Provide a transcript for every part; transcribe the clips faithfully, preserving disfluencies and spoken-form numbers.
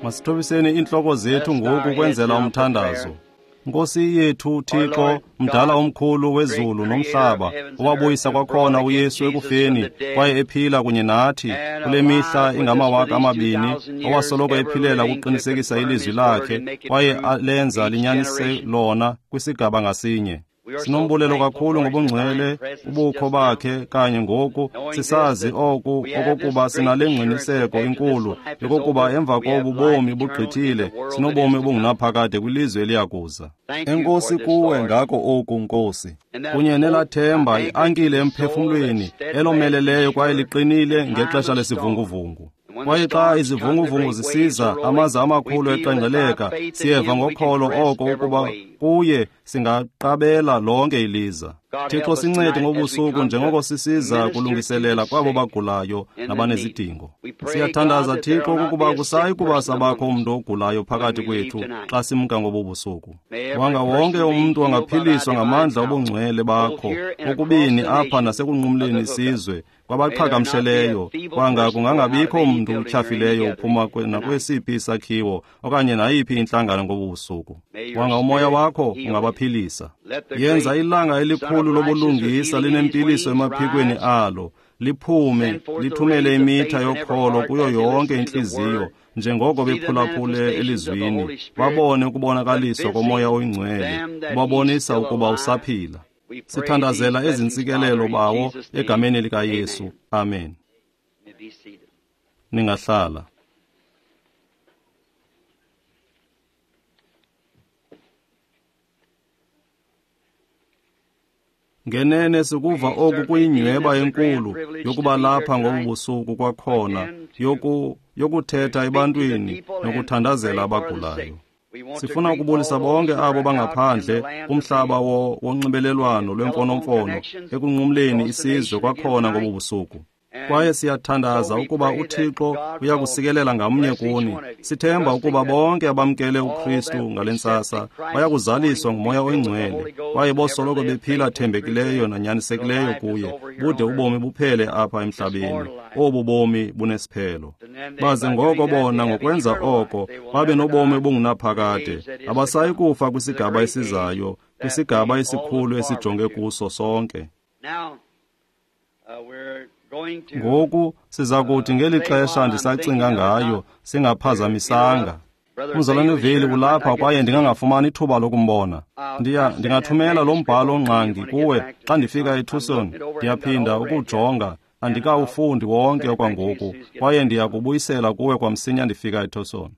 Masithobiseni inhloko zethu ngoku kwenzela umthandazo. Nkosi yethu Thixo, mdala omkhulu wezulu nomhlaba, owabuyisa kwakhona uYesu ekufeni kwaye ephila kunye nathi kule mihla ingamawaka amabini, owasoloko ephilela ukuqinisekisa ilizwi lakhe kwaye alenza linyanise lona kwisigaba ngasinye. Sinombulelo kakhulu ngobungcwele ubukho bakhe, kanye ngoku sisazi oku okokuba sinalengqiniseko inkulu yokokuba emva kobu bomi bugqithile sinobomi obungunaphakade kwilizwe eliyakuza. Enkosi kuwe ngako oku, Nkosi, kunye nelathemba iankile emphefumlweni, elomeleleyo kwaye liqinile ngexesha lesivunguvungu. Kwaye xa izivunguvungu zisiza, amaza amakhulu eqengeleka, siyeva ngokholo oko ukuba kuye singaqabela lonke iliza. Thixo, sincede ngobusuku njengoko sisiza kulungiselela kwabo bagulayo nabanezidingo. Siyathandaza Thixo ukuba kusayi kuba sabakho umntu ogulayo phakathi kwethu xa simka ngobubusuku. Wanga wonke umntu angaphiliswa ngamandla obungcwele bakho, ukubini apha nasekunqumleni isizwe, kwabaqhagamsheleyo, kwanga kungangabikho umntu utyhafileyo uphuma nakwesiphi isakhiwo okanye nayiphi inhlangano ngobubusuku. Wanga umoya wakho ungabaphilisa. Yenza ilanga elikhulu lobulungisa linempiliso emaphikweni alo, liphume lithumele imitha yokholo kuyo yonke inhliziyo, njengoko bephulaphule elizwini, babone ukubonakaliswa komoya oyingcwele, ubabonisa ukuba usaphila. Sithandazela ezintsikelelo bawo egameni likaYesu. Amen. Ningahlala. Ngenene sikuva oku kuyinyweba enkulu yokuba lapha ngobubusuku kwakhona, yoku yokuthetha ebantwini nokuthandazela abagulayo. Sifuna ukubulisa bonke abo bangaphandle kumhlaba wo wonxibelelwano lwemfonomfono ekunqumleni isizwe kwakhona ngobubusuku. Kwaye siyathandaza ukuba uThixo uyakusikelela ngamnye kuni. Sithemba ukuba bonke abamkele uKristu ngalentsasa bayakuzaliswa ngumoya oyingcwele, kwaye bosoloko bephila thembekileyo nanyanisekileyo kuye, bude ubomi buphele apha emhlabeni, obu bomi bunesiphelo. Baze ngoko bona ngokwenza oko babe nobomi obungunaphakade, abasayi kufa kwisigaba esizayo, kwisigaba esikhulu esijonge kuso sonke. Ngoku siza kuthi ngeli xesha ndisacinga ngayo singaphazamisanga. Umzalwane Veli ulapha kwaye ndingangafumani ithuba lokumbona. Ndiya ndingathumela lo mbhalo ongqangi kuwe xa ndifika eTucson. Ndiyaphinda ukujonga, andikawufundi wonke okwangoku, kwaye ndiya kubuyisela kuwe kwamsinya ndifika eTucson.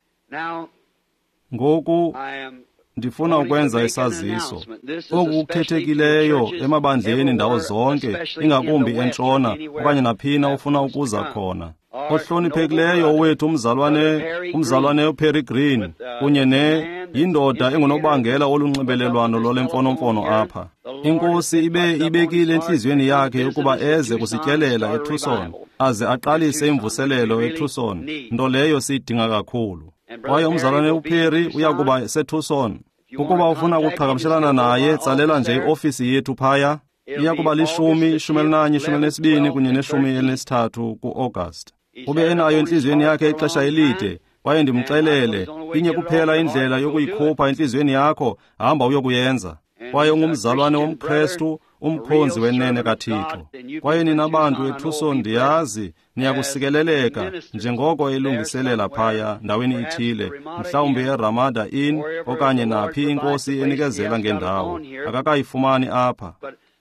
Ngoku ndifuna ukwenza isaziso okukhethekileyo emabandleni ndawo zonke, ingakumbi entshona okanye naphina ufuna ukuza khona. Ohloniphekileyo wethu umzalwane umzalwane uPerry Green kunye ne yindoda engunobangela olunxibelelwano lolemfonomfono apha. Inkosi ibe ibekile enhliziyweni yakhe ukuba eze kusityelela eTucson, aze aqalise imvuselelo eTucson, nto leyo siyidinga kakhulu. Kwaye umzalwane uPerry uyakuba seTucson. Ukuba ufuna ukuqhagamshelana naye, tsalela nje iofisi yethu phaya. Iyakuba lishumi, ishumi elinanye, ishumi elinesibini kunye neshumi elinesithathu ku-August. Ube enayo enhliziyweni yakhe ixesha elide, kwaye ndimxelele, inye kuphela indlela yokuyikhupha enhliziyweni yakho, hamba uyokuyenza. Kwaye ungumzalwane womKristu, umkhonzi wenene kaThixo. Kwaye ninabantu eTucson ndiyazi niyakusikeleleka njengoko elungiselela phaya ndaweni ithile, mhlawumbi eRamada Inn okanye naphi inkosi enikezela ngendawo, akakayifumani apha.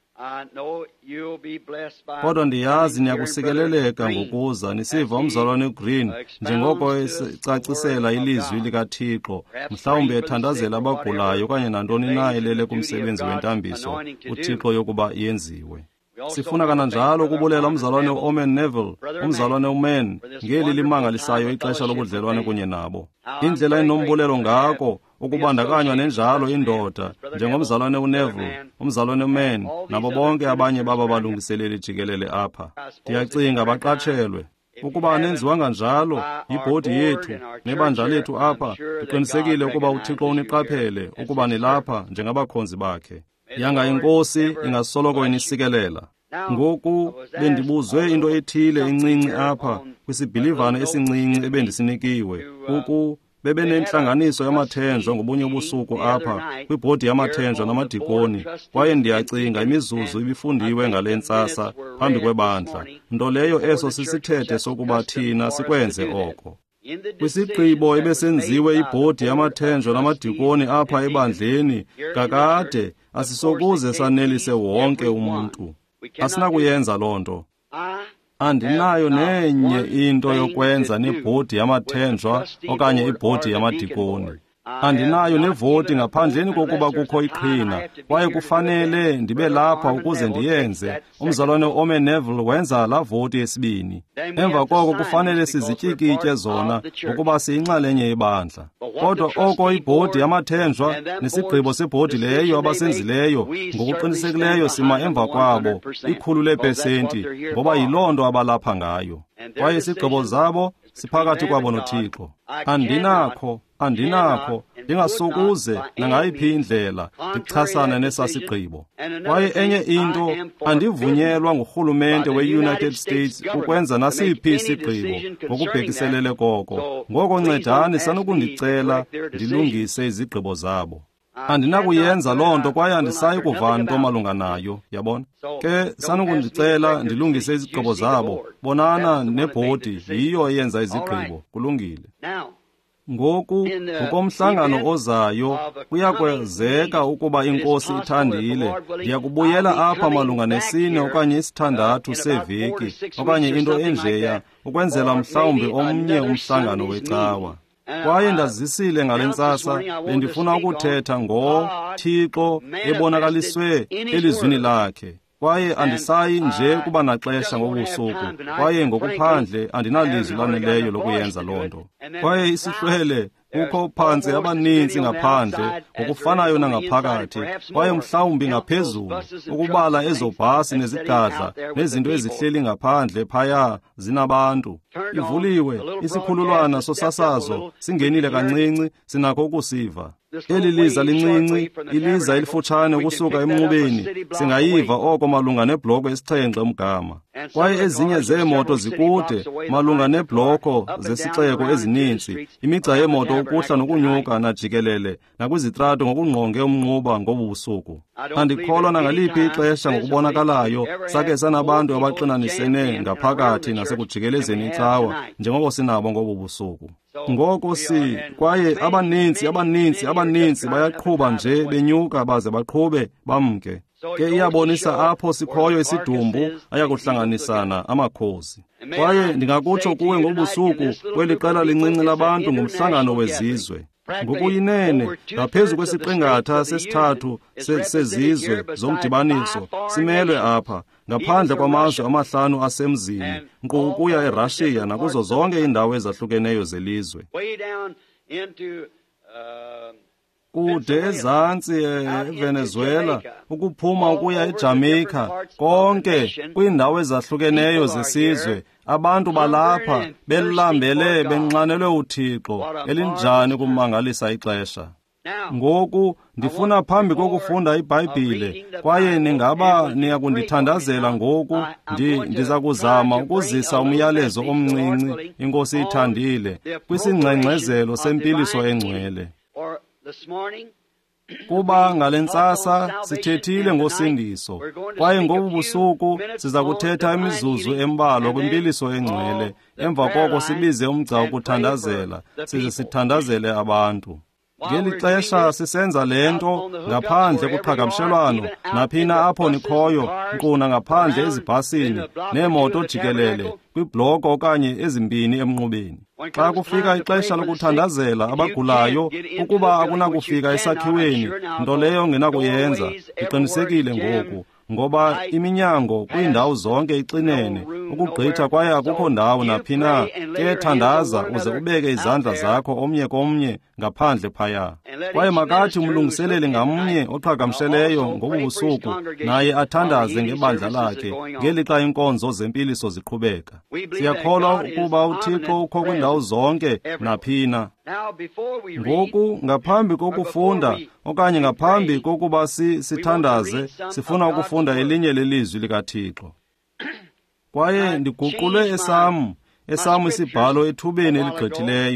Kodwa ndiyazi niyakusikeleleka ngokuza nisiva umzalwane uGreen njengoko ecacisela ilizwi likaThixo, mhlawumbi ethandazela abagulayo okanye nantoni na elele kumsebenzi wentambiso uThixo yokuba yenziwe. Sifuna kananjalo ukubulela umzalwane uOmen Neville, umzalwane uMan, ngeli limangalisayo ixesha lobudlelwane kunye nabo. Indlela enombulelo ngako ukubandakanywa nenjalo indoda njengomzalwane uNeville, umzalwane uMan, nabo bonke abanye baba balungiseleli jikelele apha. Ndiyacinga baqatshelwe. Ukuba anenziwanga njalo yibhodi yethu nebandla lethu apha, ndiqinisekile ukuba uThixo uniqaphele ukuba nilapha njengabakhonzi bakhe. Yanga inkosi ingasoloko inisikelela. Ngoku bendibuzwe into ethile encinci apha kwisibhilivana esincinci ebendisinikiwe, uku bebenenhlanganiso yamathenjwa ngobunye ubusuku apha kwibhodi yamathenjwa namadikoni, kwaye ndiyacinga imizuzu ibifundiwe ngale ntsasa phambi kwebandla, nto leyo eso sisithethe sokuba thina sikwenze oko. Kwisigqibo ebesenziwe ibhodi yamathenjwa namadikoni apha ebandleni kakade, asisokuze sanelise wonke umuntu. Asinakuyenza loo nto. Andinayo nenye into yokwenza nebhodi yamathenjwa okanye ibhodi yamadikoni. Andinayo nevoti ngaphandleni kokuba kukho iqhina, kwaye kufanele ndibe lapha ukuze ndiyenze. Umzalwane Ome Neville wenza laa voti yesibini. Emva koko kufanele sizityikitye zona ukuba siyinxalenye yebandla. Kodwa oko ibhodi yamathenjwa nesigqibo sebhodi leyo abasenzileyo ngokuqinisekileyo sima emva kwabo ikhulu leepesenti, ngoba yiloo nto abalapha ngayo. Kwaye isigqibo zabo siphakathi kwabo noThixo. Andinakho, andinakho, ndingasokuze nangayiphi indlela ndichasana nesasigqibo. Kwaye enye into, andivunyelwa ngurhulumente we-United States ukwenza nasiphi isigqibo ngokubhekiselele koko. Ngoko ncedani sanukundicela ndilungise izigqibo zabo. Andinakuyenza loo nto kwaye andisayi kuva nto malunga nayo, yabona. Ke sanukundicela ndilungise izigqibo zabo. Bonana nebhodi yiyo eyenza izigqibo, kulungile. Ngoku ngokomhlangano ozayo kuyakwezeka ukuba inkosi ithandile, ndiyakubuyela apha malunga nesine okanye isithandathu seveki okanye into enjeya ukwenzela mhlawumbi omnye umhlangano wecawa. Kwaye ndazisile ngale ntsasa bendifuna ukuthetha ngoThixo ebonakaliswe elizwini lakhe. Kwaye andisayi nje kuba naxesha ngobusuku, kwaye ngokuphandle andinalizwi laneleyo lokuyenza loo nto. Kwaye isihlwele kukho phantse abaninzi ngaphandle ngokufanayo nangaphakathi, kwaye mhlawumbi ngaphezulu, ukubala ezo bhasi nezigadla nezinto ezihleli ngaphandle phaya zinabantu. Ivuliwe isikhululwana sosasazo, singenile kancinci, sinakho ukusiva. Eli liza lincinci, iliza elifutshane ukusuka emnqubeni, singayiva oko malunga nebloko esixhenxe umgama. Kwaye ezinye zeemoto zikude malunga nebloko zesixeko ezininzi, imigca yemoto ukuhla nokunyuka najikelele nakwizitrato ngokungqonge umnquba ngobu busuku. Andikholwa nangaliphi ixesha ngokubonakalayo sake sanabantu abaxinanisene ngaphakathi nasekujikelezeni icawa njengoko sinabo ngobu busuku. Ngoko si, kwaye abaninzi, abaninzi, abaninzi bayaqhuba nje benyuka baze baqhube bamke. Ke iyabonisa apho sikhoyo isidumbu ayakuhlanganisana amakhosi. Kwaye ndingakutsho kuwe ngobusuku kweli qela lincinci labantu ngumhlangano wezizwe. Ngokuyinene, ngaphezu kwesiqingatha sesithathu sezizwe zomdibaniso simelwe apha, ngaphandle kwamazwe amahlanu asemzini, nkqu ukuya eRussia nakuzo zonke iindawo ezahlukeneyo zelizwe. Kude ezantsi eVenezuela, ukuphuma ukuya eJamaica, konke kwiindawo ezahlukeneyo zesizwe, abantu balapha belambele benxanelwe uThixo elinjani kumangalisa ixesha. Ngoku ndifuna phambi kokufunda iBhayibhile, kwaye ningaba niyakundithandazela ngoku, ndi ndiza kuzama ukuzisa umyalezo omncinci inkosi ithandile kwisingxengxezelo sempiliso engcwele. Kuba ngale ntsasa sithethile ngosindiso, kwaye ngobu busuku siza kuthetha imizuzu embalwa kwimpiliso engcwele. Emva koko sibize umgca ukuthandazela, size sithandazele abantu. Ngeli xesha sisenza le nto ngaphandle kuqhagamshelwano, naphina apho nikhoyo, nkquna ngaphandle ezibhasini, neemoto jikelele, kwibloko okanye ezimbini emnqubeni. Xa kufika ixesha lokuthandazela abagulayo, ukuba akunakufika esakhiweni, nto leyo ngenakuyenza, iqinisekile ngoku, ngoba iminyango kwiindawo zonke ixinene ukugqitha, kwaye akukho ndawo naphina. Ke thandaza uze ubeke izandla zakho omnye komnye ngaphandle phaya. Kwaye makathi umlungiseleli ngamnye oqhagamsheleyo ngobu busuku naye athandaze ngebandla lakhe ngelixa inkonzo zempiliso ziqhubeka. Siyakholwa ukuba uThixo ukho kwiindawo zonke naphina. Ngoku ngaphambi kokufunda okanye ngaphambi kokuba si sithandaze, sifuna ukufunda elinye lelizwi likaThixo. Kwaye ndiguqule esamu, esamu isibhalo ethubeni eligqithileyo,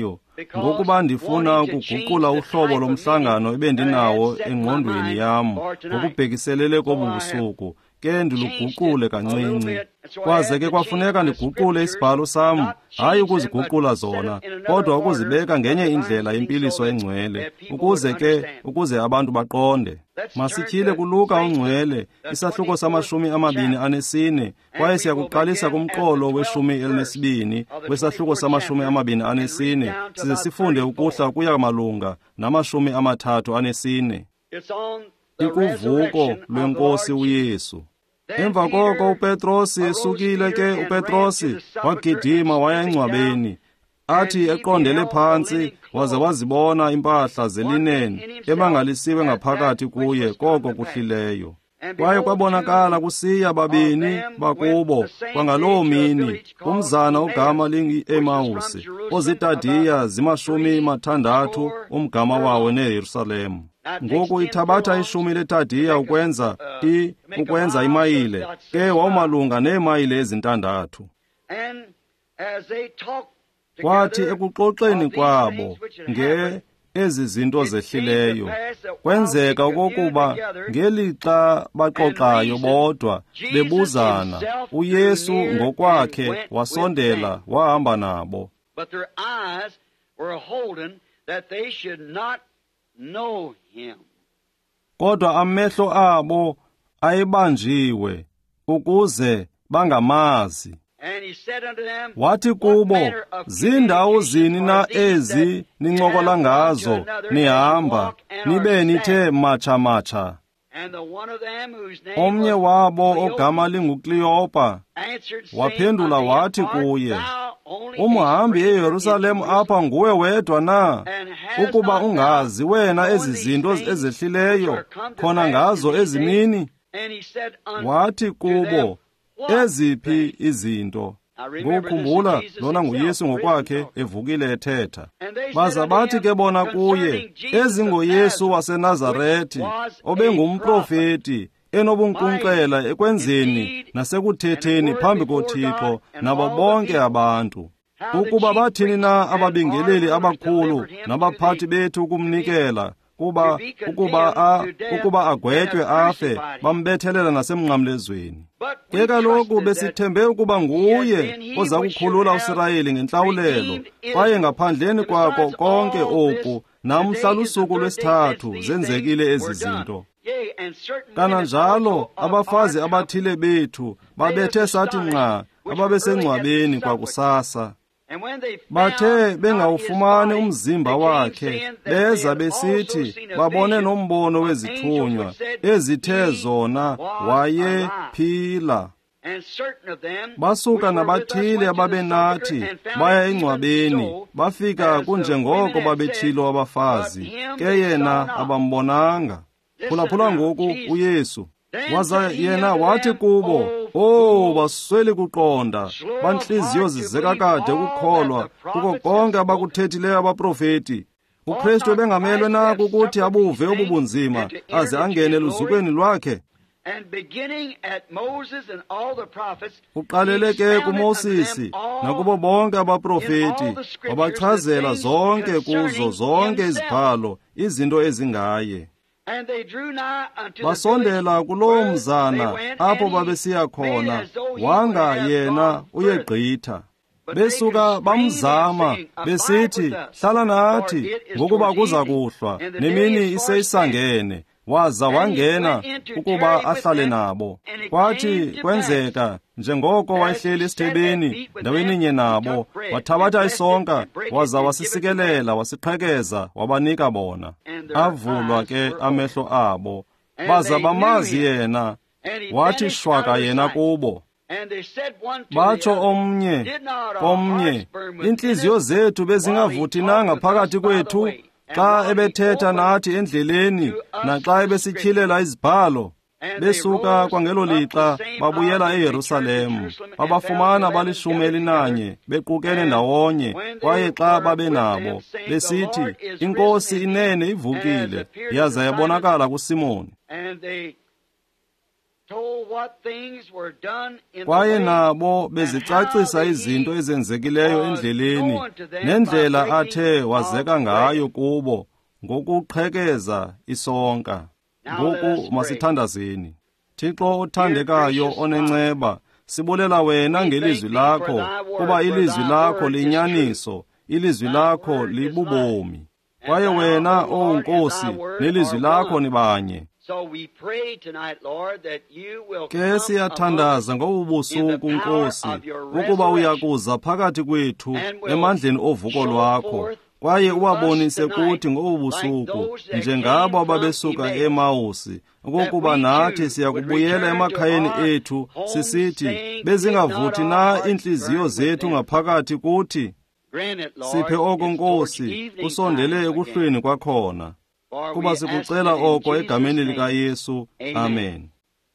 ngokuba ndifuna ukuguqula uhlobo lomhlangano ebendinawo engqondweni yam ngokubhekiselele kobu busuku, ke ndiluguqule kancinci. Kwaze ke kwafuneka ndiguqule isibhalo sam, hayi ukuziguqula zona, kodwa ukuzibeka ngenye indlela yempiliso engcwele, ukuze ke ukuze abantu baqonde. Masityhile kuLuka ongcwele, isahluko samashumi amabini anesine, kwaye siyakuqalisa kumqolo weshumi elinesibini wesahluko samashumi amabini anesine, size sifunde ukuhla ukuya malunga namashumi amathathu anesine. Ikuvuko lwenkosi uYesu. Emva koko uPetrosi esukile ke uPetrosi wagidima waya engcwabeni, athi eqondele phansi waze wazibona impahla zelineni emangalisiwe ngaphakathi kuye koko kuhlileyo. Kwaye kwabonakala kusiya babini bakubo kwangaloo mini, umzana ogama lingi-Emawusi, ozitadiya zimashumi mathandathu umgama wawo neYerusalemu. Ngoku ithabatha ishumi letadiya ukwenza i ukwenza imayile, ke wawumalunga neemayile ezintandathu. Kwathi ekuxoxeni kwabo nge ezi zinto zehlileyo, kwenzeka okokuba ngelixa baxoxayo bodwa bebuzana, uYesu ngokwakhe wasondela wahamba nabo. Kodwa amehlo abo ayebanjiwe ukuze bangamazi. Wathi kubo, zindawo zini na ezi nincokola ngazo nihamba nibe nithe macha-macha? Omnye wabo ogama linguKleopa waphendula wathi kuye, umhambi eYerusalemu apha nguwe wedwa na, ukuba ungazi wena ezi zinto ezehlileyo khona ngazo ezimini? Wathi kubo, eziphi izinto? Ngokukhumbula lona nguYesu ngokwakhe evukile ethetha. Baza bathi ke bona kuye, ezingoYesu waseNazarethi, obengumprofeti, enobunkunkqela ekwenzeni nasekuthetheni phambi koThixo nabo bonke abantu. Ukuba bathini na ababingeleli abakhulu nabaphathi bethu ukumnikela, kuba ukuba a ukuba agwetywe afe, bambethelela nasemnqamlezweni. Ke kaloku besithembe ukuba nguye oza kukhulula uIsrayeli ngentlawulelo, kwaye ngaphandleni kwako konke oku namhla lusuku lwesithathu zenzekile ezi zinto. Kananjalo abafazi abathile bethu babethe sathi nqa ababesengcwabeni kwakusasa. Bathe bengawufumani umzimba wakhe, beza besithi babone nombono wezithunywa ezithe zona wayephila. Basuka nabathile ababenathi baya engcwabeni, bafika kunjengoko babetshilo abafazi, ke yena abambonanga. Phulaphula ngoku uYesu waza yena wathi kubo, oh basweli kuqonda, banhliziyo zizekakade ukukholwa kuko konke abakuthethileyo abaprofeti. uKristu ebengamelwe nako ukuthi abuve obubunzima aze angene eluzukweni lwakhe. Uqalele ke kuMosisi nakubo bonke abaprofeti, wabachazela zonke kuzo zonke izibhalo izinto ezingaye. Basondela kuloo mzana apho babesiya khona, wanga yena uyegqitha. Besuka bamzama besithi, hlala nathi ngokuba kuza kuhlwa, nemini iseyisangene. Waza wangena ukuba ahlale nabo. Kwathi kwenzeka njengoko wayehleli esithebeni ndaweninye nabo, wathabatha isonka, waza wasisikelela, wasiqhekeza, wabanika bona. Avulwa ke amehlo abo, baza bamazi yena, wathi shwaka yena kubo. Batsho omnye komnye, inhliziyo zethu bezingavuthinanga phakathi kwethu xa ebethetha nathi endleleni, naxa ebesityhilela izibhalo. Besuka kwangelo lixa babuyela eYerusalemu, babafumana balishumi elinanye bequkene ndawonye, kwaye xa babenabo besithi, inkosi inene ivukile, yaza yabonakala kuSimoni. kwaye nabo bezicacisa izinto ezenzekileyo endleleni nendlela athe wazeka ngayo kubo ngokuqhekeza isonka. Ngoku masithandazeni. Thixo othandekayo onenceba, sibulela wena ngelizwi lakho, kuba ilizwi lakho liyinyaniso, ilizwi lakho libubomi. Kwaye wena, o Nkosi, nelizwi lakho nibanye. Ke siyathandaza ngobubusuku, Nkosi, ukuba uyakuza phakathi kwethu emandleni ovuko lwakho, kwaye uwabonise kuthi ngobubusuku njengabo ababesuka eMawusi, ukuba nathi siyakubuyela emakhayeni ethu sisithi, bezingavuthi na inhliziyo zethu ngaphakathi kuthi? Siphe oko, Nkosi, usondele ekuhlweni kwakhona, kuba sikucela oko egameni likaYesu. Amen.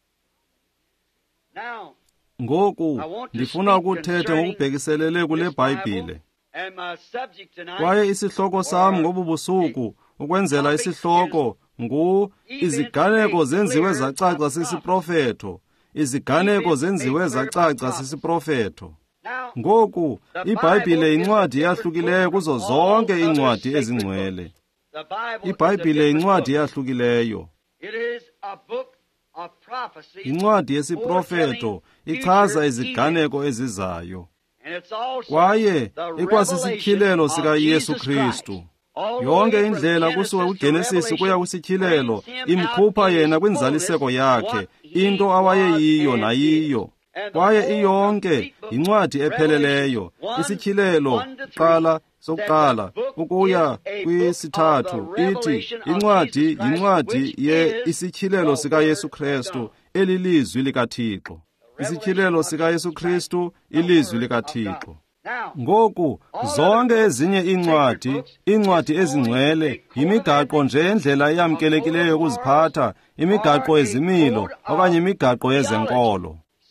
Ngoku ndifuna ukuthetha ngokubhekiselele kule Bhayibhile. Kwaye isihloko sami ngobubusuku ukwenzela isihloko ngu iziganeko zenziwe zacaca sisiprofeto. Iziganeko zenziwe zacaca sisiprofeto. Ngoku iBhayibhile incwadi eyahlukileyo kuzo zonke incwadi ezingcwele. iBhayibhile incwadi eyahlukileyo. Incwadi yesiprofeto ichaza iziganeko ezizayo. Kwaye ikwasisityhilelo sikaYesu Kristu. Yonke indlela kusuka kuGenesis kuya kwisityhilelo imkhupha yena kwinzaliseko yakhe, into awayeyiyo nayiyo. Kwaye iyonke incwadi epheleleyo, isityhilelo qala sokuqala ukuya kwisithathu, ithi incwadi yincwadi ye isityhilelo sikaYesu Kristu, elilizwi likaThixo. Isityhilelo sikaYesu Kristu, ilizwi likaThixo. Ngoku zonke ezinye incwadi, incwadi ezingcwele, yimigaqo nje endlela eyamkelekileyo yokuziphatha, imigaqo ezimilo okanye imigaqo yezenkolo.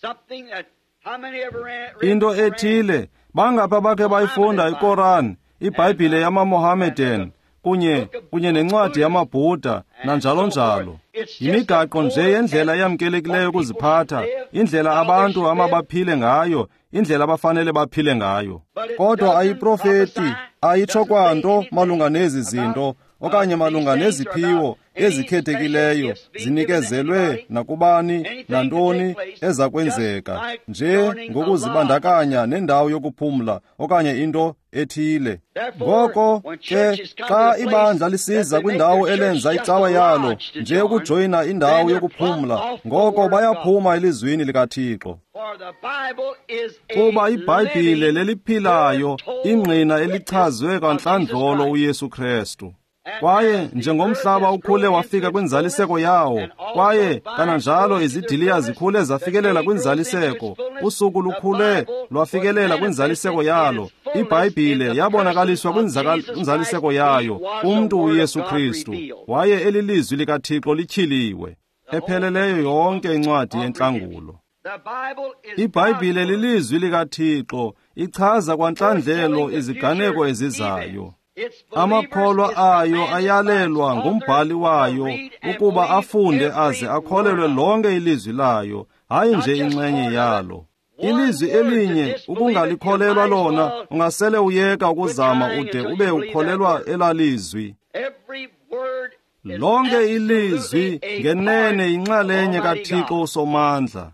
Into ethile, bangapha bakhe bayifunda iKoran, iBhayibhile yamaMohammedan, kunye kunye nencwadi yamaBhuda nanjalo njalo. Yimigaqo nje yendlela eyamkelekileyo yokuziphatha, indlela abantu amabaphile ngayo, indlela abafanele baphile ngayo. Kodwa ayiprofeti, ayitsho kwanto malunga nezi zinto, okanye malunga neziphiwo ezikhethekileyo zinikezelwe nakubani nantoni ezakwenzeka, nje ngokuzibandakanya nendawo yokuphumla okanye into ethile. Ngoko ke xa ibandla lisiza kwindawo elenza icawa yalo nje ukujoyina indawo yokuphumla, ngoko bayaphuma elizwini likaThixo. Kuba iBhayibhile leliphilayo, ingqina elichazwe kantlandlolo uYesu Kristu. Kwaye njengomhlaba ukhule wafika kwinzaliseko yawo, kwaye kananjalo izidiliya zikhule zafikelela kwinzaliseko, usuku lukhule lwafikelela kwinzaliseko yalo. iBhayibhile yabonakaliswa kwinzaliseko yayo, umntu uYesu Kristu, waye elilizwi likaThixo lityhiliwe, epheleleyo yonke incwadi yentlangulo. iBhayibhile lilizwi likaThixo, ichaza kwantlandlelo iziganeko ezizayo. Amakholwa ayo ayalelwa ngumbhali wayo ukuba afunde aze akholelwe lonke ilizwi layo, hayi nje inxenye yalo. Ilizwi elinye ukungalikholelwa lona, ungasele uyeka ukuzama ude ube ukholelwa elalizwi. Lonke ilizwi ngenene yinxalenye kaThixo uSomandla.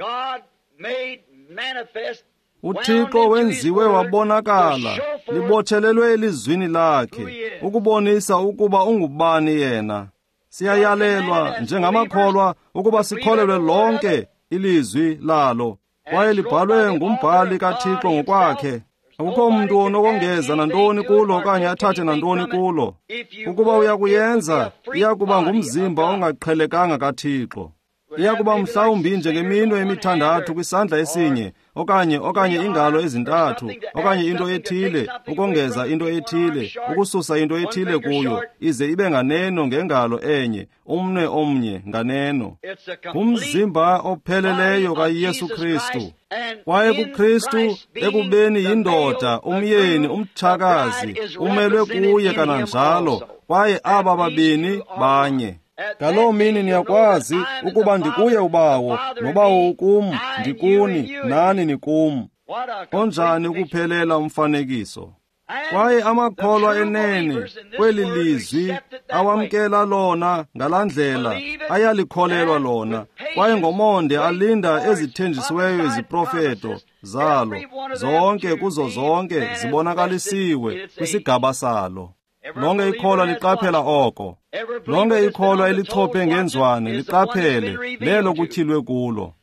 uThixo wenziwe wabonakala, libotshelelwe elizwini lakhe, ukubonisa ukuba ungubani yena. Siyayalelwa njengamakholwa ukuba sikholelwe lonke ilizwi lalo, kwaye libhalwe ngumbhali kaThixo ngokwakhe. Akukho umuntu onokongeza nantoni kulo okanye athathe nantoni kulo. Ukuba uyakuyenza, iyakuba ngumzimba ongaqhelekanga kaThixo. Iyakuba mhlawumbi njengeminwe emithandathu kwisandla esinye, okanye okanye ingalo ezintathu, okanye into ethile, ukongeza into ethile, ukususa into ethile kuyo, ize ibe nganeno ngengalo enye, umnwe omnye nganeno. Umzimba opheleleyo kaYesu Kristu. Kwaye kuKristu ekubeni yindoda, umyeni, umtshakazi, umelwe kuye kananjalo, kwaye aba babini banye. Ngaloo mini niyakwazi ukuba ndikuye uBawo, noBawo ukum, ndikuni, nani nikum. Onjani ukuphelela umfanekiso! Kwaye amakholwa enene kweli lizwi awamkela lona ngalandlela, ayalikholelwa lona, kwaye ngomonde alinda ezithenjisiweyo iziprofeto zalo, zonke kuzo zonke zibonakalisiwe kwisigaba salo. Lonke ikholwa liqaphela oko. Lonke ikholwa elichophe ngenzwane liqaphele lelo kutyhilwe kulo.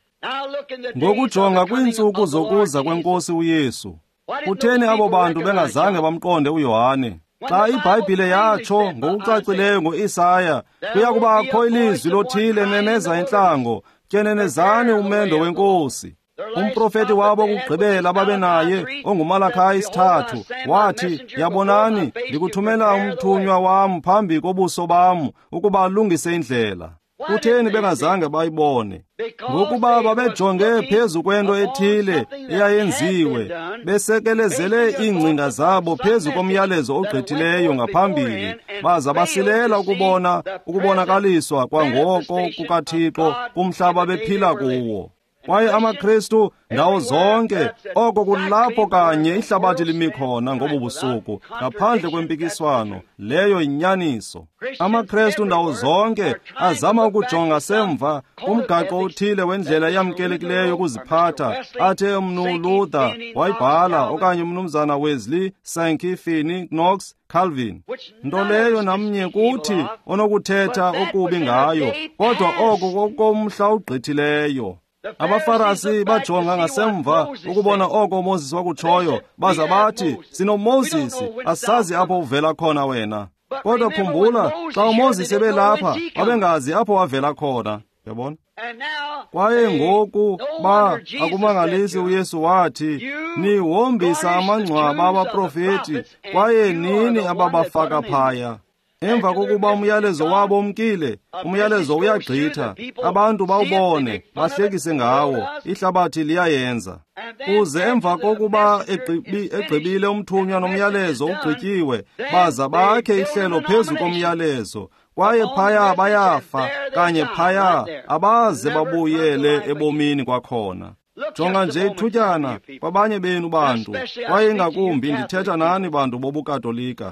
Ngokujonga kwiintsuku zokuza kweNkosi uYesu, kutheni abo bantu bengazange bamqonde uYohane? Xa iBhayibhile yatsho ngokucacileyo ngo-Isaya, kuya kubakho ilizwi lothile memeza intlango, tyenenezani umendo weNkosi. Umprofeti wabo okugqibela babe naye, onguMalakayi isithathu, wathi, yabonani, ndikuthumela umthunywa wam phambi kobuso bam ukuba alungise indlela. Kutheni bengazange bayibone? Ngokuba babejonge phezu kwento ethile eyayenziwe, besekelezele iingcinga zabo phezu komyalezo ogqithileyo ngaphambili, baza basilela ukubona ukubonakaliswa kwangoko kukaThixo kumhlaba bephila kuwo. Kwaye amaKristu ndawo zonke, oko kulapho kanye ihlabathi limi khona ngobu busuku, ngaphandle kwempikiswano, leyo yinyaniso. AmaKristu ndawo zonke azama ukujonga semva kumgaqo othile wendlela eyamkelekileyo yokuziphatha, athe umnu Luther wayibhala, okanye umnumzana Wesley, Sankey, Finney, Knox, Calvin. Nto leyo namnye kuthi onokuthetha okubi ngayo, kodwa oko kokomhla ugqithileyo. AbaFarisi bajonga ngasemva ukubona oko uMoses wakutshoyo, baza bathi, sinoMoses, asazi apho uvela khona wena. Kodwa khumbula, xa uMoses ebelapha, wabengazi apho wavela khona. Yabona? Kwaye ngoku ba akumangalisi uYesu wathi, nihombisa amangcwaba abaprofeti, kwaye nini ababafaka phaya. Emva kokuba umyalezo wabo umkile, umyalezo uyagqitha, abantu bawubone, bahlekise ngawo, ihlabathi liyayenza. Uze emva kokuba egqibile umthunywa nomyalezo ugqityiwe, baza bakhe ihlelo phezu komyalezo, kwaye phaya bayafa, kanye phaya abaze babuyele ebomini kwakhona. Jonga nje ithutyana kwabanye benu bantu, kwaye ingakumbi ndithetha nani bantu bobukatolika.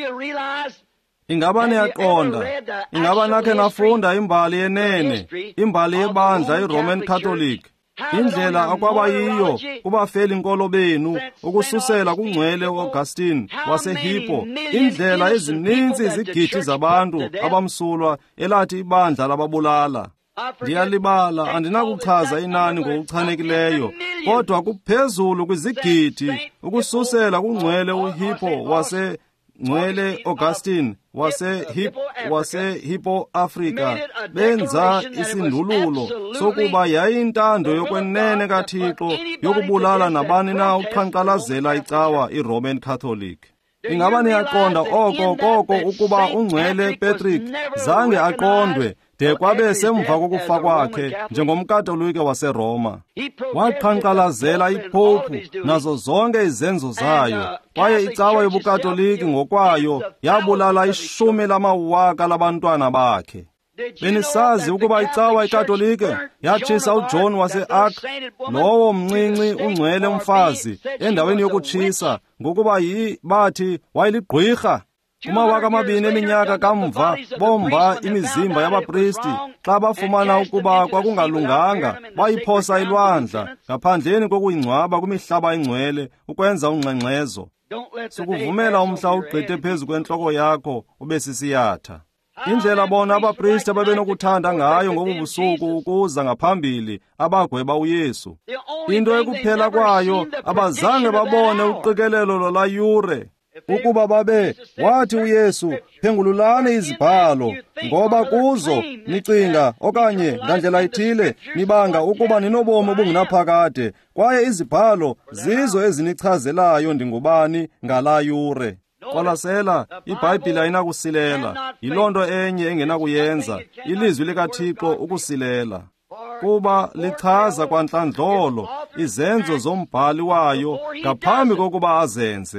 Ingaba niyaqonda, ingaba nakhe nafunda imbali yenene, imbali yebandla iRoman Catholic, indlela akwaba yiyo kubafeli inkolo benu ukususela kungcwele uAugustine waseHippo, indlela ezininzi izigidi zabantu abamsulwa elathi ibandla lababulala. Ndiyalibala, andinakuchaza inani ngokuchanekileyo, kodwa kuphezulu kwizigidi ukususela kungcwele uHippo wase Ngcwele Augustine wase-Hippo wase-Hippo Africa benza isindululo sokuba yayintando yokwenene kaThixo yokubulala nabani na uqhankqalazela icawa iRoman Catholic. Ingaba niyaqonda oko koko ukuba ungcwele Patrick zange aqondwe de kwabe semva kokufa kwakhe njengomkatolika waseRoma. Waqhankqalazela iPopu nazo zonke izenzo zayo, kwaye icawa yobukatoliki ngokwayo yabulala ishumi lamawaka labantwana bakhe. Benisazi ukuba icawa ikatolike yatshisa uJohn wase-Arc, lowo mncinci ungcwele umfazi, endaweni yokutshisa, ngokuba yi bathi wayeligqwirha. Kumawaka amabini eminyaka kamva bomba imizimba yabapristi xa bafumana ukuba kwakungalunganga bayiphosa ilwandla ngaphandleni kokuyingcwaba kwimihlaba engcwele ukwenza ungxengxezo. Sukuvumela umhla ugqithe phezu kwentloko yakho ube sisiyatha. Indlela bona abapristi ababenokuthanda ngayo ngobu busuku ukuza ngaphambili abagweba uYesu. Into ekuphela kwayo abazange babone uqikelelo lwalayure. Ukuba babe wathi uYesu, phengululani izibhalo, ngoba kuzo nicinga okanye ngandlela ithile nibanga ukuba ninobomi obungunaphakade, kwaye izibhalo zizo ezinichazelayo ndingubani ngalayure. Qolasela, iBhayibhile ayinakusilela, yiloo nto enye engenakuyenza, ilizwi likaThixo ukusilela. Kuba lichaza kwantlandlolo izenzo zombhali wayo ngaphambi kokuba azenze.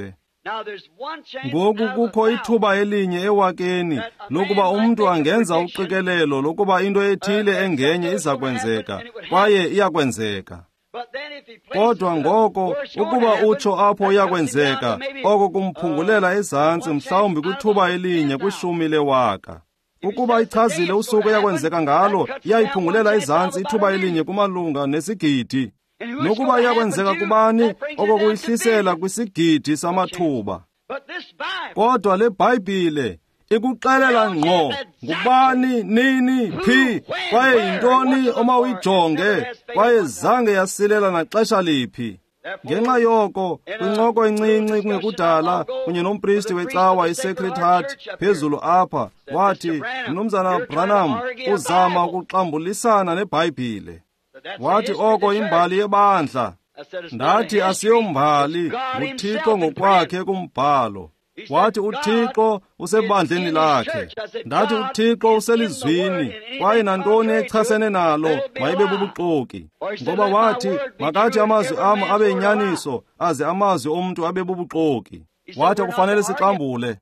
Ngoku kukho ithuba elinye ewakeni lokuba umuntu angenza uqikelelo lokuba into ethile engenye iza kwenzeka, kwaye iyakwenzeka. Kodwa ngoko ukuba utsho apho iyakwenzeka, oko kumphungulela ezantsi mhlawumbi kwithuba elinye kwishumi lewaka. Ukuba ichazile usuku iyakwenzeka ngalo, iyayiphungulela ezantsi ithuba elinye kumalunga nesigidi. Nokuba iyakwenzeka kubani, oko kuyihlisela kwisigidi samathuba. Kodwa le Bhayibhile ikuxelela ngqo ngubani, nini, phi, kwaye yintoni oma uyijonge, kwaye zange yasilela naxesha liphi. Ngenxa yoko, kwincoko encinci kungekudala kunye nompristi wecawa iSacred Heart phezulu apha, wathi, Mnumzana Branham uzama ukuxambulisana neBhayibhile. Wathi oko imbali yebandla. Ndathi asiyombali, uThixo ngokwakhe kumbhalo. Wathi uThixo usebandleni lakhe. Ndathi uThixo uselizwini, kwaye nantoni echasene nalo mayibe bubuxoki. Ngoba wathi, makathi amazwi am abe yinyaniso, aze amazwi omuntu abe bubuxoki. Wathi akufanele sixambule.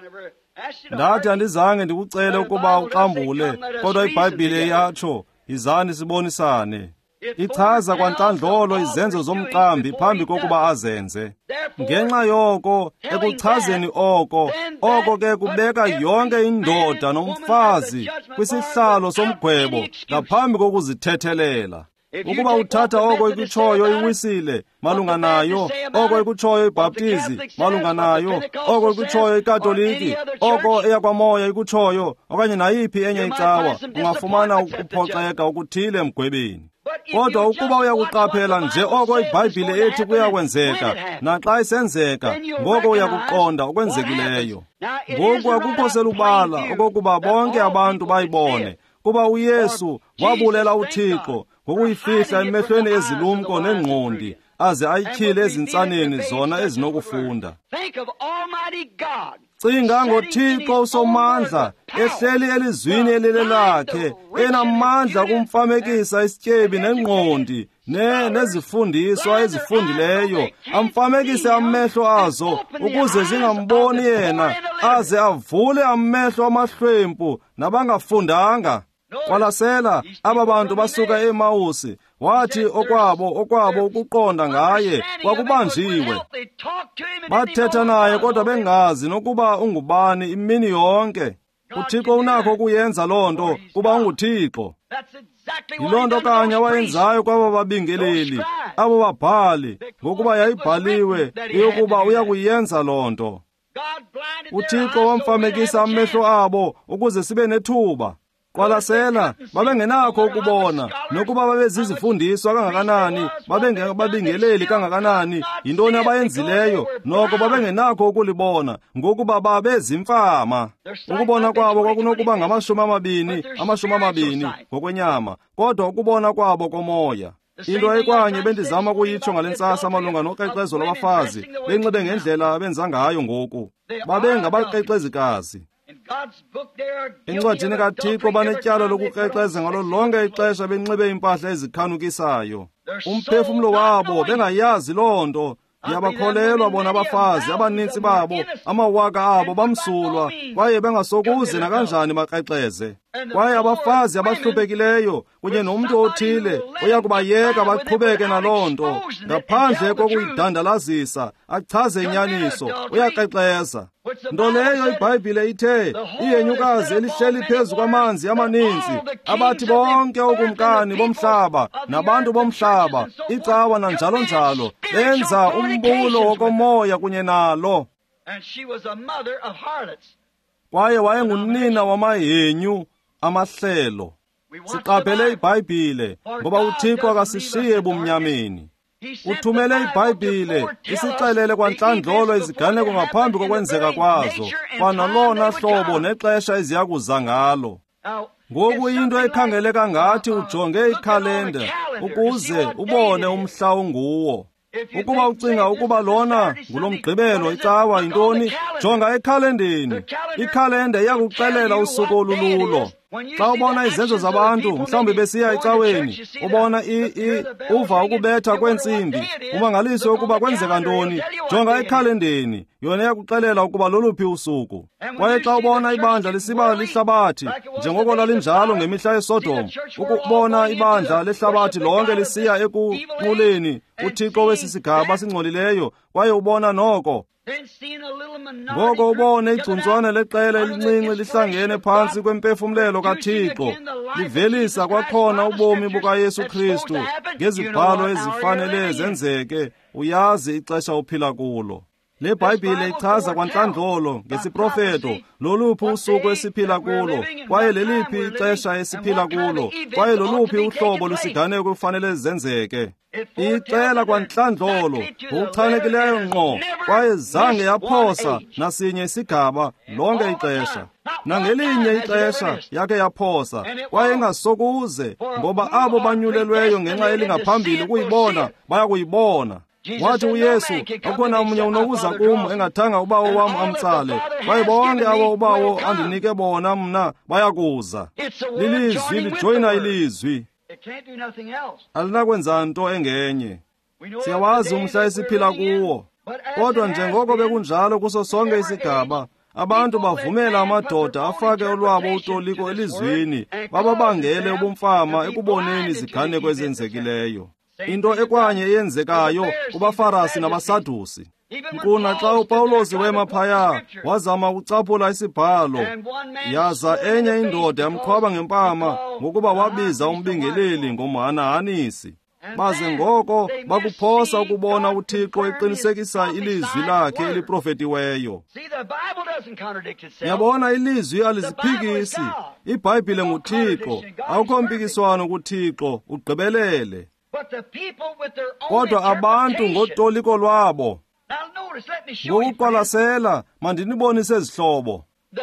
Ndathi andizange ndikucele ukuba uxambule, kodwa iBhayibhile yatsho, izani sibonisane. Ichaza kwantlandlolo izenzo zomqambi phambi kokuba azenze. Ngenxa yoko, ekuchazeni oko, oko ke kubeka yonke indoda nomfazi kwisihlalo somgwebo ngaphambi kokuzithethelela. Ukuba uthatha oko ikutshoyo iwisile malunga nayo, oko ikutshoyo ibhaptizi malunga nayo, oko ikutshoyo ikatoliki, oko eyakwamoya ikutshoyo, okanye nayiphi enye icawa, ungafumana ukuphoxeka okuthile emgwebeni. Kodwa ukuba uyakuqaphela nje oko iBhayibhile ethi kuyakwenzeka, naxa isenzeka, ngoko uyakuqonda okwenzekileyo. Ngoku akukho selubala okokuba bonke abantu bayibone, kuba uYesu wabulela uThixo ngokuyifihla emehlweni ezilumko nengqondi, aze ayityhile ezintsaneni zona ezinokufunda. Cinga ngoThixo usomandla, ehleli elizwini elilelakhe, enamandla kumfamekisa isityebi nengqondi, ne nezifundiswa ezifundileyo, amfamekise amehlo azo, ukuze zingamboni yena, aze avule amehlo amahlwempu nabangafundanga. Kwalasela, aba bantu basuka eMawusi, wathi okwabo okwabo ukuqonda ngaye kwakubanjiwe. Bathetha naye kodwa bengazi nokuba ungubani imini yonke. uThixo unakho ukuyenza loo nto kuba unguThixo. Yiloo nto kanye awayenzayo kwaba babingeleli, abo babhali, ngokuba yayibhaliwe yokuba uyakuyenza loo nto. uThixo wamfamekisa amehlo abo ukuze sibe nethuba. Kwalasela, babengenakho ukubona, nokuba babezizifundiswa kangakanani, babengababingeleli kangakanani, yintoni abayenzileyo, noko babengenakho ukulibona, ngokuba babezimfama. Ukubona kwabo kwakunokuba ngamashumi amabini, amashumi amabini ngokwenyama, kodwa ukubona kwabo komoya. Into ekwanye bendizama kuyitsho ngale ntsasa malunga noqeqezo lwabafazi, benxibe ngendlela benza ngayo ngoku. Babengabaqeqezikazi. Encwadini kaThixo banetyala lokuqeqeza ngalo lonke ixesha benxibe impahla ezikhanukisayo. Umphefumlo wabo bengayazi loo nto. Yabakholelwa bona abafazi, abanintsi babo, amawaka abo bamsulwa, kwaye bengasokuze nakanjani baqeqeze. Kwaye abafazi abahluphekileyo, kunye nomntu othile, uyakubayeka baqhubeke naloo nto, ngaphandle kokuyidandalazisa, achaze inyaniso, uyaqeqeza. Nto leyo iBhayibhile ithe, iyenyukazi elihleli phezu kwamanzi amaninzi, abathi bonke okumkani bomhlaba, nabantu bomhlaba, icawa nanjalo njalo, benza umbulo wokomoya kunye nalo. Kwaye wayengunina wamahenyu amahlelo. Siqaphele iBhayibhile, ngoba uThixo akasishiye bumnyameni. Uthumele iBhayibhile isixelele kwantlandlolo iziganeko ngaphambi kokwenzeka kwazo, kwanalona hlobo nexesha eziyakuza ngalo. Ngoku into ekhangeleka ngathi ujonge ikhalenda ukuze ubone umhla onguwo. Ukuba ucinga ukuba lona ngulomgqibelo icawa yintoni, jonga ekhalendeni. Ikhalenda iyakuxelela usuku olululo. Xa ubona izenzo zabantu mhlawumbe besiya ecaweni, ubona uva ukubetha kwensimbi, umangaliso ukuba kwenzeka ntoni, jonga ekhalendeni, yona iyakuxelela ukuba loluphi usuku. Kwaye xa ubona ibandla lisiba lihlabathi, njengoko lalinjalo ngemihla yeSodom, ukubona ibandla lehlabathi lonke lisiya ekunquleni uThixo wesisigaba singcolileyo, kwaye ubona noko. Ngoko ubone igcuntswana leqela elincinci lihlangene phansi kwempefumlelo kaThixo, livelisa kwakhona ubomi bukaYesu Kristu ngezibhalo ezifanele zenzeke, uyazi ixesha uphila kulo. Le Bhayibhile ichaza kwantlandlolo ngesiprofeto loluphi usuku esiphila kulo, kwaye leliphi ixesha esiphila kulo, kwaye loluphi uhlobo lusiganeko kufanele zenzeke. Icela kwantlandlolo ngokuchanekileyo ngqo, kwaye zange yaphosa nasinye isigaba lonke ixesha. Nangelinye ixesha yakhe yaphosa, kwaye ingasokuze, ngoba abo banyulelweyo ngenxa elingaphambili ukuyibona baya kuyibona. Wathi uYesu, akukho omunye unokuza kum engathanga ubawo wam amtsale, kwaye bonke abo ubawo andinike bona mna bayakuza. Lilizwi lijoyina ilizwi, alinakwenza nto engenye. Siyawazi umhla esiphila kuwo, kodwa njengoko bekunjalo kuso sonke isigaba, abantu bavumela amadoda afake olwabo utoliko elizwini, bababangele ubumfama ekuboneni iziganeko ezenzekileyo. Into ekwanye eyenzekayo kubaFarisi nabaSadusi. Nkuna xa uPawulos wema phaya wazama ukucaphula isibhalo, yaza enye indoda yamqhwaba ngempama ngokuba wabiza umbingeleli ngomhanahanisi. Baze ngoko bakuphosa ukubona uThixo eqinisekisa ilizwi lakhe eliprofetiweyo. Yabona ilizwi aliziphikisi. IBhayibhile nguThixo, akukho mpikiswano kuThixo, ugqibelele. Kodwa abantu ngotoliko lwabo. Ngokuqwalasela, mandinibonise izihlobo.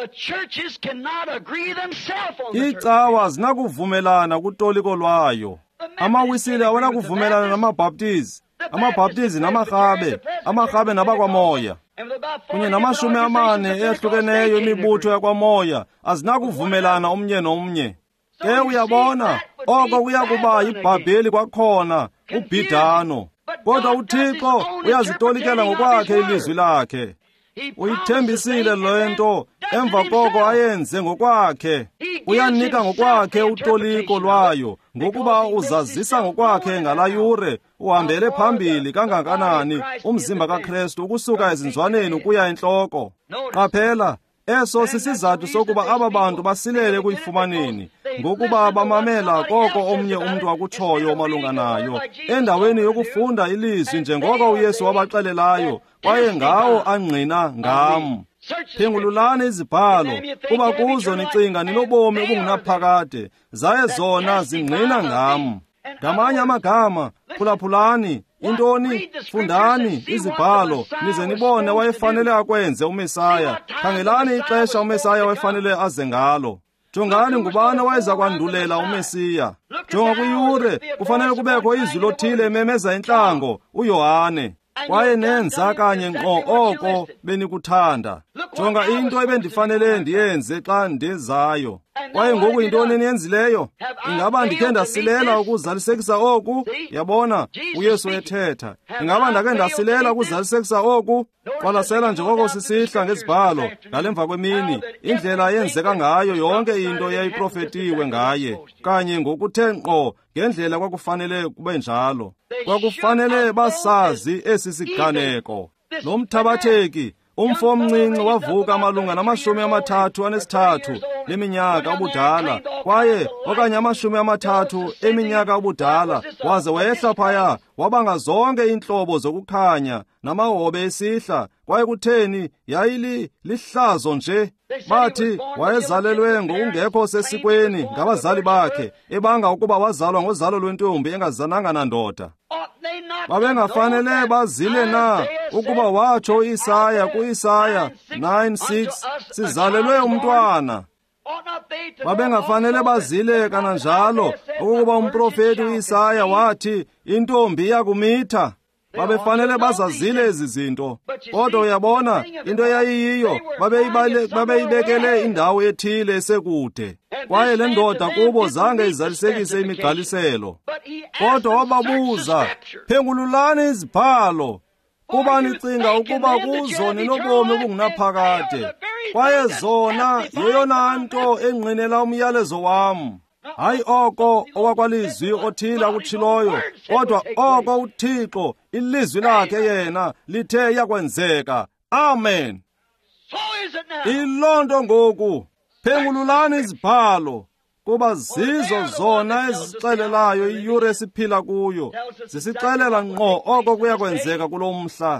Icawa zinakuvumelana kutoliko lwayo. Amawisile awanakuvumelana namabhaptizi, amabhaptizi namarhabe, amarhabe nabakwamoya. Kunye namashumi amane ehlukeneyo imibutho yakwamoya azinakuvumelana omnye nomnye. Ke uyabona, oko kuya kuba yiBhabheli kwakhona, ubhidano. Kodwa uThixo uyazitolikela ngokwakhe ilizwi lakhe. Uyithembisile le nto, emva koko ayenze ngokwakhe. Uyanika ngokwakhe utoliko lwayo, ngokuba uzazisa ngokwakhe ngalayure, uhambele phambili kangakanani umzimba kaKristu ukusuka ezinzwaneni ukuya entloko. Qaphela, eso sisizathu sokuba aba bantu basilele kuyifumaneni, ngokuba bamamela koko omnye umntu akutshoyo malunga nayo, endaweni yokufunda ilizwi njengoko uYesu wabaxelelayo, kwaye ngawo angqina ngam. Phengululani izibhalo, kuba kuzo nicinga ninobomi obungunaphakade, zaye zona zingqina ngam. Ngamanye amagama, phulaphulani, intoni, fundani izibhalo, nize nibone wayefanele akwenze uMesaya. Khangelani ixesha uMesaya wayefanele aze ngalo. Jongani ngubani wayeza kwandulela uMesiya. Jonga kwiyure, kufanele kubekho izwi lothile ememeza intlango, uYohane. Kwaye nenza kanye ngqo oko benikuthanda. Jonga into ebendifanele ndiyenze xa ndezayo. Kwaye ngoku yintoni eniyenzileyo? Ingaba ndikhe ndasilela ukuzalisekisa oku? Yabona, uYesu ethetha. Ingaba ndakhe ndasilela ukuzalisekisa oku? Qalasela njengoko sisihla ngezibhalo, ngalemva kwemini, indlela yenzeka ngayo yonke into yayiprofetiwe ngaye, kanye ngokuthe ngqo ngendlela kwakufanele kube njalo. Kwakufanele basazi esi siganeko. Lo mthabatheki, umfo omncinci wavuka malunga namashumi amathathu anesithathu leminyaka ubudala, kwaye okanye amashumi amathathu eminyaka ubudala, waze wehla phaya, wabanga zonke iintlobo zokukhanya namahobe esihla, kwaye kutheni yayili lihlazo nje. Bathi wayezalelwe ngokungekho sesikweni ngabazali bakhe, ebanga ukuba wazalwa ngozalo lwentombi engazananga nandoda. Babengafanele bazile na ukuba watsho Isaya ku-Isaya nine six, sizalelwe umntwana? Babengafanele bazile kananjalo ukuba umprofeti u-Isaya wathi intombi iyakumitha? babefanele bazazile ezi zinto. Kodwa uyabona, into yayiyiyo, babeyibekele indawo ethile esekude, kwaye le ndoda kubo zange izalisekise imigaliselo. Kodwa wababuza, phengululani izibhalo, kuba nicinga ukuba kuzo ninobomi obungunaphakade, kwaye zona yeyona nto engqinela umyalezo wam. Hayi oko owakwalizwi othile akutshiloyo, kodwa oko uThixo ilizwi lakhe yena lithe yakwenzeka. Amen. Ilonto ngoku, phengululani izibhalo, kuba zizo zona ezisixelelayo iyure esiphila kuyo, zisixelela ngqo oko kuyakwenzeka kulo mhla.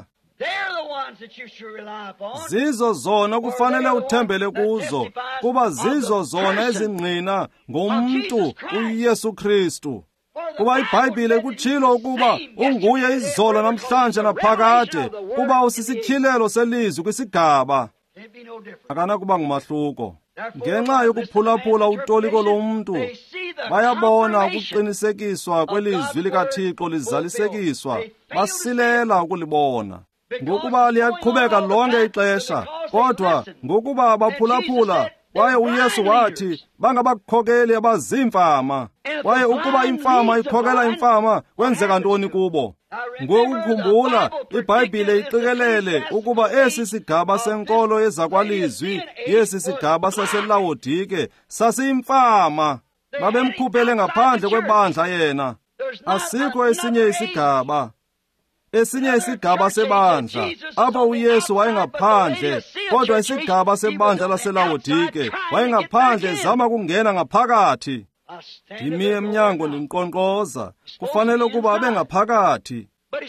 Zizo zona kufanele uthembele kuzo, kuba zizo zona ezingqina ngomntu uYesu Kristu. Kuba iBhayibhile kutshilo ukuba unguye izolo namhlanje naphakade, kuba usisityhilelo selizwi kwisigaba. Akanakuba ngumahluko. Ngenxa yokuphulaphula utoliko lomntu, bayabona ukuqinisekiswa kwelizwi likaThixo lizalisekiswa, basilela ukulibona. Ngokuba liyaqhubeka lonke ixesha, kodwa ngokuba baphulaphula, kwaye uYesu wathi bangabakhokeli abazimfama, kwaye ukuba imfama ikhokela imfama, kwenzeka ntoni kubo? Ngokukhumbula, iBhayibhile iqikelele ukuba esi sigaba senkolo yezakwalizwi, yesi sigaba saseLawodike, sasiyimfama. Babemkhuphele ngaphandle kwebandla yena. Asikho esinye isigaba. Esinye isigaba sebandla, apho uYesu wayengaphandle, kodwa isigaba sebandla laseLawodike wayengaphandle zama kungena ngaphakathi. Ndimi emnyango ndinqonqoza, kufanele ukuba abe ngaphakathi.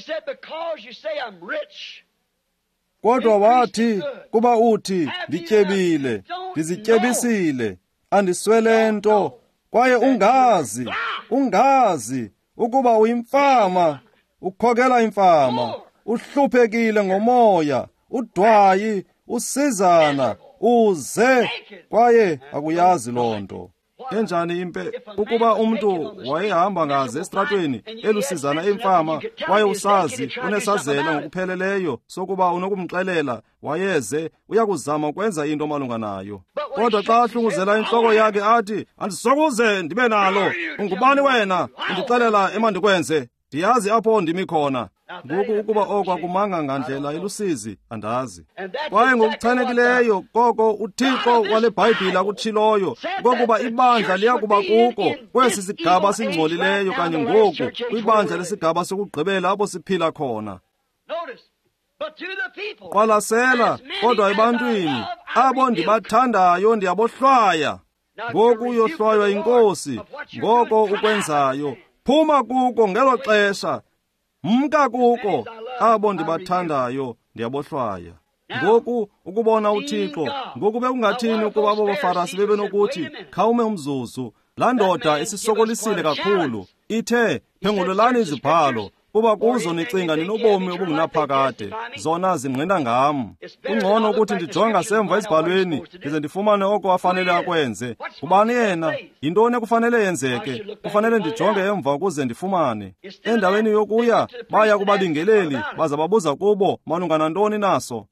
Kodwa wathi, kuba uthi, ndityebile, ndizityebisile, andiswele nto, kwaye ungazi, ungazi, ukuba uyimfama, ukhokela imfama, uhluphekile ngomoya, udwayi, usizana, uze, kwaye akuyazi loo nto. Enjani impe, ukuba umntu wayehamba ngaze esitratweni elusizana imfama, kwaye usazi, unesazela ngokupheleleyo sokuba unokumxelela, wayeze, uyakuzama ukwenza into malunga nayo. Kodwa xa ahlunguzela inhloko yakhe athi, andisokuze ndibe nalo, ungubani wena, undixelela emandikwenze, ndiyazi apho ndimi khona. Ngoku ukuba oko akumanga ngandlela ilusizi, andazi. Kwaye ngokuchanekileyo koko uThixo wale Bhayibhile akutshiloyo, kokuba ibandla liyakuba kuko kwesi sigaba singcolileyo kanye ngoku, kwibandla lesigaba sokugqibela apho siphila khona. Qalasela, kodwa ebantwini, abo ndibathandayo ndiyabohlwaya. Ngoku uyohlwaywa inkosi, ngoko ukwenzayo. Phuma kuko ngelo xesha, mka kuko, abo ndibathandayo ndiyabohlwaya. Ngoku ukubona uThixo, ngoku bekungathini ukuba abo baFarisi bebenokuthi, khawume umzuzu, laa ndoda isisokolisile kakhulu, ithe, phengululani izibhalo, kuba kuzo nicinga ninobomi obungunaphakade, zona zingqina ngam. Kungcono ukuthi ndijonga semva ezibhalweni, ndize ndifumane oko afanele akwenze. Kubani yena? Yintoni ekufanele yenzeke? Kufanele ndijonge emva ukuze ndifumane. Endaweni yokuya, baya kubabingeleli, baza babuza kubo, malunga nantoni naso?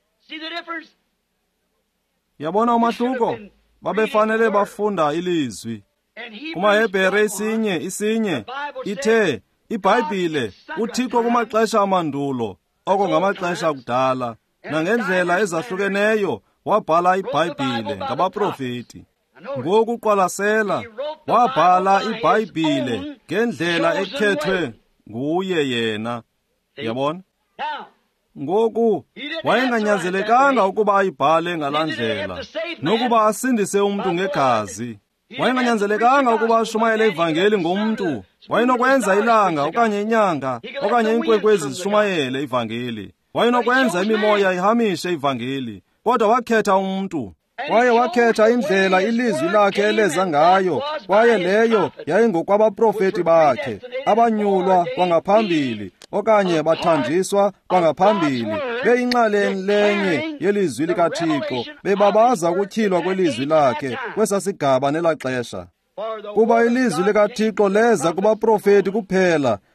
Yabona umahluko? Babefanele bafunda ilizwi. KumaHebhere isinye, isinye, ithe, iBhayibhile, uThixo kumaxesha amandulo, oko ngamaxesha akudala, nangendlela ezahlukeneyo, wabhala iBhayibhile ngabaprofeti. Ngoku qalasela, wabhala iBhayibhile ngendlela ekhethwe nguye yena. Yabona? Ngoku wayenganyanzelekanga ukuba ayibhale ngalaa ndlela, nokuba asindise umntu ngegazi. Wayenganyanzelekanga ukuba ashumayele ivangeli ngomntu. Wayenokwenza ilanga okanye inyanga okanye inkwenkwezi zishumayele ivangeli. Wayenokwenza imimoya ihamishe ivangeli. Kodwa wakhetha umntu. Kwaye wakhetha indlela ilizwi lakhe eleza ngayo, kwaye leyo yayingokwabaprofeti bakhe, abanyulwa kwangaphambili, okanye bathanjiswa kwangaphambili, beyinxalenye yelizwi likaThixo, bebabaza ukutyhilwa kwelizwi lakhe kwesasigaba nela xesha. Kuba ilizwi likaThixo leza kubaprofeti kuphela,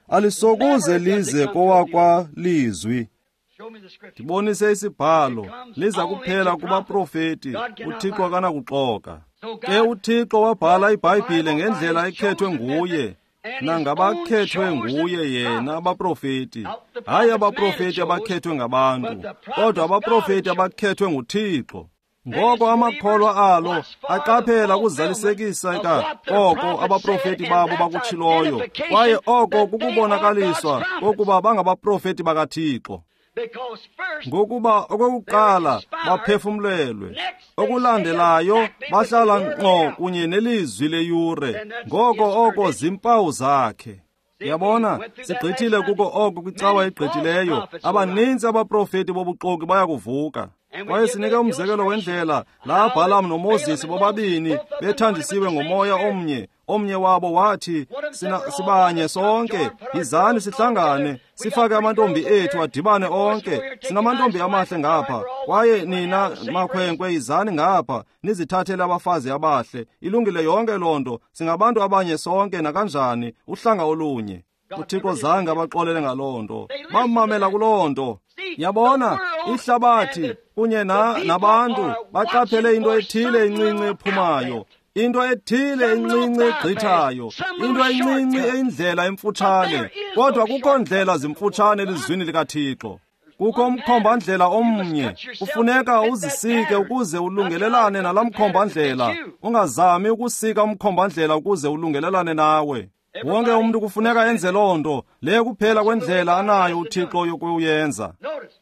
alisokuze lize kowakwalizwi. Ndibonise isibhalo, liza kuphela kubaprofeti, uThixo akanakuxoka. Ke uThixo wabhala iBhayibhile ngendlela ekhethwe nguye, nangabakhethwe nguye yena abaprofeti, hayi abaprofeti abakhethwe ngabantu, kodwa abaprofeti abakhethwe nguThixo. Ngoko amakholwa alo aqaphela ukuzalisekisa oko abaprofeti babo bakutshiloyo, kwaye oko kukubonakaliswa kokuba bangabaprofeti bakaThixo. Ngokuba okokuqala baphefumlelwe, okulandelayo bahlala ngqo kunye nelizwi leyure, ngoko oko zimpawu zakhe. Yabona, sigqithile kuko oko kwicawa egqithileyo, abaninzi abaprofeti bobuxoki bayakuvuka. Kwaye sinike umzekelo wendlela la Balaam noMoses bobabini bethandisiwe ngomoya omnye. Omnye wabo wathi, Sina, sibanye sonke, yizani sihlangane, sifake amantombi ethu adibane onke. Sinamantombi amahle ngapha, kwaye nina makhwenkwe yizani ngapha, nizithathele abafazi abahle. Ilungile yonke lonto, singabantu abanye sonke nakanjani, uhlanga olunye. uThixo zange abaxolele ngalonto, bamamela kulonto. Yabona, ihlabathi kunye nabantu baqaphele into ethile encinci ephumayo, into ethile encinci egqithayo, into encinci eyindlela emfutshane. Kodwa kukho ndlela zimfutshane elizwini likaThixo. Kukho umkhombandlela omnye, kufuneka uzisike ukuze ulungelelane nala mkhombandlela. Ungazami ukusika umkhombandlela ukuze ulungelelane nawe. Wonke umuntu kufuneka enze lonto, le kuphela kwendlela anayo uThixo yokuyenza.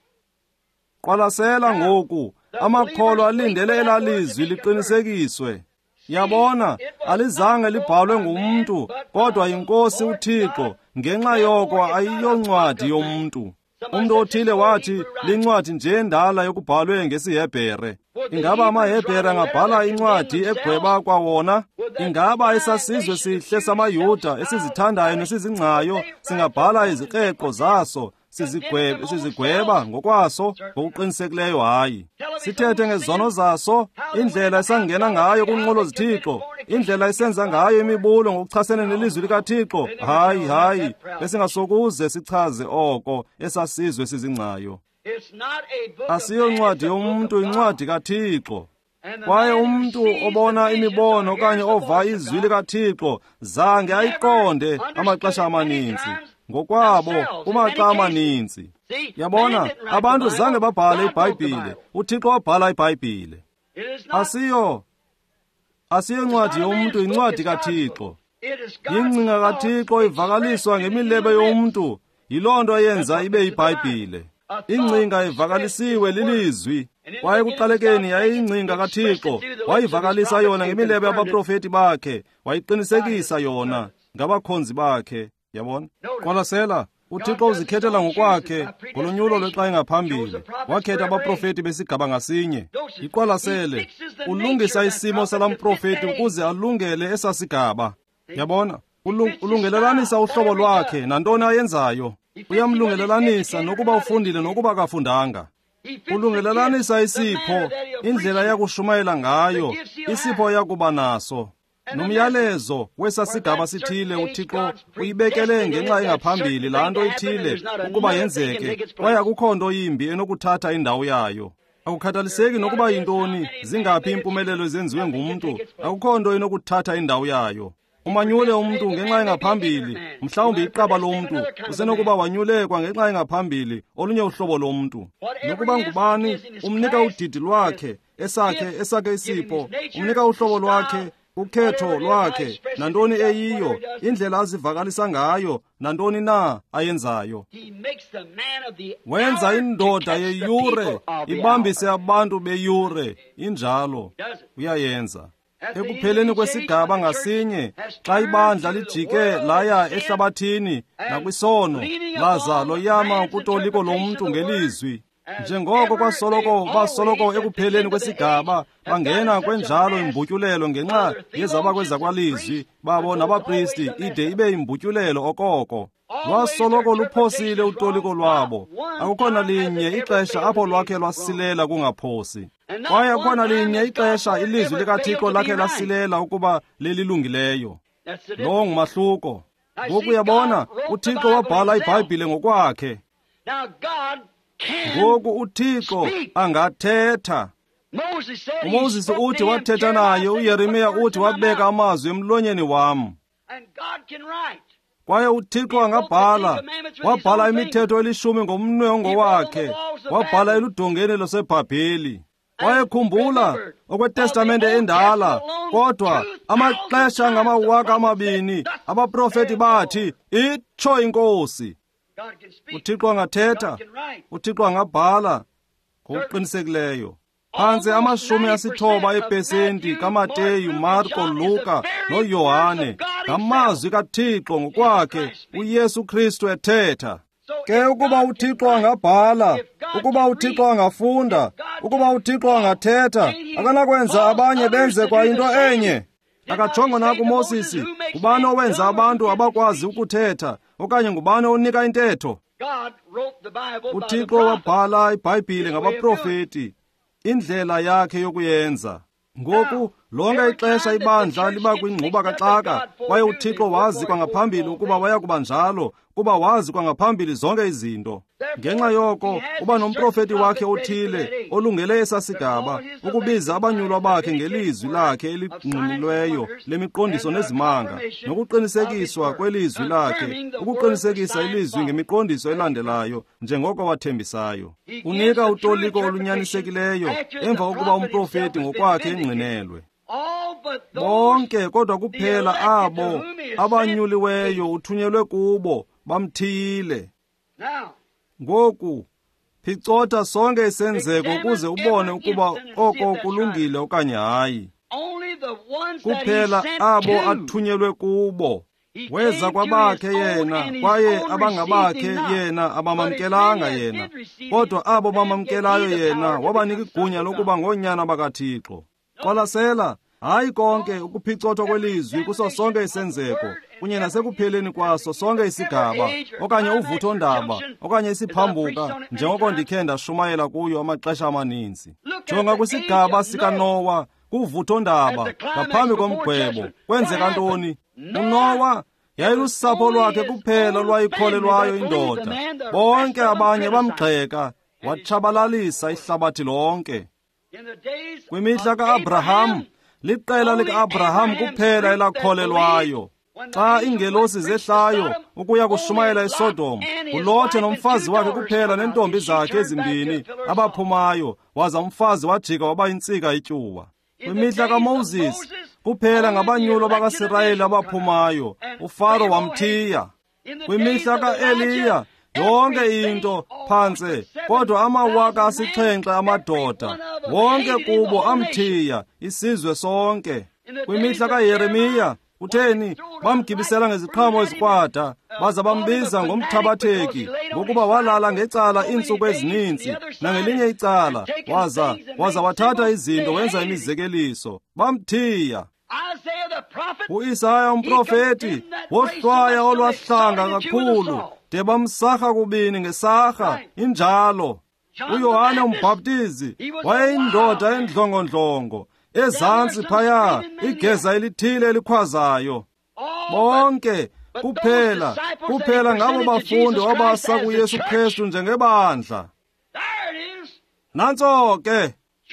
Qalasela ngoku, amakholwa alindele elalizwi liqinisekiswe. Yabona, alizange libhalwe ngumuntu, kodwa yiNkosi uThixo, ngenxa yoko ayiyoncwadi yomuntu. Umuntu othile wathi, lincwadi nje endala yokubhalwe ngesiHebhere. Ingaba amaHebhere angabhala incwadi egweba kwawona? Ingaba esasizwe sihle samaYuda esizithandayo nesizingcayo singabhala iziqeqo zaso, sizigweba, sizigweba ngokwaso, ngokuqinisekileyo hayi. Sithethe ngezono zaso, indlela esangena ngayo kunqolo zithixo, indlela esenza ngayo imibulo ngokuchasene nelizwi likaThixo. Hayi, hayi, besingasokuze sichaze oko esasizwe sizingcayo. Asiyoncwadi yomuntu, incwadi kaThixo. Kwaye umuntu obona imibono okanye ova izwi likaThixo zange ayiqonde amaxesha amaninzi. Ngokwabo kumaxa amaninzi. Yabona, abantu zange babhale iBhayibhile, uThixo wabhala iBhayibhile. Asiyo asiyo ncwadi yomuntu, incwadi kaThixo. Ingcinga kaThixo ivakaliswa ngemilebe yomuntu, yiloo nto yenza ibe yiBhayibhile. Ingcinga ivakalisiwe lilizwi, kwaye kuqalekeni yayingcinga kaThixo, wayivakalisa yona ngemilebe yabaprofeti bakhe, wayiqinisekisa yona ngabakhonzi bakhe. Yabona, qalasela, uThixo uzikhethela ngokwakhe ngolonyulo lwexa engaphambili, wakhetha abaprofeti besigaba ngasinye. Iqwalasele, ulungisa isimo salamprofeti ukuze alungele esasigaba. Yabona, ulungelelanisa uhlobo lwakhe nantoni ayenzayo. Uyamlungelelanisa nokuba ufundile nokuba kafundanga. Ulungelelanisa isipho, indlela yakushumayela ngayo, isipho yakuba naso. Nomyalezo wesasigaba sithile uThixo uyibekele ngenxa engaphambili laa nto ithile ukuba yenzeke, kwaye akukho nto yimbi enokuthatha indawo yayo. Akukhathaliseki nokuba yintoni, zingaphi impumelelo ezenziwe ngumntu, akukho nto enokuthatha indawo yayo. Umanyule umntu ngenxa engaphambili, mhlawumbi iqaba lomntu, usenokuba wanyulekwa ngenxa engaphambili olunye uhlobo lomntu. Nokuba ngubani, umnika udidi lwakhe, esakhe, esakhe isipho, umnika uhlobo lwakhe, ukhetho lwakhe, nantoni eyiyo, indlela azivakalisa ngayo, nantoni na ayenzayo. Wenza indoda yeyure, ibambise abantu beyure, injalo, uyayenza. Ekupheleni kwesigaba ngasinye, xa ibandla lijike laya ehlabathini nakwisono, laza loyama ukutoliko lomntu ngelizwi. Njengoko kwasoloko basoloko ekupheleni kwesigaba bangena kwenjalo imbutyulelo ngenxa yezabakweza kwalizwi babo nabapristi, ide ibe imbutyulelo okoko. Lwasoloko luphosile utoliko lwabo. Akukho nalinye ixesha apho lwakhe lwasilela kungaphosi. Kwaye akukho nalinye ixesha ilizwi likaThixo lakhe lasilela ukuba lelilungileyo. Lo ngumahluko. Ngoku uyabona, uThixo wabhala iBhayibhile ngokwakhe. Ngoku uThixo angathetha. uMoses uthi wathetha naye, uYeremiya uthi wabeka amazwi emlonyeni wami. Kwaye uThixo angabhala, wabhala imithetho elishumi ngomnwengo wakhe, wabhala eludongeni lwaseBhabheli. Kwaye khumbula okwetestamente endala, kodwa amaxesha ngamawaka amabini abaprofeti bathi, itsho inkosi. uThixo angathetha, uThixo angabhala ngokuqinisekileyo. Phantse amashumi asithoba epesenti kaMateyu, Marko, Luka noYohane ngamazwi kaThixo ngokwakhe, uYesu Kristu ethetha. Ke ukuba uThixo angabhala, ukuba uThixo angafunda, ukuba uThixo angathetha, akanakwenza abanye benze kwa into enye. Akajonga na kuMoses, ngubani owenza abantu abakwazi ukuthetha, okanye ngubani onika intetho? uThixo wabhala iBhayibhile ngabaprofeti, indlela yakhe yokuyenza. Ngoku lonke ixesha ibandla liba kwingxuba kaxaka, kwaye uThixo wazi kwangaphambili ukuba waya kuba njalo, kuba wazi kwangaphambili zonke izinto. Ngenxa yoko uba nomprofeti wakhe othile olungele esasigaba ukubiza abanyulwa bakhe ngelizwi lakhe elinqunyiweyo lemiqondiso nezimanga, nokuqinisekiswa kwelizwi lakhe, ukuqinisekisa ilizwi ngemiqondiso elandelayo njengoko wathembisayo. Unika utoliko olunyanisekileyo emva kokuba umprofeti ngokwakhe engqinelwe. Bonke kodwa kuphela abo abanyuliweyo uthunyelwe kubo bamthiyile. Ngoku phicotha sonke isenzeko ukuze ubone ukuba oko kulungile okanye hayi. Kuphela abo athunyelwe kubo. Weza kwabakhe yena, kwaye abangabakhe yena abamamkelanga yena. Kodwa abo bamamkelayo yena wabanika igunya lokuba ngoonyana bakaThixo. Qalasela, hayi konke ukuphicothwa kwelizwi kuso sonke isenzeko, kunye nasekupheleni kwaso sonke isigaba, okanye uvuthondaba, okanye isiphambuka, njengoko ndikhe ndashumayela kuyo amaxesha amaninzi. Jonga kwisigaba sikaNowa, kuvuthondaba, ngaphambi komgwebo, kwenzeka ntoni? uNowa yayilusapho lwakhe kuphela lwayikholelwayo indoda. Bonke abanye bamgxeka, watshabalalisa ihlabathi lonke. Kwimihla ka-Abrahamu, liqela lika-Abrahamu kuphela elakholelwayo. Xa ingelosi zehlayo ukuya kushumayela eSodom, uLothe nomfazi wakhe kuphela nentombi zakhe ezimbini abaphumayo, waza umfazi wajika waba yintsika ityuwa. Kwimihla kaMoses, kuphela ngabanyulo bakaSirayeli abaphumayo, uFaro wamthiya. Kwimihla ka-Eliya, yonke into phantse, kodwa amawaka asixhenxe amadoda, wonke kubo amthiya, isizwe sonke. Kwimihla kaYeremiya, utheni? Bamgibisela ngeziqhamo ezikrwada, baza bambiza ngomthabatheki, ngokuba walala ngecala iintsuku ezininzi, nangelinye icala waza waza wathatha izinto wenza imizekeliso, bamthiya. U-Isaya umprofeti wohlwaya olwahlanga kakhulu, de bamsarha kubini ngesarha, injalo. uYohane uMbhaptizi wayeyindoda endlongondlongo, ezantsi phaya, igeza elithile elikhwazayo. Bonke kuphela kuphela ngabo bafundi wabasa kuYesu Kristu njengebandla. Nantso ke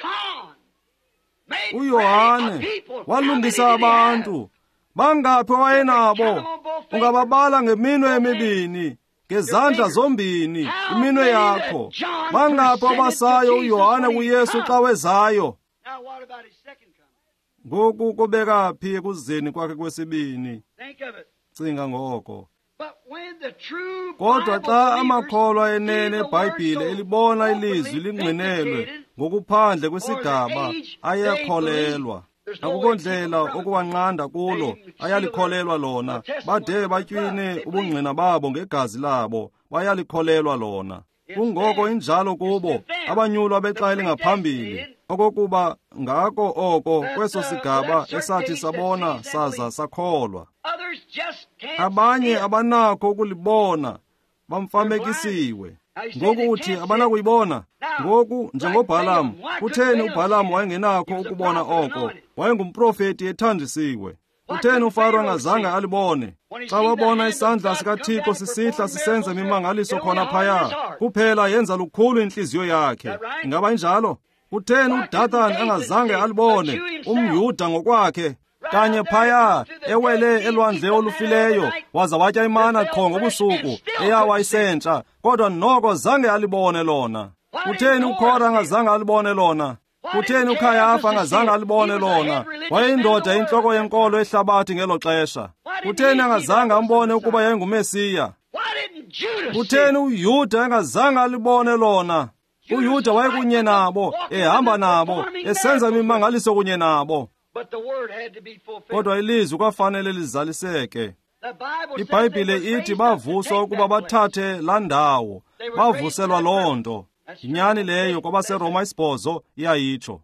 uYohane walungisa abantu. Bangaphi wayenabo? Ungababala ngeminwe emibini, ngezandla zombini iminwe yakho. Bangaphi abasayo uYohane kuYesu xa wezayo? Ngoku kubeka phi ekuzeni kwakhe kwesibini? Cinga ngoko. Kodwa xa amakholwa enene eBhayibhile elibona ilizwi lingqinelwe ngokuphandle kwesigaba, ayakholelwa. Akukho ndlela okuwanqanda kulo, ayalikholelwa lona. Bade batywine ubungqina babo ngegazi labo, bayalikholelwa lona. Kungoko injalo kubo abanyulwa bexa elingaphambili, okokuba ngako oko kweso sigaba esathi sabona saza sakholwa. Abanye abanakho ukulibona, bamfamekisiwe. Ngoku uthi abanakuyibona? Ngoku njengobhalamu, kutheni uBhalamu wayengenakho ukubona oko? Wayengumprofeti ethandisiwe. Kutheni uFaro angazange alibone? Xa wabona isandla sikaThixo sisihla sisenza imimangaliso khona phaya, kuphela yenza lukhulu inhliziyo yakhe. Ingaba injalo? Kutheni uDathani angazange alibone, umYuda ngokwakhe, kanye phaya ewele elwandle olufileyo, waza watya imana qho ngobusuku eyawa isentsha, kodwa noko zange alibone lona? Kutheni uKhora angazange alibone lona? Kutheni uKhayafa angazange alibone lona? Wayeyindoda inhloko yenkolo ehlabathi ngelo xesha. Kutheni angazange ambone ukuba yayingumesiya? Kutheni uYuda angazange alibone lona? UYuda wayekunye nabo, ehamba nabo, esenza imimangaliso kunye nabo. Kodwa ilizwi kwafanele lizaliseke. IBhayibhile ithi bavuswa ukuba bathathe laa ndawo, bavuselwa loo nto. Inyani leyo kwabaseRoma isibhozo iyayitsho.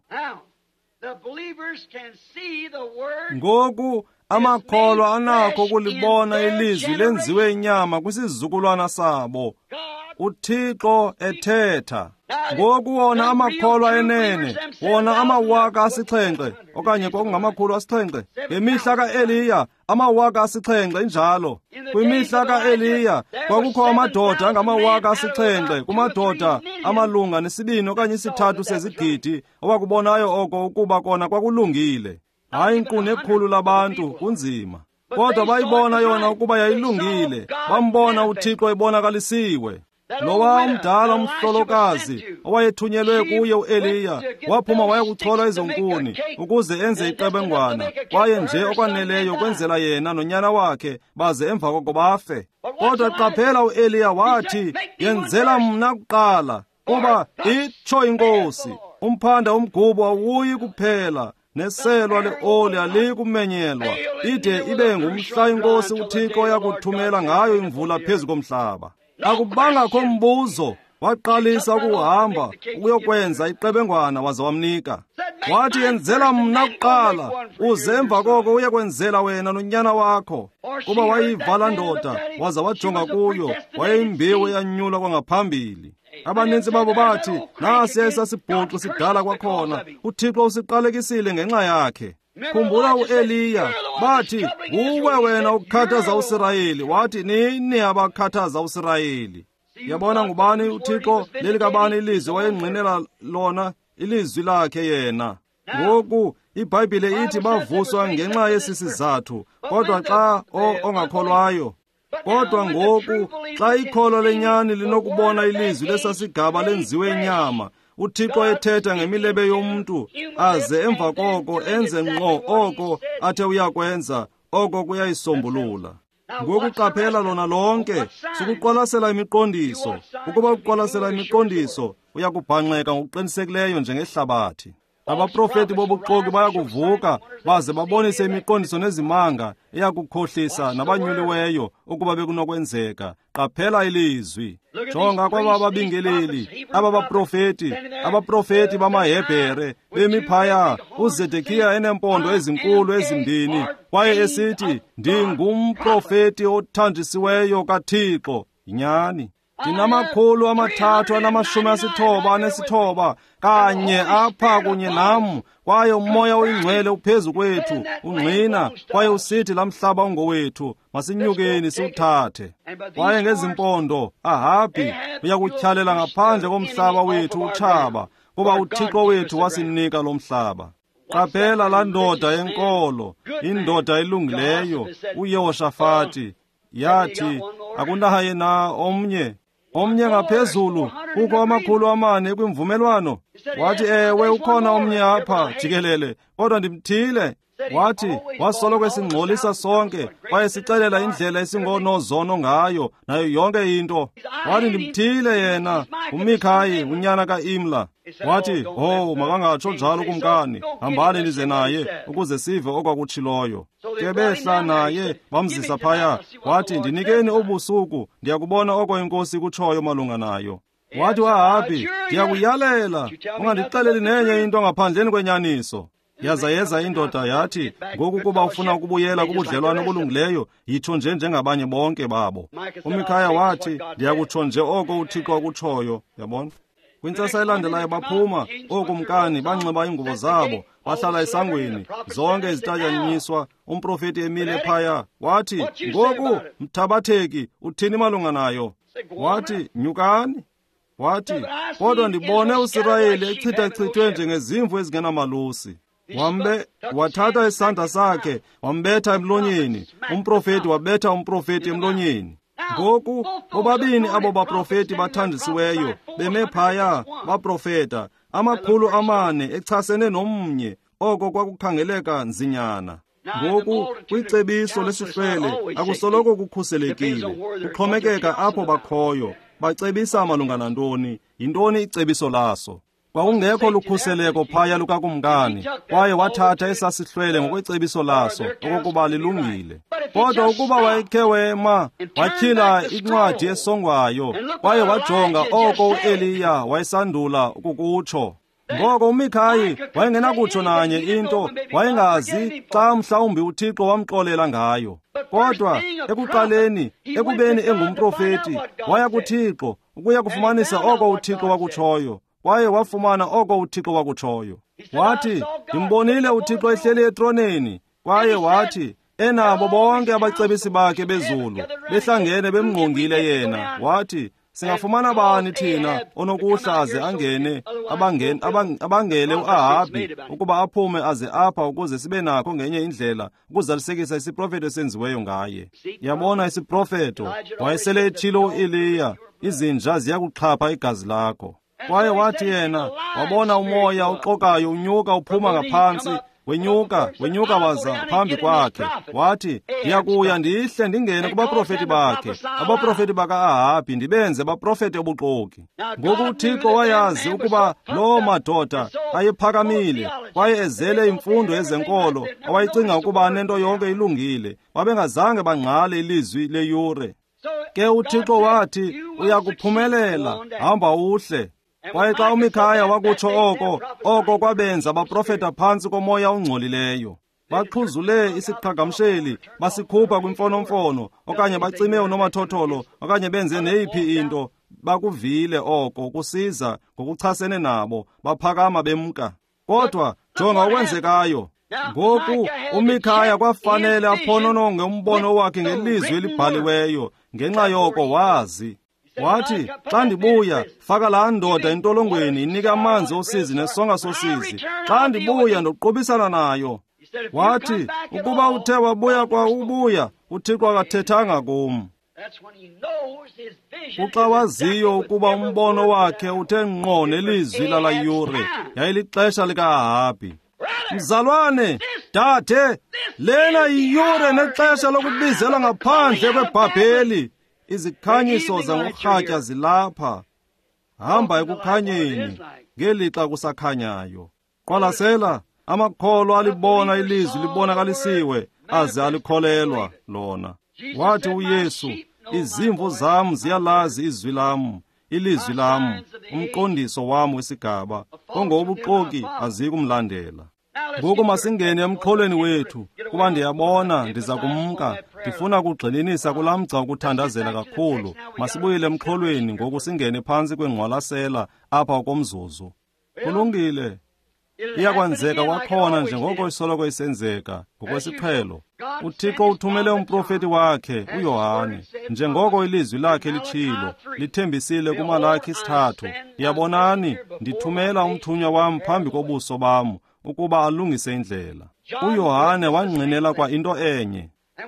Ngoku amakholwa anakho kulibona ilizwi lenziwe inyama kwisizukulwana sabo, uThixo ethetha. Ngoku wona amakholwa enene, wona amawaka asixhenxe, okanye kwakungamakhulu asixhenxe, ngemihla ka-Eliya amawaka asixhenxe injalo. Kwimihla ka-Eliya kwakukho amadoda angamawaka asixhenxe, kumadoda amalunga nesibini okanye isithathu sezigidi, owakubonayo oko ukuba kona kwakulungile. Hayi inkuni ekhulu labantu, kunzima. Kodwa bayibona yona ukuba yayilungile, bambona uThixo ebonakalisiwe. Lowa umdala umhlolokazi owayethunyelwe kuye u-Eliya waphuma wayakuchola izonkuni ukuze enze iqebengwana, kwaye nje okwaneleyo kwenzela yena nonyana wakhe baze emva koko bafe. Kodwa qaphela u-Eliya wathi, yenzela mna kuqala, kuba itsho inkosi, umphanda umgubo awuyi kuphela, neselwa le-oli alikumenyelwa, ide ibe ngumhla inkosi uThixo yakuthumela ngayo imvula phezu komhlaba. Akubangakho mbuzo, waqalisa ukuhamba ukuyokwenza iqebengwana waze wamnika. Wathi yenzela mna kuqala, uze emva koko uye kwenzela wena nonyana wakho. Kuba wayivala ndoda, waza wajonga kuyo, wayeyimbewu eyanyulwa kwangaphambili. Abaninzi babo bathi, nasi esasibhuqu sidala kwakhona, uThixo usiqalekisile ngenxa yakhe. Khumbula u-Eliya, bathi, uwe wena ukhathaza uSirayeli, wathi nini abakhathaza uSirayeli. Yabona ngubani uThixo lelikabani ilizwi wayengqinela lona, ilizwi lakhe yena. Ngoku iBhayibhile ithi bavuswa ngenxa yesisizathu, kodwa xa ongakholwayo. Kodwa ngoku xa ikholo lenyani linokubona ilizwi lesasigaba lenziwe inyama, uThixo ethetha ngemilebe yomntu, aze emva koko enze ngqo oko athe uyakwenza, oko kuyayisombulula. Ngokuqaphela lona lonke, sikuqwalasela imiqondiso. Ukuba uqwalasela imiqondiso, uyakubhanqeka ngokuqinisekileyo njengehlabathi. Abaprofeti bobuxoki bayakuvuka baze babonise imiqondiso nezimanga eyakukhohlisa nabanyuliweyo ukuba bekunokwenzeka. Qaphela ilizwi. Jonga kwaba babingeleli, aba baprofeti, abaprofeti bamaHebhere bemi phaya, uZedekhiya enempondo ezinkulu ezimbini, kwaye esithi, ndingumprofeti othandisiweyo kaThixo. Inyani. Ndinamakhulu amathathu anamashumi asithoba anesithoba kanye apha kunye nam, kwaye umoya oyingcwele uphezu kwethu, ungqina, kwaye usithi lamhlaba ungowethu, masinyukeni siwuthathe. Kwaye ngezimpondo, Ahabi, uyakutyhalela ngaphandle komhlaba wethu utshaba, kuba uThixo wethu wasinika lo mhlaba. Qaphela laa ndoda yenkolo, indoda elungileyo, uYehoshafati, yathi, akunaye na omnye? Omnye ngaphezulu, kukho amakhulu amane kwimvumelwano. Wathi, ewe, ukhona omnye apha jikelele, kodwa ndimthile. Wathi, wasoloko esingxolisa sonke, kwaye sixelela indlela esingonozono ngayo, nayo yonke into. Wathi, ndimthile yena, uMikhayi, unyana ka-Imla. Wathi, oh, makangatsho njalo kumkani, hambani nize naye, ukuze sive okwakutshiloyo. Ke behla naye, bamzisa phaya. Wathi, ndinikeni obusuku, ndiyakubona oko inkosi kutshoyo malunga nayo. Wathi, Ahabi, ndiyakuyalela, ungandixeleli nenye into ngaphandleni kwenyaniso. Yaza yeza indoda yathi, ngoku kuba ufuna ukubuyela kubudlelwano obulungileyo, yitsho nje njengabanye bonke babo. uMikhaya wathi, ndiyakutsho nje oko uThixo akutshoyo. Yabona? Kwintsasa elandelayo baphuma ookumkani banxiba iingubo zabo, bahlala esangweni, zonke izitatanyanyiswa. Umprofeti emile phaya wathi, ngoku mthabatheki, uthini malunga nayo? Wathi, nyukani. Wathi, kodwa ndibone uSirayeli echithachithwe njengezimvu ezingenamalusi. Wambe wathatha isandla sakhe wambetha emlonyeni. Umprofeti wabetha umprofeti emlonyeni. Ngoku bobabini abo baprofeti bathandisiweyo beme phaya baprofeta, amakhulu amane echasene nomnye, oko kwakukhangeleka nzinyana. Ngoku kwicebiso lesihlwele akusoloko kukhuselekile, kuxhomekeka apho bakhoyo. Bacebisa malunga nantoni, yintoni icebiso laso. Kwakungekho lukhuseleko phaya lukakumkani, kwaye wathatha esasihlwele ngokwecebiso laso okokuba lilungile. Kodwa ukuba wayekhe wema watyhila incwadi esongwayo, kwaye wajonga oko uEliya wayesandula ukukutsho, ngoko uMikhayi wayengenakutsho nanye into, wayengazi xa mhlawumbi uThixo wamxolela ngayo. Kodwa ekuqaleni, ekubeni engumprofeti, waya kuThixo ukuya kufumanisa oko uThixo wakutshoyo, kwaye wafumana oko uThixo wakutshoyo. Wathi, ndimbonile uThixo ehleli etroneni, kwaye wathi, enabo bonke abacebisi bakhe bezulu, behlangene bemngqongile yena. Wathi, singafumana bani thina onokuhlaze angene abangene abangele uAhabi ukuba aphume aze apha ukuze sibe nakho ngenye indlela ukuzalisekisa isiprofeto esenziweyo ngaye. Yabona isiprofeto wayesele etshilo uEliya, izinja ziyakuxhapha igazi lakho. Kwaye wathi yena wabona umoya uxokayo unyuka uphuma ngaphansi, wenyuka wenyuka waza phambi kwakhe. Wathi, ndiyakuya ndihle ndingene kubaprofeti bakhe, abaprofeti baka-Ahabi, ndibenze baprofete ubuxoki. Ngoku uThixo wayazi ukuba loo madoda ayephakamile, kwaye ezele imfundo yezenkolo, awayicinga ukuba nento yonke ilungile, babengazange bangqale ilizwi leyure. Ke uThixo wathi, uyakuphumelela, hamba uhle. Kwaye xa uMikhaya wakutsho oko, oko kwabenza abaprofeta phantsi komoya ongcolileyo. Baxhuzule isiqhagamsheli, basikhupha kwimfonomfono, okanye bacime unomathotholo, okanye benze neyiphi into, bakuvile oko kusiza ngokuchasene nabo, baphakama bemka. Kodwa jonga okwenzekayo. Ngoku uMikhaya kwafanele aphonononge umbono wakhe ngelizwi elibhaliweyo, ngenxa yoko wazi. Wathi, xa ndibuya, faka laa ndoda entolongweni, inike amanzi osizi nesonga sosizi. Xa ndibuya ndoqubisana nayo. Wathi, ukuba uthe wabuya kwa ubuya, uThixo akathethanga kum. Kuxa waziyo ukuba umbono wakhe uthe ngqo nelizwi lala yure, yayilixesha lika-Ahabi. Mzalwane, dade, lena yiyure nexesha lokubizela ngaphandle kweBhabheli. Izikhanyiso zangorhatya zilapha. Hamba ekukhanyeni, ngelixa kusakhanyayo. Qwalasela, amakholo alibona ilizwi libonakalisiwe, aze alikholelwa lona. Wathi uYesu, izimvu zam ziyalazi izwi lam, ilizwi lam, umqondiso wam wesigaba, ongobuxoki azikumlandela. Ngoku masingene emxholweni wethu, kuba ndiyabona ndiza kumka. Ndifuna ukugxininisa kulaa mgca ukuthandazela kakhulu. Masibuyele emxholweni ngoku singene phantsi kwengqwalasela apha okomzuzu. Kulungile. Iyakwenzeka kwakhona njengoko isoloko isenzeka ngokwesiqhelo. uThixo uthumele umprofeti wakhe uYohane, njengoko ilizwi lakhe litshilo, lithembisile kuMalaki isithathu. Yabonani, ndithumela umthunywa wam phambi kobuso bam, ukuba alungise indlela. UYohane wangqinela kwa into enye.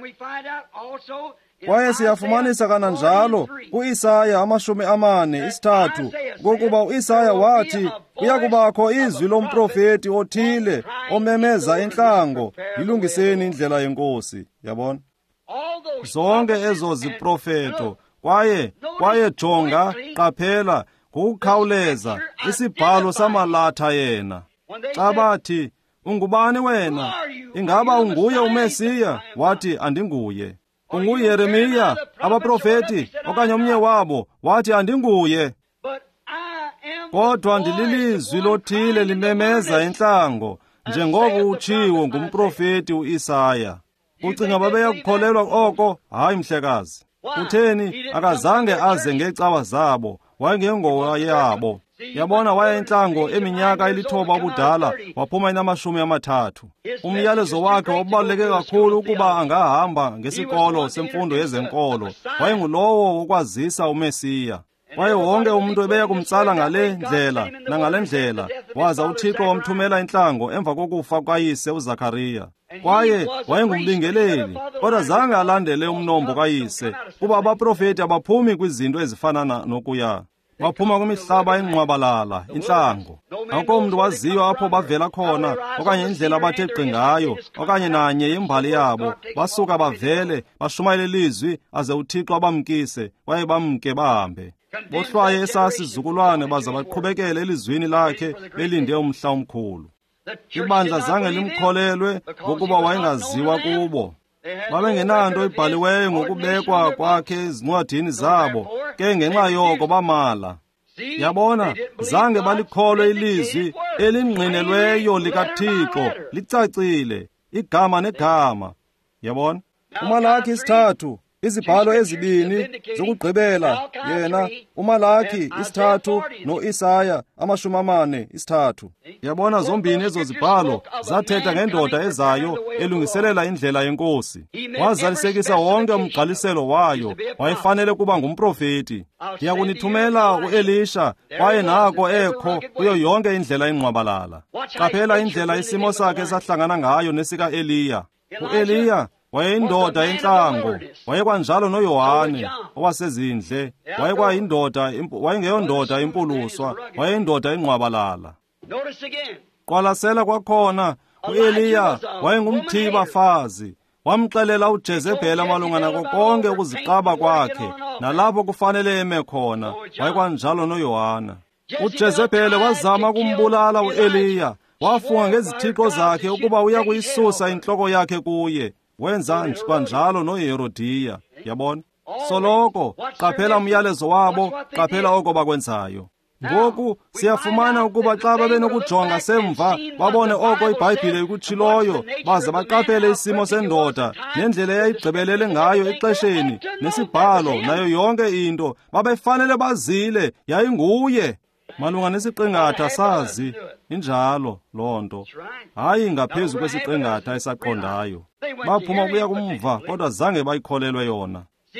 Kwaye siyafumanisa kananjalo ku-Isaya amashumi amane isithathu, kokuba u-Isaya wathi, kuyakubakho izwi lomprofeti othile, omemeza intlango, ilungiseni indlela yenkosi. Yabona? Zonke ezo ziprofeto, kwaye, kwaye jonga, qaphela, ngokukhawuleza, isibhalo samalatha yena. Xa bathi, ungubani wena? Ingaba unguye uMesiya? Wathi, andinguye. UnguYeremiya, abaprofeti, okanye omnye wabo? Wathi, andinguye. Kodwa ndililizwi lothile limemeza intlango, njengoko utshiwo ngumprofeti u-Isaya. Ucinga babeya kukholelwa oko? Hayi mhlekazi. Kutheni? Akazange aze ngecawa zabo, wayengengowayabo. Yabona wayeyinhlango eminyaka elithoba ubudala, waphuma inamashumi amathathu. Umyalezo wakhe wabaluleke kakhulu ukuba angahamba ngesikolo semfundo yezenkolo. Wayengulowo wokwazisa uMesiya. Kwaye wonke umuntu ebeya kumtsala ngale ndlela nangale ndlela, waza uThixo wamthumela inhlango emva kokufa kayise uZakhariya. Kwaye wayengumbingeleli, kodwa zange alandele umnombo kayise, kuba abaprofeti abaphumi kwizinto ezifana nokuya. Baphuma kwimihlaba engqwabalala, inhlango. Akukho umuntu waziyo apho bavela khona, okanye indlela abathe gqi ngayo, okanye nanye imbali yabo. Basuka bavele, bashumayele ilizwi, aze uThixo abamkise, kwaye bamke bahambe. Bohlwaye esasizukulwane baza baqhubekele elizwini lakhe belinde umhla omkhulu. Ibandla zange limkholelwe ngokuba wayengaziwa kubo. Babengenanto ibhaliweyo ngokubekwa kwakhe ezincwadini zabo, ke ngenxa yoko bamala. Yabona, zange balikholwe ilizwi elingqinelweyo likaThixo, licacile, igama negama. Yabona, uMalaki isithathu, izibhalo ezibini zokugqibela, yena uMalaki isithathu no-Isaya amashumi amane isithathu. Yabona, zombini ezo zibhalo zathetha ngendoda ezayo elungiselela indlela yenkosi. Wazalisekisa wonke umgqaliselo wayo, wayefanele kuba ngumprofeti. Ndiyakunithumela u-Elisha, kwaye nako ekho kuyo yonke indlela engqwabalala. Qaphela indlela isimo sakhe esahlangana ngayo nesika-Eliya. U-Eliya wayeyindoda yenhlango, wayekwanjalo noYohane owasezindle, wayekwayindoda, wayengeyondoda impuluswa, wayeyindoda engqwabalala. Qwalasela kwakhona, u-Eliya wayengumthibafazi. Wamxelela uJezebheli malungana konke ukuziqaba kwakhe, nalapho kufanele eme khona, wayekwanjalo noYohana. uJezebheli wazama ukumbulala u-Eliya, wafunga ngezithixo zakhe ukuba uya kuyisusa inhloko yakhe kuye. Wenza kanjalo noHerodiya. Yabona, soloko qaphela umyalezo wabo, qaphela oko bakwenzayo. Ngoku siyafumana ukuba xa babenokujonga semva babone oko iBhayibhile ikutshiloyo, baze baqaphele isimo sendoda nendlela eyayigqibelele ngayo exesheni, nesibhalo nayo yonke into, babefanele bazile yayinguye. Malunga nesiqingatha sazi, injalo loo nto, hayi ngaphezu kwesiqingatha esaqondayo. Baphuma kuya kumva, kodwa zange bayikholelwe yona.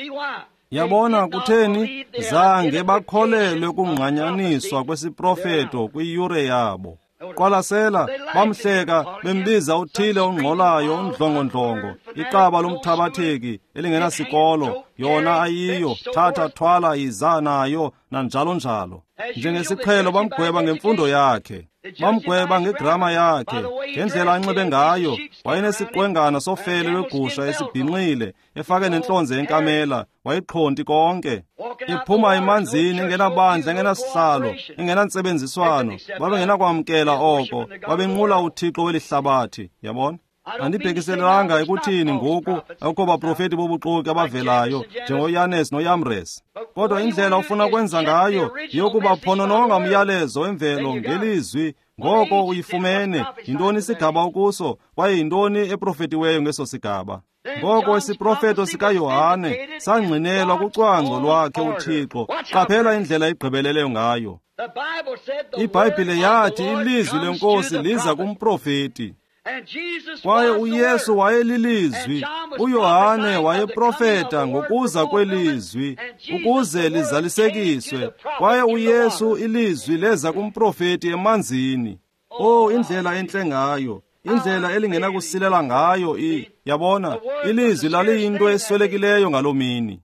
Yabona kutheni? Zange bakholelwe kungqanyaniswa kwesiprofeto kwiyure yabo. Qwalasela, bamhleka, bembiza uthile ongqolayo, undlongondlongo, iqaba lomthabatheki elingenasikolo, yona ayiyo, thatha thwala yiza nayo, nanjalo njalo. Njengesiqhelo bamgweba ngemfundo yakhe, bamgweba ngegrama yakhe, ngendlela anxibe ngayo. Wayenesiqwengana sofele lwegusha esibhinqile, efake nenhlonze yenkamela, wayiqhonti konke. Iphuma emanzini, engenabandla, engenasihlalo, engenantsebenziswano. Babengenakwamkela oko, babenqula uThixo welihlabathi. Yabona? Andibhekiselelanga ekuthini ngoku akukho baprofeti bobuxoki abavelayo njengoYanesi noYamresi. Kodwa indlela ufuna kwenza ngayo yokuba phonononga umyalezo wemvelo ngelizwi, ngoko uyifumene. Yintoni isigaba ukuso, kwaye yintoni eprofetiweyo ngeso sigaba? Ngoko isiprofeto sikaYohane sangqinelwa kucwangco lwakhe uThixo. Qaphela indlela igqibeleleyo ngayo. IBhayibhile yathi ilizwi lenkosi liza kumprofeti. Kwaye uYesu wayelilizwi, uYohane wayeprofeta ngokuza kwelizwi, ukuze lizalisekiswe. Kwaye uYesu ilizwi leza kumprofeti emanzini. Oh, indlela enhle ngayo, indlela elingenakusilela ngayo i yabona, ilizwi laliyinto eswelekileyo ngalomini.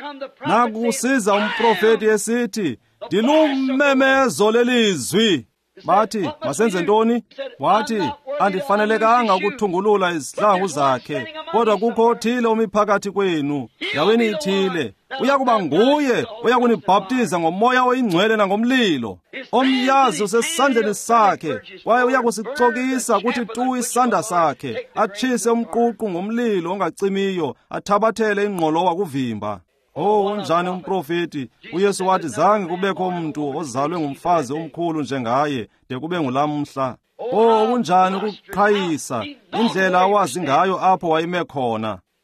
Nakusiza umprofeti esithi, "Ndilummemezo lelizwi." Bathi, "Masenze ntoni?" Wathi, "Andifanelekanga ukuthungulula izihlangu zakhe, kodwa kukho othile omiphakathi kwenu, yaweni ithile. Uyakuba nguye uyakunibhaptiza ngomoya oyingcwele nangomlilo. Omyazi usesandleni sakhe, kwaye uyakusicokisa kuthi tu isanda sakhe, atshise umququ ngomlilo ongacimiyo, athabathele ingqolowa kuvimba." Oh, unjani umprofeti! UYesu wathi zange kubekho umuntu ozalwe ngumfazi omkhulu njengaye de kube ngulamhla. Oh, unjani ukuqhayisa indlela awazi ngayo apho wayime khona.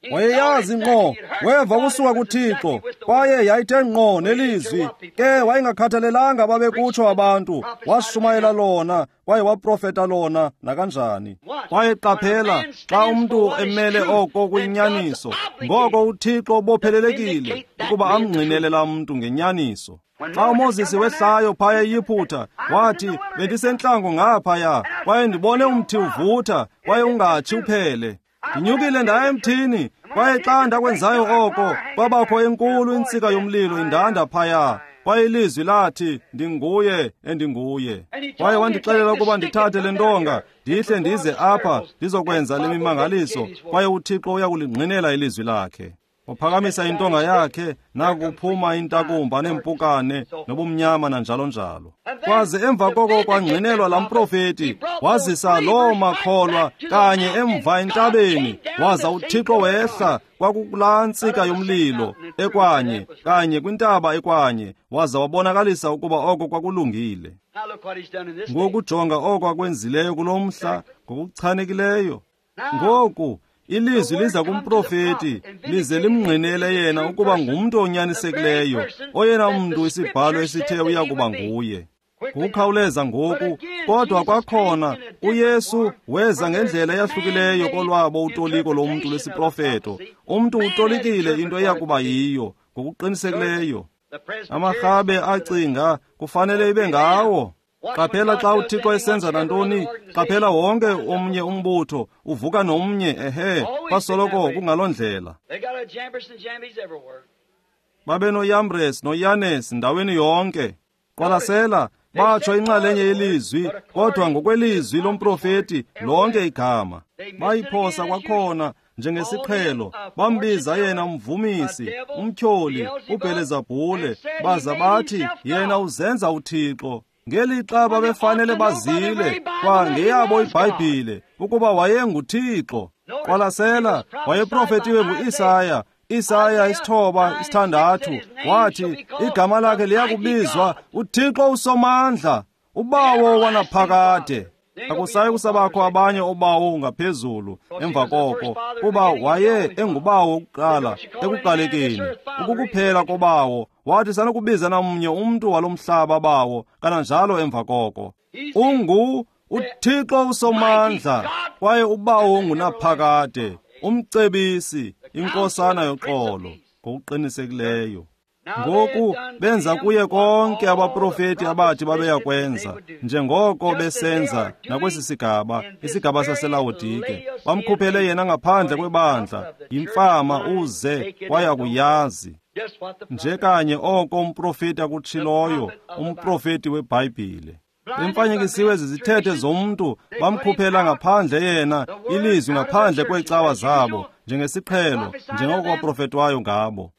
wayeyazi ngqo, weva kusuka kuThixo, kwaye yayithe ngqo nelizwi, ke wayengakhathalelanga babekutsho abantu, washumayela lona, kwaye waprofeta lona nakanjani. Kwaye qaphela, xa umuntu emele oko kuyinyaniso, ngoko uThixo ubophelelekile ukuba amngqinele laa mntu ngenyaniso. Xa uMoses wehlayo phaya eYiphutha, wathi, bendisentlango ngaphaya, kwaye ndibone umthi uvutha, kwaye ungatshi uphele. Ndinyukile ndaya emthini, kwaye xa ndakwenzayo oko, kwabakho enkulu intsika yomlilo indanda phaya, kwaye ilizwi lathi, ndinguye endinguye. Kwaye wandixelela ukuba ndithathe le ntonga, ndihle ndize apha, ndizokwenza le mimangaliso, kwaye uThixo uyakulingqinela ilizwi lakhe. Uphakamisa intonga yakhe, nakuphuma intakumba nempukane nobumnyama nanjalo njalo. Kwaze emva koko kwangqinelwa laa mprofeti, wazisa loo makholwa kanye emva entabeni, waza uThixo wehla kwakulaa ntsika yomlilo ekwanye, kanye kwintaba ekwanye, waza wabonakalisa ukuba oko kwakulungile. Ngokujonga oko akwenzileyo kulo mhla ngokuchanekileyo, ngoku ilizwi liza kumprofeti lize limngqinele yena ukuba ngumntu onyanisekileyo, oyena mntu isibhalo esithe uyakuba nguye. Kukhawuleza ngoku, kodwa kwakhona uYesu weza ngendlela eyahlukileyo kolwabo utoliko lomntu lesiprofeto. Umntu utolikile into eyakuba yiyo ngokuqinisekileyo. Amarhabe acinga kufanele ibe ngawo. Qaphela xa uThixo esenza nantoni, qaphela wonke omnye umbutho uvuka nomnye, ehe, kwasoloko kungaloo ndlela. Babe noYambres noYanes ndaweni yonke. Qalasela, batsho inxalenye yelizwi, kodwa ngokwelizwi lomprofeti lonke igama. Bayiphosa kwakhona njengesiqhelo, bambiza yena umvumisi, umtyholi, uBhelezebhule, baza bathi yena uzenza uThixo. Ngelixa babefanele bazile kwangeyabo iBhayibhile ukuba wayenguThixo. Qalasela, wayeprofetiwe ngu-Isaya, Isaya isithoba isithandathu, wathi igama lakhe liyakubizwa uThixo usomandla, ubawo wanaphakade. Akusayi kusabakho abanye obawo ngaphezulu emva koko, kuba waye engubawo wokuqala ekuqalekeni. Ukukuphela kobawo, wathi sanokubiza namnye umntu walomhlaba bawo, kananjalo emva koko. Ungu uThixo usomandla, kwaye ubawo ongunaphakade, umcebisi, inkosana yoxolo, ngokuqinisekileyo. Ngoku benza kuye konke abaprofeti abathi babeyakwenza, njengoko besenza nakwesi sigaba, isigaba saseLawodike. Bamkhuphele yena ngaphandle kwebandla, yimfama uze wayakuyazi. Nje kanye oko umprofeti akutshiloyo, umprofeti weBhayibhile. Bemfanyekisiwe zizithethe zomntu, bamkhuphela ngaphandle yena, ilizwi ngaphandle kweecawa zabo, njengesiqhelo, njengoko kwaprofetwayo ngabo.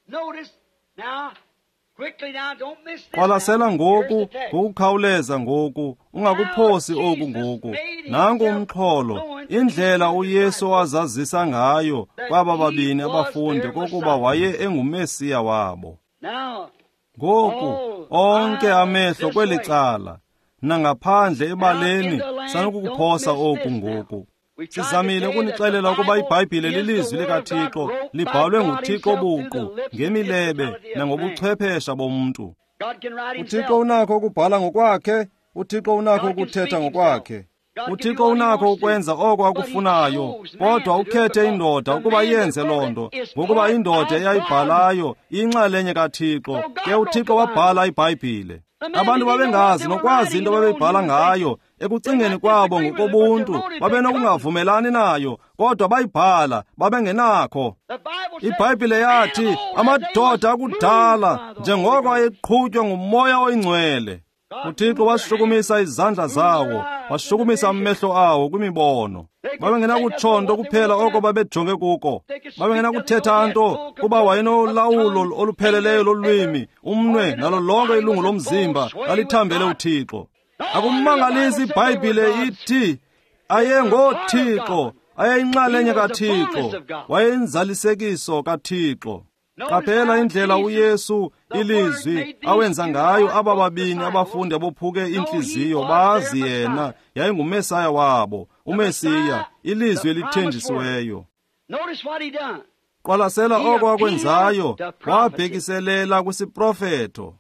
Qalasela ngoku, ngokukhawuleza ngoku, ungakuphosi oku ngoku. Nangu umxholo, indlela uYesu wazazisa ngayo kwaba babini abafundi kokuba waye engumesiya wabo. Ngoku onke amehlo kweli cala, nangaphandle ebaleni, sanokukuphosa oku ngoku. Sizamile ukunixelela ukuba iBhayibhile lilizwi likaThixo, libhalwe nguThixo buqu, ngemilebe nangobuchwephesha bomntu. UThixo unakho ukubhala ngokwakhe, uThixo unakho ukuthetha ngokwakhe. UThixo unakho ukwenza oko akufunayo, kodwa ukhethe indoda ukuba yenze loo nto, ngokuba indoda eyayibhalayo iyinxalenye kaThixo. Ke uThixo wabhala iBhayibhile. Abantu babengazi nokwazi into babeyibhala ngayo, ekucingeni kwabo ngokobuntu, babenokungavumelani nayo, kodwa bayibhala, babengenakho. iBhayibhile yathi, amadoda akudala, njengoko ayeqhutywa ngumoya oyingcwele. uThixo washukumisa izandla zawo, washukumisa amehlo awo kwimibono. Babengenakutshonto kuphela oko babejonge kuko. Babengenakuthetha nto, kuba wayenolawulo olupheleleyo lolwimi, umnwe nalo lonke ilungu lomzimba alithambele uThixo. Akumangalisi iBhayibhile ithi, ayengoThixo, ayeyinxalenye kaThixo, wayeyinzalisekiso kaThixo. Qaphela indlela uYesu ilizwi awenza ngayo aba babini abafundi abophuke inhliziyo, bazi yena yayingumesaya wabo, umesiya, ilizwi elithenjisiweyo. Qwalasela oko akwenzayo, wabhekiselela kwisiprofeto.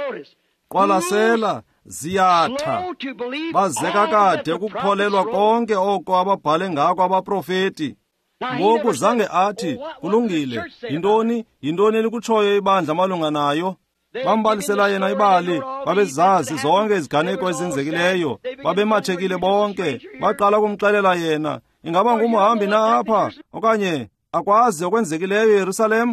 Qwalasela, ziyatha, bazeka kade ukukholelwa konke oko ababhale ngako abaprofeti. Ngoku zange athi, kulungile, yintoni, yintoni elikutshoyo ibandla malunga nayo? Bambalisela yena ibali, babezazi zonke iziganeko ezenzekileyo, babematshekile bonke, baqala kumxelela yena, ingaba ngumhambi na apha, okanye akwazi okwenzekileyo eYerusalem?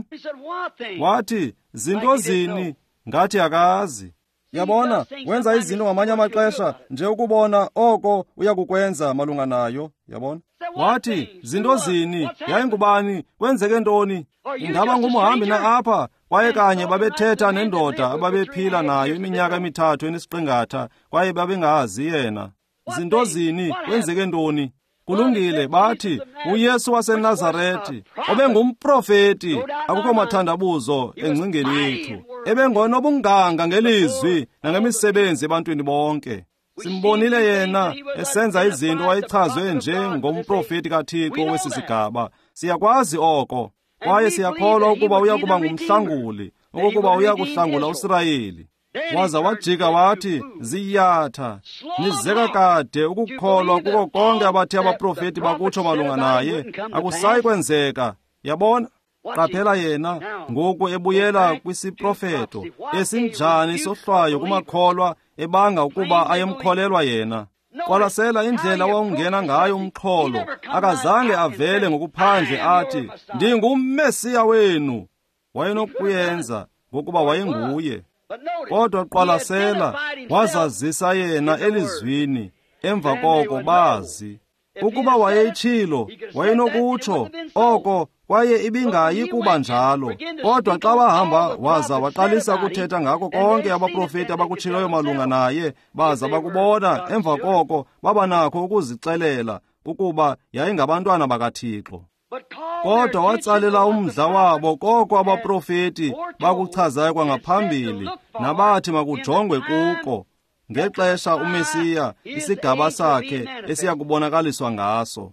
Wathi, zinto zini? Ngathi akazi. Yabona, wenza izinto ngamanye amaxesha nje ukubona oko uyakukwenza malunga nayo, yabona. Wathi, zinto zini? Yayingubani? Kwenzeke ntoni? Ingaba ngumhambi na apha? Kwaye kanye babethetha nendoda ababephila nayo iminyaka emithathu enesiqingatha, kwaye babengazi yena. Zinto zini? Kwenzeke ntoni? Kulungile, bathi, uYesu waseNazarethi, obengumprofeti, akukho mathandabuzo engcingeni yethu, ebengonobunganga ngelizwi nangemisebenzi ebantwini bonke. Simbonile yena esenza izinto wayichazwe nje ngomprofeti kaThixo wesi sigaba. Siyakwazi oko, kwaye siyakholwa ukuba uyakuba ngumhlanguli, ukuba uyakuhlangula uIsrayeli. Waza wajika wathi, ziyatha, nizeka kade ukukholwa kuko konke abathi abaprofeti bakutsho malunga naye, akusayi kwenzeka. Yabona, qaphela yena, ngoku ebuyela kwisiprofeto, esinjani sohlwayo kumakholwa, ebanga ukuba ayemkholelwa yena. Qwalasela indlela wawungena ngayo umxholo, akazange avele ngokuphandle athi, ndinguMesiya wenu. Wayenokuyenza ngokuba wayenguye. Kodwa qwalasela, wazazisa yena elizwini, emva koko bazi. Ukuba wayeyitshilo, wayenokutsho oko, kwaye ibingayi kuba njalo. Kodwa xa wahamba waza waqalisa ukuthetha ngako konke abaprofeti abakutshiloyo malunga naye, baza bakubona, emva koko babanakho ukuzixelela ukuba yayingabantwana bakaThixo. Kodwa watsalela umdla wabo koko abaprofeti bakuchazayo kwangaphambili, nabathi makujongwe kuko ngexesha uMesiya isigaba sakhe esiya kubonakaliswa ngaso.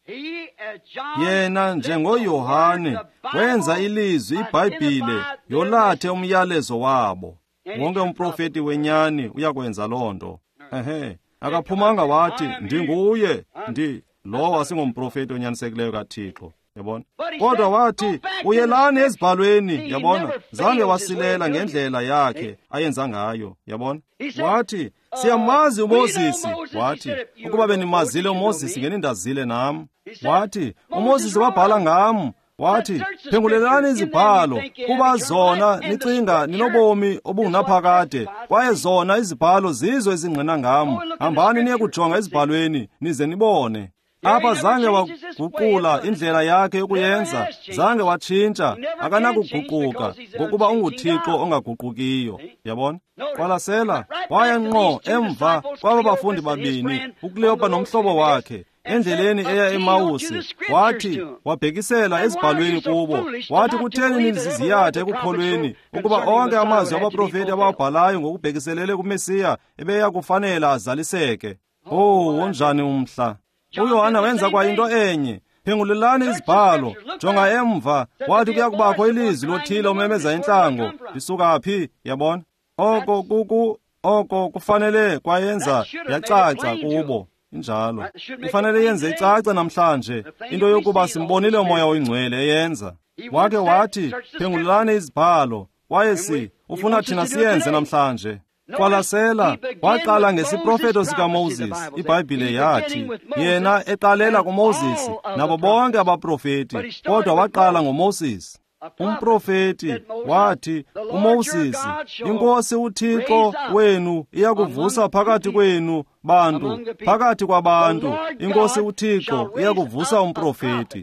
Yena njengoYohane wenza ilizwi, iBhayibhile yolathe umyalezo wabo. Wonke umprofeti wenyani uyakwenza loo nto. Ehe, akaphumanga wathi, ndinguye, ndi lo wasingumprofeti onyanisekileyo kaThixo. Yabona? Kodwa wathi, uyelani ezibhalweni, yabona, zange wasilela ngendlela yakhe ayenza ngayo, yabona. Wathi, siyamazi uMoses, wathi, ukuba benimazile uMoses ngenindazile nam. Wathi, uMoses wabhala ngam, wathi, phengulelani izibhalo, kuba zona nicinga ninobomi obungunaphakade, kwaye zona izibhalo zizo ezingqina ngam. Hambani niye kujonga ezibhalweni, nize nibone. Apha zange waguqula indlela yakhe yokuyenza, zange watshintsha, akanakuguquka, ngokuba unguThixo ongaguqukiyo. Yabona? Qwalasela, waya ngqo emva kwaba bafundi babini, uKleopa nomhlobo wakhe, endleleni eya eMawusi. Wathi, wabhekisela ezibhalweni kubo, wathi, kutheni niziziyatha ekukholweni, ukuba onke amazwi abaprofeti abawabhalayo ngokubhekiselele kuMesiya ebeya kufanela azaliseke. Oh, wonjani umhla! uYohana wenza kwa into enye, phengulelani izibhalo, jonga emva, wathi kuya kubakho ilizwi lothile umemeza intlango, lisuka phi, yabona? Oko kuku, oko kufanele kwayenza yacaca kubo, injalo. Kufanele yenze icaca namhlanje, into yokuba simbonile uMoya oyiNgcwele eyenza. Wake wathi, phengulelani izibhalo, kwaye si, ufuna thina siyenze namhlanje. Qwalasela, waqala ngesiprofeto sikaMoses. iBhayibhile yathi, yena eqalela kuMoses nabo bonke abaprofeti, kodwa waqala ngoMoses. Umprofeti wathi, uMoses, iNkosi uThixo wenu iyakuvusa phakathi kwenu bantu, phakathi kwabantu, iNkosi uThixo iyakuvusa umprofeti.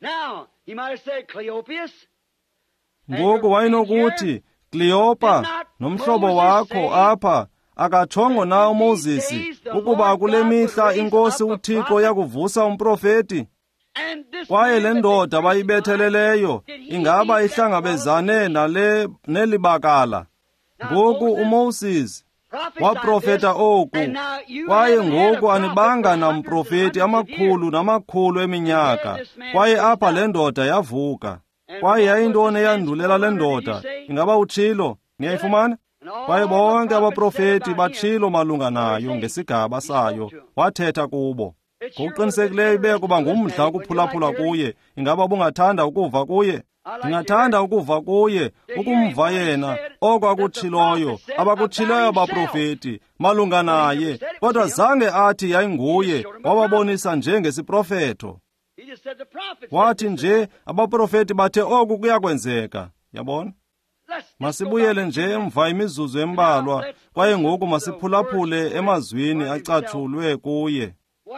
Ngoku wayinokuthi, Kleopa, nomhlobo wakho apha, akatshongo na uMoses, ukuba kule mihla iNkosi uThixo yakuvusa umprofeti? Kwaye le ndoda bayibetheleleyo, ingaba ihlangabezane nale nelibakala. Ngoku uMoses waprofeta oku, kwaye ngoku anibanga namprofeti amakhulu namakhulu eminyaka, kwaye apha le ndoda yavuka. Kwaye yayintoni eyandulela le ndoda? Ingaba utshilo? Niyayifumana? Kwaye bonke abaprofeti batshilo malunga nayo ngesigaba sayo, wathetha kubo. Ngokuqinisekileyo ibe kuba ngumdla ukuphulaphula kuye. Ingaba bungathanda ukuva kuye? Ndingathanda ukuva kuye, ukumva yena oko akutshiloyo, abakutshileyo abaprofeti malunga naye, kodwa zange athi yayinguye, wababonisa nje ngesiprofeto. Wathi nje abaprofeti bathe oku kuyakwenzeka. Yabona? Masibuyele nje emva imizuzu embalwa, kwaye ngoku masiphulaphule emazwini acatshulwe kuye.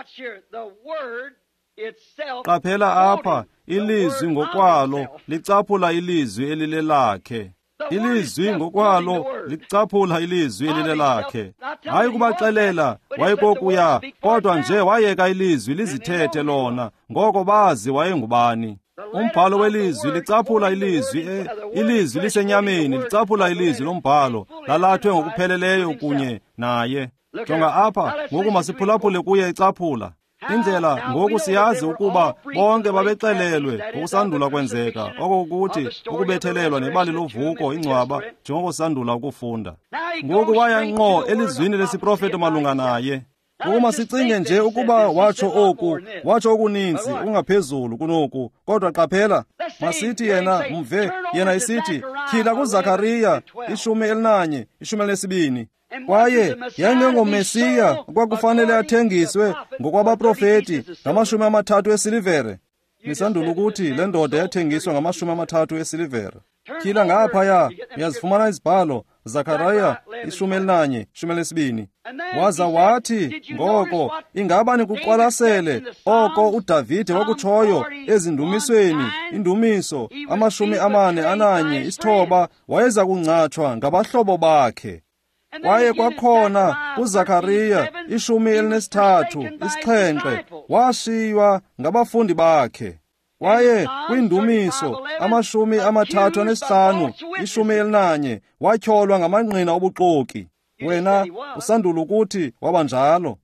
Qaphela apha, ilizwi ngokwalo licaphula ilizwi elilelakhe. Ilizwi ngokwalo licaphula ilizwi elilelakhe. Hayi kubaxelela wayikokuya, kodwa nje wayeka ilizwi lizithethe lona, ngoko bazi wayengubani. Umbhalo welizwi licaphula ilizwi, e, ilizwi lisenyameni licaphula ilizwi lombhalo, lalathwe ngokupheleleyo kunye naye. Jonga apha, ngoku masiphulaphule kuye ecaphula. Indlela ngoku siyazi ukuba bonke babexelelwe ngokusandula kwenzeka, oko ukuthi ukubethelelwa nebali lovuko ingcwaba njengoko sandula ukufunda. Ngoku waya ngqo elizwini lesiprofeto malunga naye. Ngoku masicinge nje ukuba watsho oku, watsho okuninzi ungaphezulu kunoku, kodwa qaphela, masithi yena mve, yena isithi, khila kuZakhariya ishumi elinanye, ishumi elinesibini. Kwaye yayingengomesiya kwakufanele athengiswe ngokwabaprofeti ngamashumi amathathu esilivere. Nisandula ukuthi le ndoda yathengiswa ngamashumi amathathu esilivere. Khila ngaphaya, uyazifumana izibhalo, Zakhariya ishumi elinanye, ishumi lesibini. Waza wathi, ngoko, ingaba nikuqwalasele oko uDavide wakutshoyo ezindumisweni, indumiso, amashumi amane ananye, isithoba, wayeza kuncatshwa ngabahlobo bakhe. Kwaye kwakhona uZakhariya ishumi elinesithathu, isixhenxe, washiywa ngabafundi bakhe. Kwaye kwindumiso amashumi amathathu anesihlanu, ishumi elinanye, watyholwa ngamanqina obuxoki. Wena usandula ukuthi wabanjalo.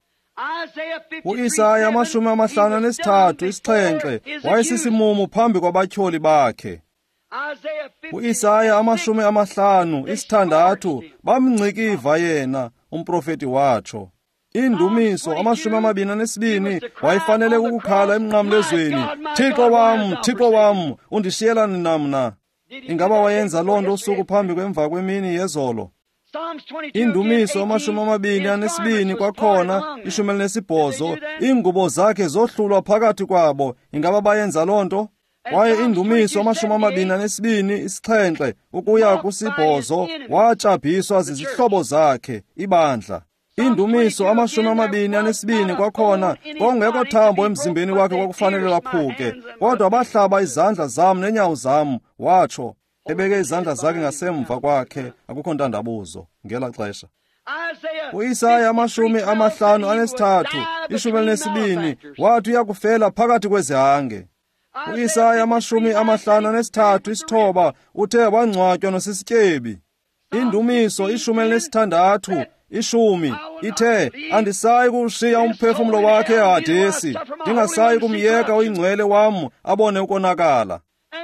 U-Isaya amashumi amahlanu anesithathu, isixhenxe, wayesisimumu phambi kwabatyholi bakhe. U-Isaya amashumi amahlanu, isithandathu, bamngcikiva yena, umprofeti watsho. Indumiso amashumi amabini anesibini, wayefanele ukukhala emnqamlezweni, Thixo wam, Thixo wam, undishiyelani namna? Ingaba wayenza loo nto usuku phambi kwemva kwemini yezolo? Indumiso amashumi amabini anesibini, kwakhona ishumi elinesibhozo, iingubo zakhe zohlulwa phakathi kwabo. Ingaba bayenza loo nto? Kwaye indumiso amashumi amabini anesibini, isixhenxe, ukuya kusibhozo, watshaphiswa zizihlobo zakhe, ibandla. Indumiso amashumi amabini anesibini, kwakhona kongekho thambo emzimbeni wakhe kwakufanele laphuke, kodwa bahlaba izandla zam nenyawo zam, watsho, ebeke izandla zakhe ngasemva kwakhe, akukho ntandabuzo ngela xesha. U-Isaya amashumi amahlanu anesithathu, ishumi elinesibini, wathi uyakufela phakathi kwezihange. U-Isaya amashumi amahlanu anesithathu, isithoba, uthe wangcwatywa nosisityebi. Indumiso ishumi elinesithandathu, ishumi, ithe, andisayi kuwushiya umphefumlo wakhe eHadesi, ndingasayi kumyeka uyingcwele wam abone ukonakala.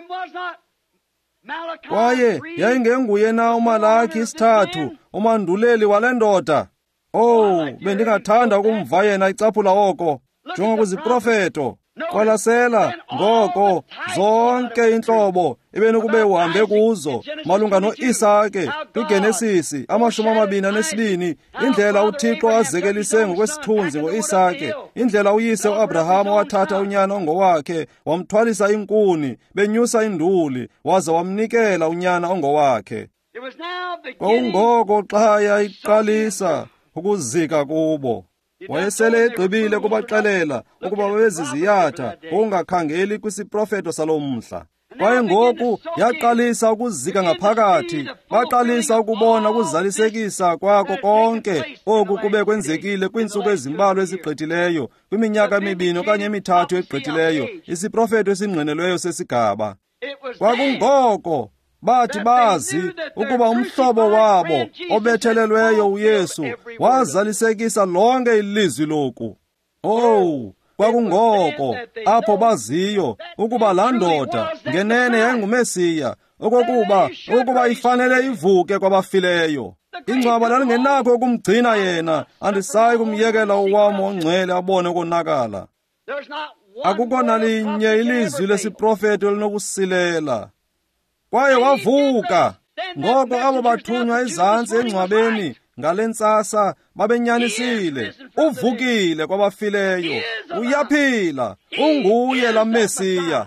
Kwaye yayingenguye na uMalaki isithathu, umanduleli wale ndoda? Oh, bendingathanda ukumva yena icaphula oko, jonga kwiziprofeto. Qalasela ngoko zonke intlobo ebenukube uhambe kuzo malunga no-Isake kwiGenesisi amashumi amabini anesibini, indlela uThixo azekelise ngokwesithunzi ngo-Isake, indlela uyise u-Abrahama wathatha unyana ongowakhe wamthwalisa inkuni, benyusa induli, waza wamnikela unyana ongowakhe. Kwakungoko xa yayiqalisa ukuzika kubo. Wayesele egqibile kubaxelela ukuba babeziziyatha ungakhangeli kwisiprofeto saloo mhla. Kwaye ngoku yaqalisa ukuzika ngaphakathi, baqalisa ukubona ukuzalisekisa kwako konke oku kube kwenzekile kwiintsuku ezimbalwa ezigqithileyo, kwiminyaka emibini okanye emithathu egqithileyo, isiprofeto esingqinelweyo sesigaba. Kwakungoko bathi bazi ukuba umhlobo wabo obethelelweyo uYesu wazalisekisa lonke ilizwi loku. Oh, Kwakungoko apho baziyo ukuba laa ndoda ngenene yayingumesiya, okokuba ukuba ifanele ivuke kwabafileyo. Ingcwaba lalingenakho ukumgcina yena, andisayi kumyekela owam ongcwele abone ukonakala. Akukho nalinye ilizwi lesiprofeti elinokusilela. Kwaye wavuka. Ngoko abo bathunywa ezantsi engcwabeni ngale ntsasa babenyanisile. Uvukile kwabafileyo, uyaphila, unguye la Mesiya.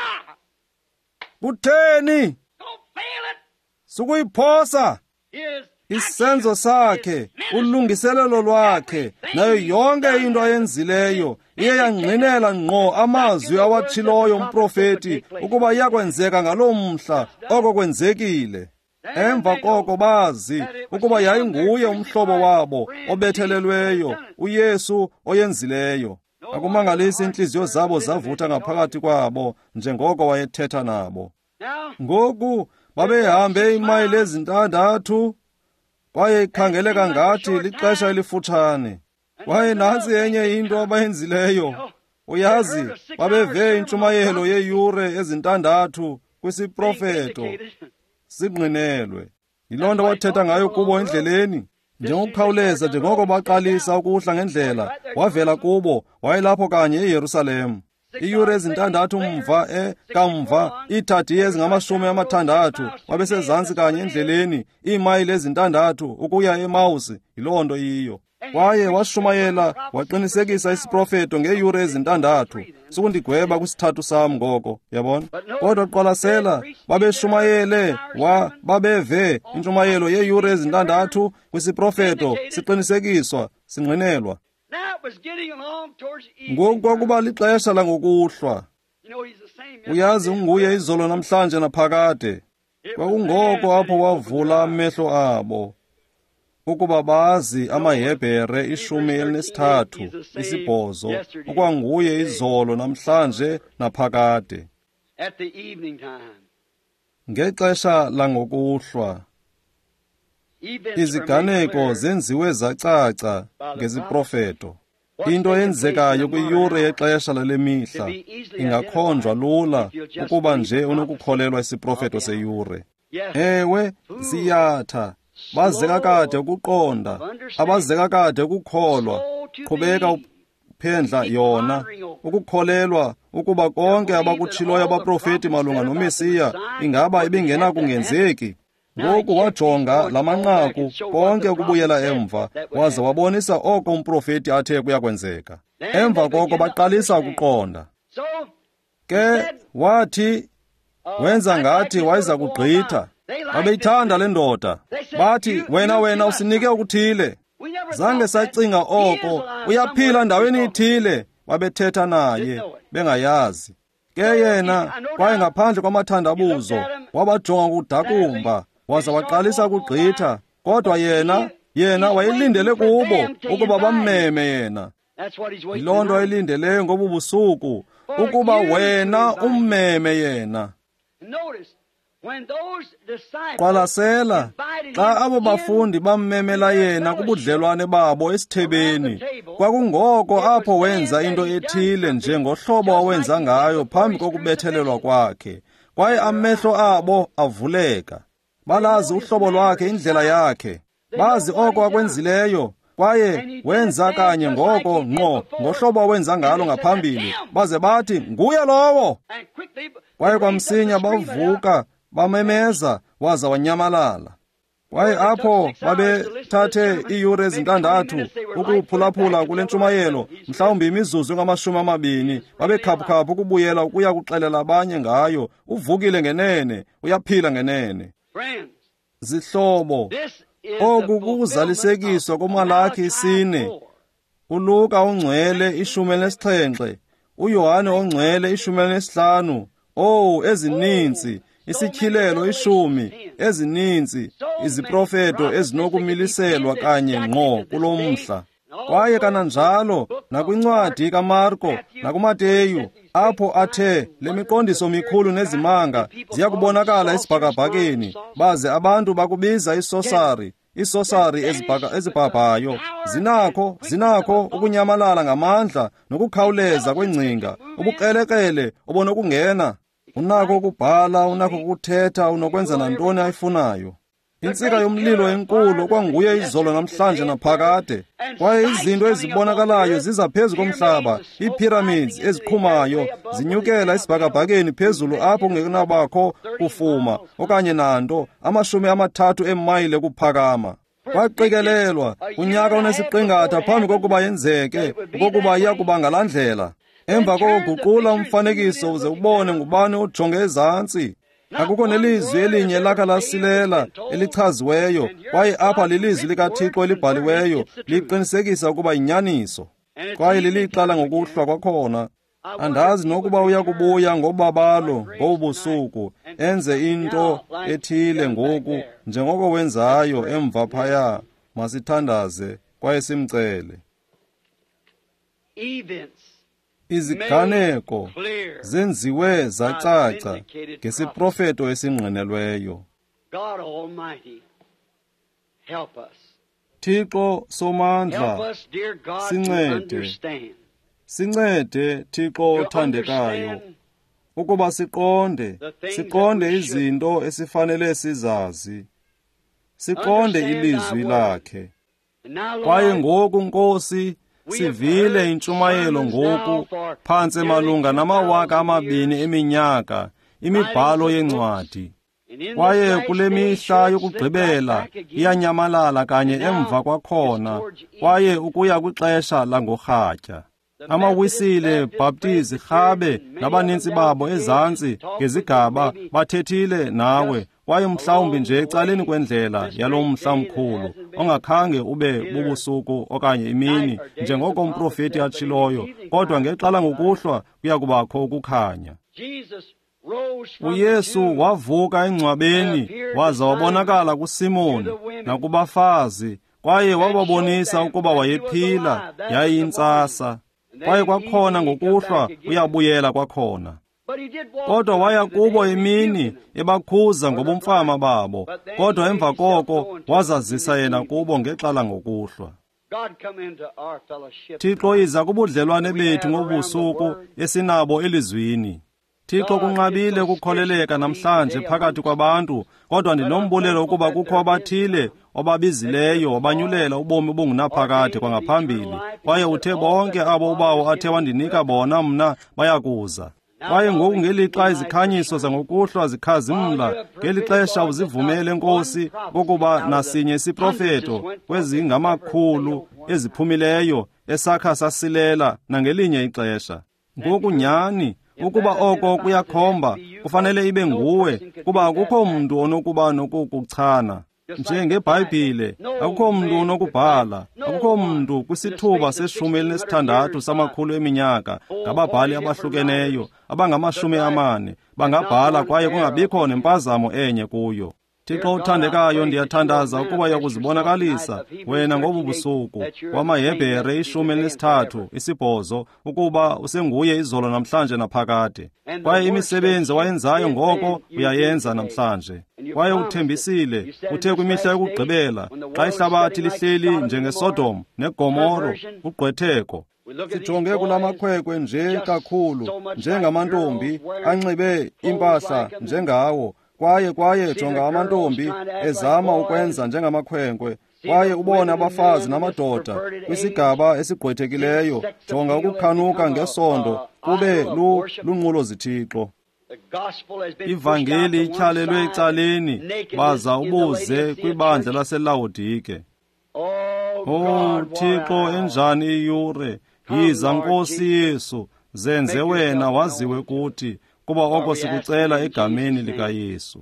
Kutheni sukuyiphosa isenzo sakhe, ulungiselelo lwakhe, nayo yonke into ayenzileyo iye yangqinela ngqo amazwi awatshiloyo umprofeti ukuba iyakwenzeka ngaloo mhla oko kwenzekile. Emva koko bazi ukuba yayinguye umhlobo wabo obethelelweyo, uYesu oyenzileyo. Akumangalisi inhliziyo zabo zavutha ngaphakathi kwabo njengoko wayethetha nabo. Ngoku babehambe imayile ezintandathu, kwaye ikhangeleka ngathi lixesha elifutshane. Kwaye nantsi enye into abayenzileyo. Uyazi, babeve intshumayelo yeyure ezintandathu kwisiprofeto singqinelwe. Yiloo nto wathetha ngayo kubo endleleni. Njengokukhawuleza njengoko baqalisa ukuhla ngendlela, wavela kubo, wayelapho kanye eYerusalem. Iyure ezintandathu mva e kamva, iithadi ezingamashumi amathandathu, wabesezantsi kanye endleleni, iimayile ezintandathu ukuya eMawusi. Yiloo nto yiyo. Kwaye washumayela waqinisekisa isiprofeto ngeyure ezintandathu. Sukundigweba kwisithathu sam ngoko, yabona. Kodwa qwalasela babeshumayele wa babeve intshumayelo yeyure ezintandathu kwisiprofeto siqinisekiswa singqinelwa. Ngoku kwakuba lixesha langokuhlwa. Uyazi unguye izolo namhlanje naphakade. Kwakungoko apho wavula amehlo abo ukuba bazi amaHebhere ishumi elinesithathu isibhozo okwanguye izolo namhlanje naphakade. Ngexesha langokuhlwa iziganeko zenziwe zacaca ngesiprofeto. Into eyenzekayo kwiyure yexesha lale mihla ingakhonjwa lula ukuba nje unokukholelwa isiprofeto seyure. Ewe, ziyatha. Bazeka kade ukuqonda, abazeka kade ukukholwa, qhubeka uphendla yona, ukukholelwa ukuba konke abakutshiloyo abaprofeti malunga noMesiya ingaba ibingena kungenzeki. Ngoku wajonga la manqaku konke ukubuyela emva, waze wabonisa oko umprofeti athe kuyakwenzeka. Emva koko baqalisa ukuqonda. Ke wathi wenza ngathi wayeza kugqitha. Babeyithanda le ndoda. Bathi, wena wena usinike ukuthile. Zange sacinga oko, uyaphila ndaweni ithile. Babethetha naye bengayazi. Ke yena kwaye ngaphandle kwamathandabuzo wabajonga kudakumba, waza waqalisa ukugqitha. Kodwa yena yena wayelindele kubo ukuba bammeme yena. Yiloo nto ayilindeleyo ngobu busuku, ukuba wena ummeme yena. Qalasela, xa abo bafundi bammemela yena kubudlelwane babo esithebeni, kwakungoko apho wenza into ethile njengohlobo awenza ngayo phambi kokubethelelwa kwakhe, kwaye amehlo abo avuleka. Balazi uhlobo lwakhe, indlela yakhe. Bazi oko akwenzileyo, kwaye wenza kanye ngoko ngqo ngohlobo awenza ngalo ngaphambili, baze bathi, nguye lowo. Kwaye kwamsinya bavuka, bamemeza, waza wanyamalala. Kwaye apho babethathe iiyure ezintandathu ukuphulaphula kule ntshumayelo, mhlawumbi imizuzu ngamashumi amabini, babekhaphukhaphu ukubuyela ukuya kuxelela abanye ngayo. Uvukile ngenene, uyaphila ngenene. Zihlobo, oku kukuzalisekiswa koMalaki isine, uLuka ongcwele ishumi elinesixhenxe, uYohane ongcwele ishumi elinesihlanu. Oh, ezininzi, isityhilelo ishumi, ezininzi, iziprofeto ezinokumiliselwa kanye ngqo kulo mhla. Kwaye kananjalo nakwincwadi kaMarko nakuMateyu, apho athe le miqondiso mikhulu nezimanga ziya kubonakala esibhakabhakeni, baze abantu bakubiza isosari, isosari ezibhabhayo zinakho zinakho ukunyamalala ngamandla nokukhawuleza kwengcinga, ubukrelekele obonokungena. Unakho ukubhala, unakho ukuthetha, unokwenza nantoni ayifunayo. Insika yomlilo enkulu kwanguye izolo namhlanje naphakade. Kwaye izinto ezibonakalayo ziza phezu komhlaba, ii-pyramids eziqhumayo zinyukela esibhakabhakeni phezulu apho kungenabakho kufuma okanye nanto, amashumi amathathu emayile kuphakama. Kwaqikelelwa unyaka onesiqingatha phambi kokuba yenzeke, okokuba iyakuba ngala ndlela. Emva kokuguqula umfanekiso uze ubone ngubani ujonge ezantsi. Akukho nelizwi elinye lakha lasilela elichaziweyo, kwaye apha lilizwi likaThixo elibhaliweyo liqinisekisa ukuba inyaniso. Kwaye liliqala ngokuhlwa kwakhona. Andazi nokuba uyakubuya ngobabalo ngobusuku enze into ethile ngoku njengoko wenzayo emva phaya. Masithandaze kwaye simcele. Iziganeko zenziwe zacaca ngesiprofeto esingqinelweyo. Thixo somandla, sincede. Sincede Thixo othandekayo, ukuba siqonde, siqonde izinto esifanele sizazi. Siqonde ilizwi lakhe. Kwaye ngoku Nkosi, sivile intshumayelo ngoku phantse malunga namawaka amabini eminyaka imibhalo yencwadi. Kwaye kule mihla yokugqibela iyanyamalala kanye emva kwakhona, kwaye ukuya kwixesha langorhatya. Amawisile, baptizi, Rhabe nabanintsi babo ezantsi ngezigaba bathethile nawe, kwaye mhlawumbi nje ecaleni kwendlela yalo mhla mkhulu ongakhange ube bubusuku okanye imini njengoko umprofeti atshiloyo, kodwa ngexala ngokuhlwa kuya kubakho ukukhanya. UYesu wavuka engcwabeni waza wabonakala kuSimoni nakubafazi, kwaye wababonisa ukuba wayephila, yayintsasa. Kwaye kwakhona ngokuhlwa uyabuyela kwakhona. Kodwa waya kubo emini ebakhuza ngobumfama babo, kodwa emva koko wazazisa yena kubo ngexala ngokuhlwa. Thixo iza kubudlelwane bethu ngobusuku esinabo elizwini. Thixo kunqabile ukukholeleka namhlanje phakathi kwabantu, kodwa ndinombulelo ukuba kukho abathile obabizileyo wabanyulela ubomi obungunaphakade kwangaphambili, kwaye uthe bonke abo ubawo athe wandinika bona mna bayakuza. Kwaye ngoku ngelixa izikhanyiso zangokuhlwa zikhazimla, ngeli xesha uzivumele Nkosi ukuba nasinye isiprofeto kwezingamakhulu eziphumileyo esakha sasilela nangelinye ixesha. Ngoku nyani ukuba oko kuyakhomba kufanele ibe nguwe, kuba akukho mntu onokuba nokukuchana. NjengeBhayibhile, akukho mntu onokubhala, akukho mntu kwisithuba seshumi elinesithandathu samakhulu eminyaka ngababhali abahlukeneyo abangamashumi amane bangabhala kwaye kungabikho nempazamo enye kuyo. Thixo uthandekayo, ndiyathandaza ukuba yakuzibonakalisa wena ngobu busuku wamaHebhere ishumi elinesithathu isibhozo ukuba usenguye izolo namhlanje naphakade. Kwaye imisebenzi wayenzayo ngoko uyayenza namhlanje. Kwaye uthembisile, uthe kwimihla yokugqibela xa ihlabathi lihleli njengeSodom neGomoro ugqwetheko. Sijonge kulamakhwenkwe nje kakhulu, njengamantombi anxibe impahla njengawo. Kwaye kwaye jonga amantombi ezama ukwenza njengamakhwenkwe, kwaye ubone abafazi namadoda kwisigaba esigqwethekileyo jonga ukukhanuka ngesondo kube lunqulo zithixo. Ivangeli ityhalelwe ecaleni, baza ubuze kwibandla laseLawodike. Oh Thixo, enjani iyure, yiza Nkosi Yesu, zenze wena waziwe kuthi, kuba oko sikucela egameni likaYesu.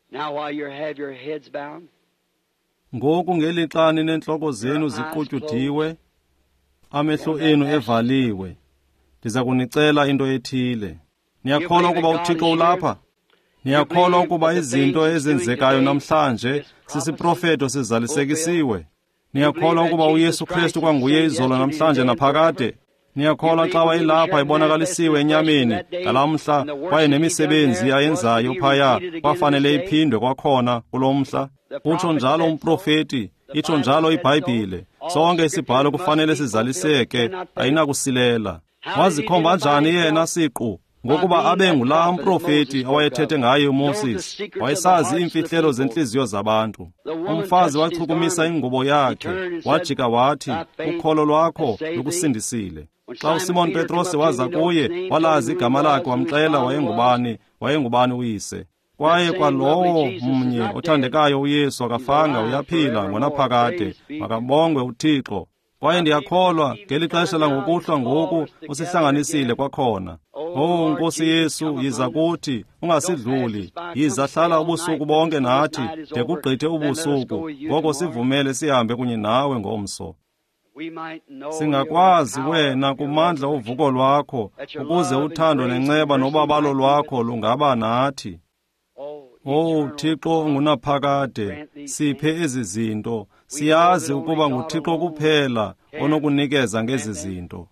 Ngoku ngelixa ninentloko zenu ziqutyudiwe, amehlo enu evaliwe, ndiza kunicela into ethile. Niyakholwa ukuba uThixo ulapha? Niyakholwa ukuba izinto ezenzekayo namhlanje sisiprofeto sizalisekisiwe? Niyakholwa ukuba uYesu Kristu kwanguye izolo namhlanje naphakade? Niyakholwa xa wayelapha ibonakalisiwe enyameni ngalamhla kwaye nemisebenzi ayenzayo phaya kwafanele iphindwe kwakhona kulo mhla? Utsho njalo umprofeti, itsho njalo iBhayibhile. Sonke isibhalo kufanele sizaliseke, ayinakusilela. Wazikhomba njani yena siqu? Ngokuba abe ngulaa umprofeti awayethethe ngaye uMoses. Wayesazi iimfihlelo zenhliziyo zabantu. Umfazi wachukumisa ingubo yakhe, wajika wathi, ukholo lwakho lukusindisile. Xa uSimon Petros waza kuye, walazi igama lakhe, wamxela wayengubani, wayengubani uyise. Kwaye kwalowo mnye othandekayo uYesu akafanga, uyaphila ngonaphakade. Makabongwe uThixo. Kwaye ndiyakholwa ngeli xesha langokuhlwa ngoku usihlanganisile kwakhona. Oh Nkosi Yesu, yiza kuthi, ungasidluli. Yiza hlala ubusuku bonke nathi, de kugqithe ubusuku. Ngoko sivumele sihambe kunye nawe ngomso. Singakwazi wena kumandla uvuko lwakho, ukuze uthando nenceba nobabalo lwakho lungaba nathi. Oh Thixo ungunaphakade, siphe ezi zinto. Siyazi ukuba nguThixo kuphela onokunikeza ngezi zinto.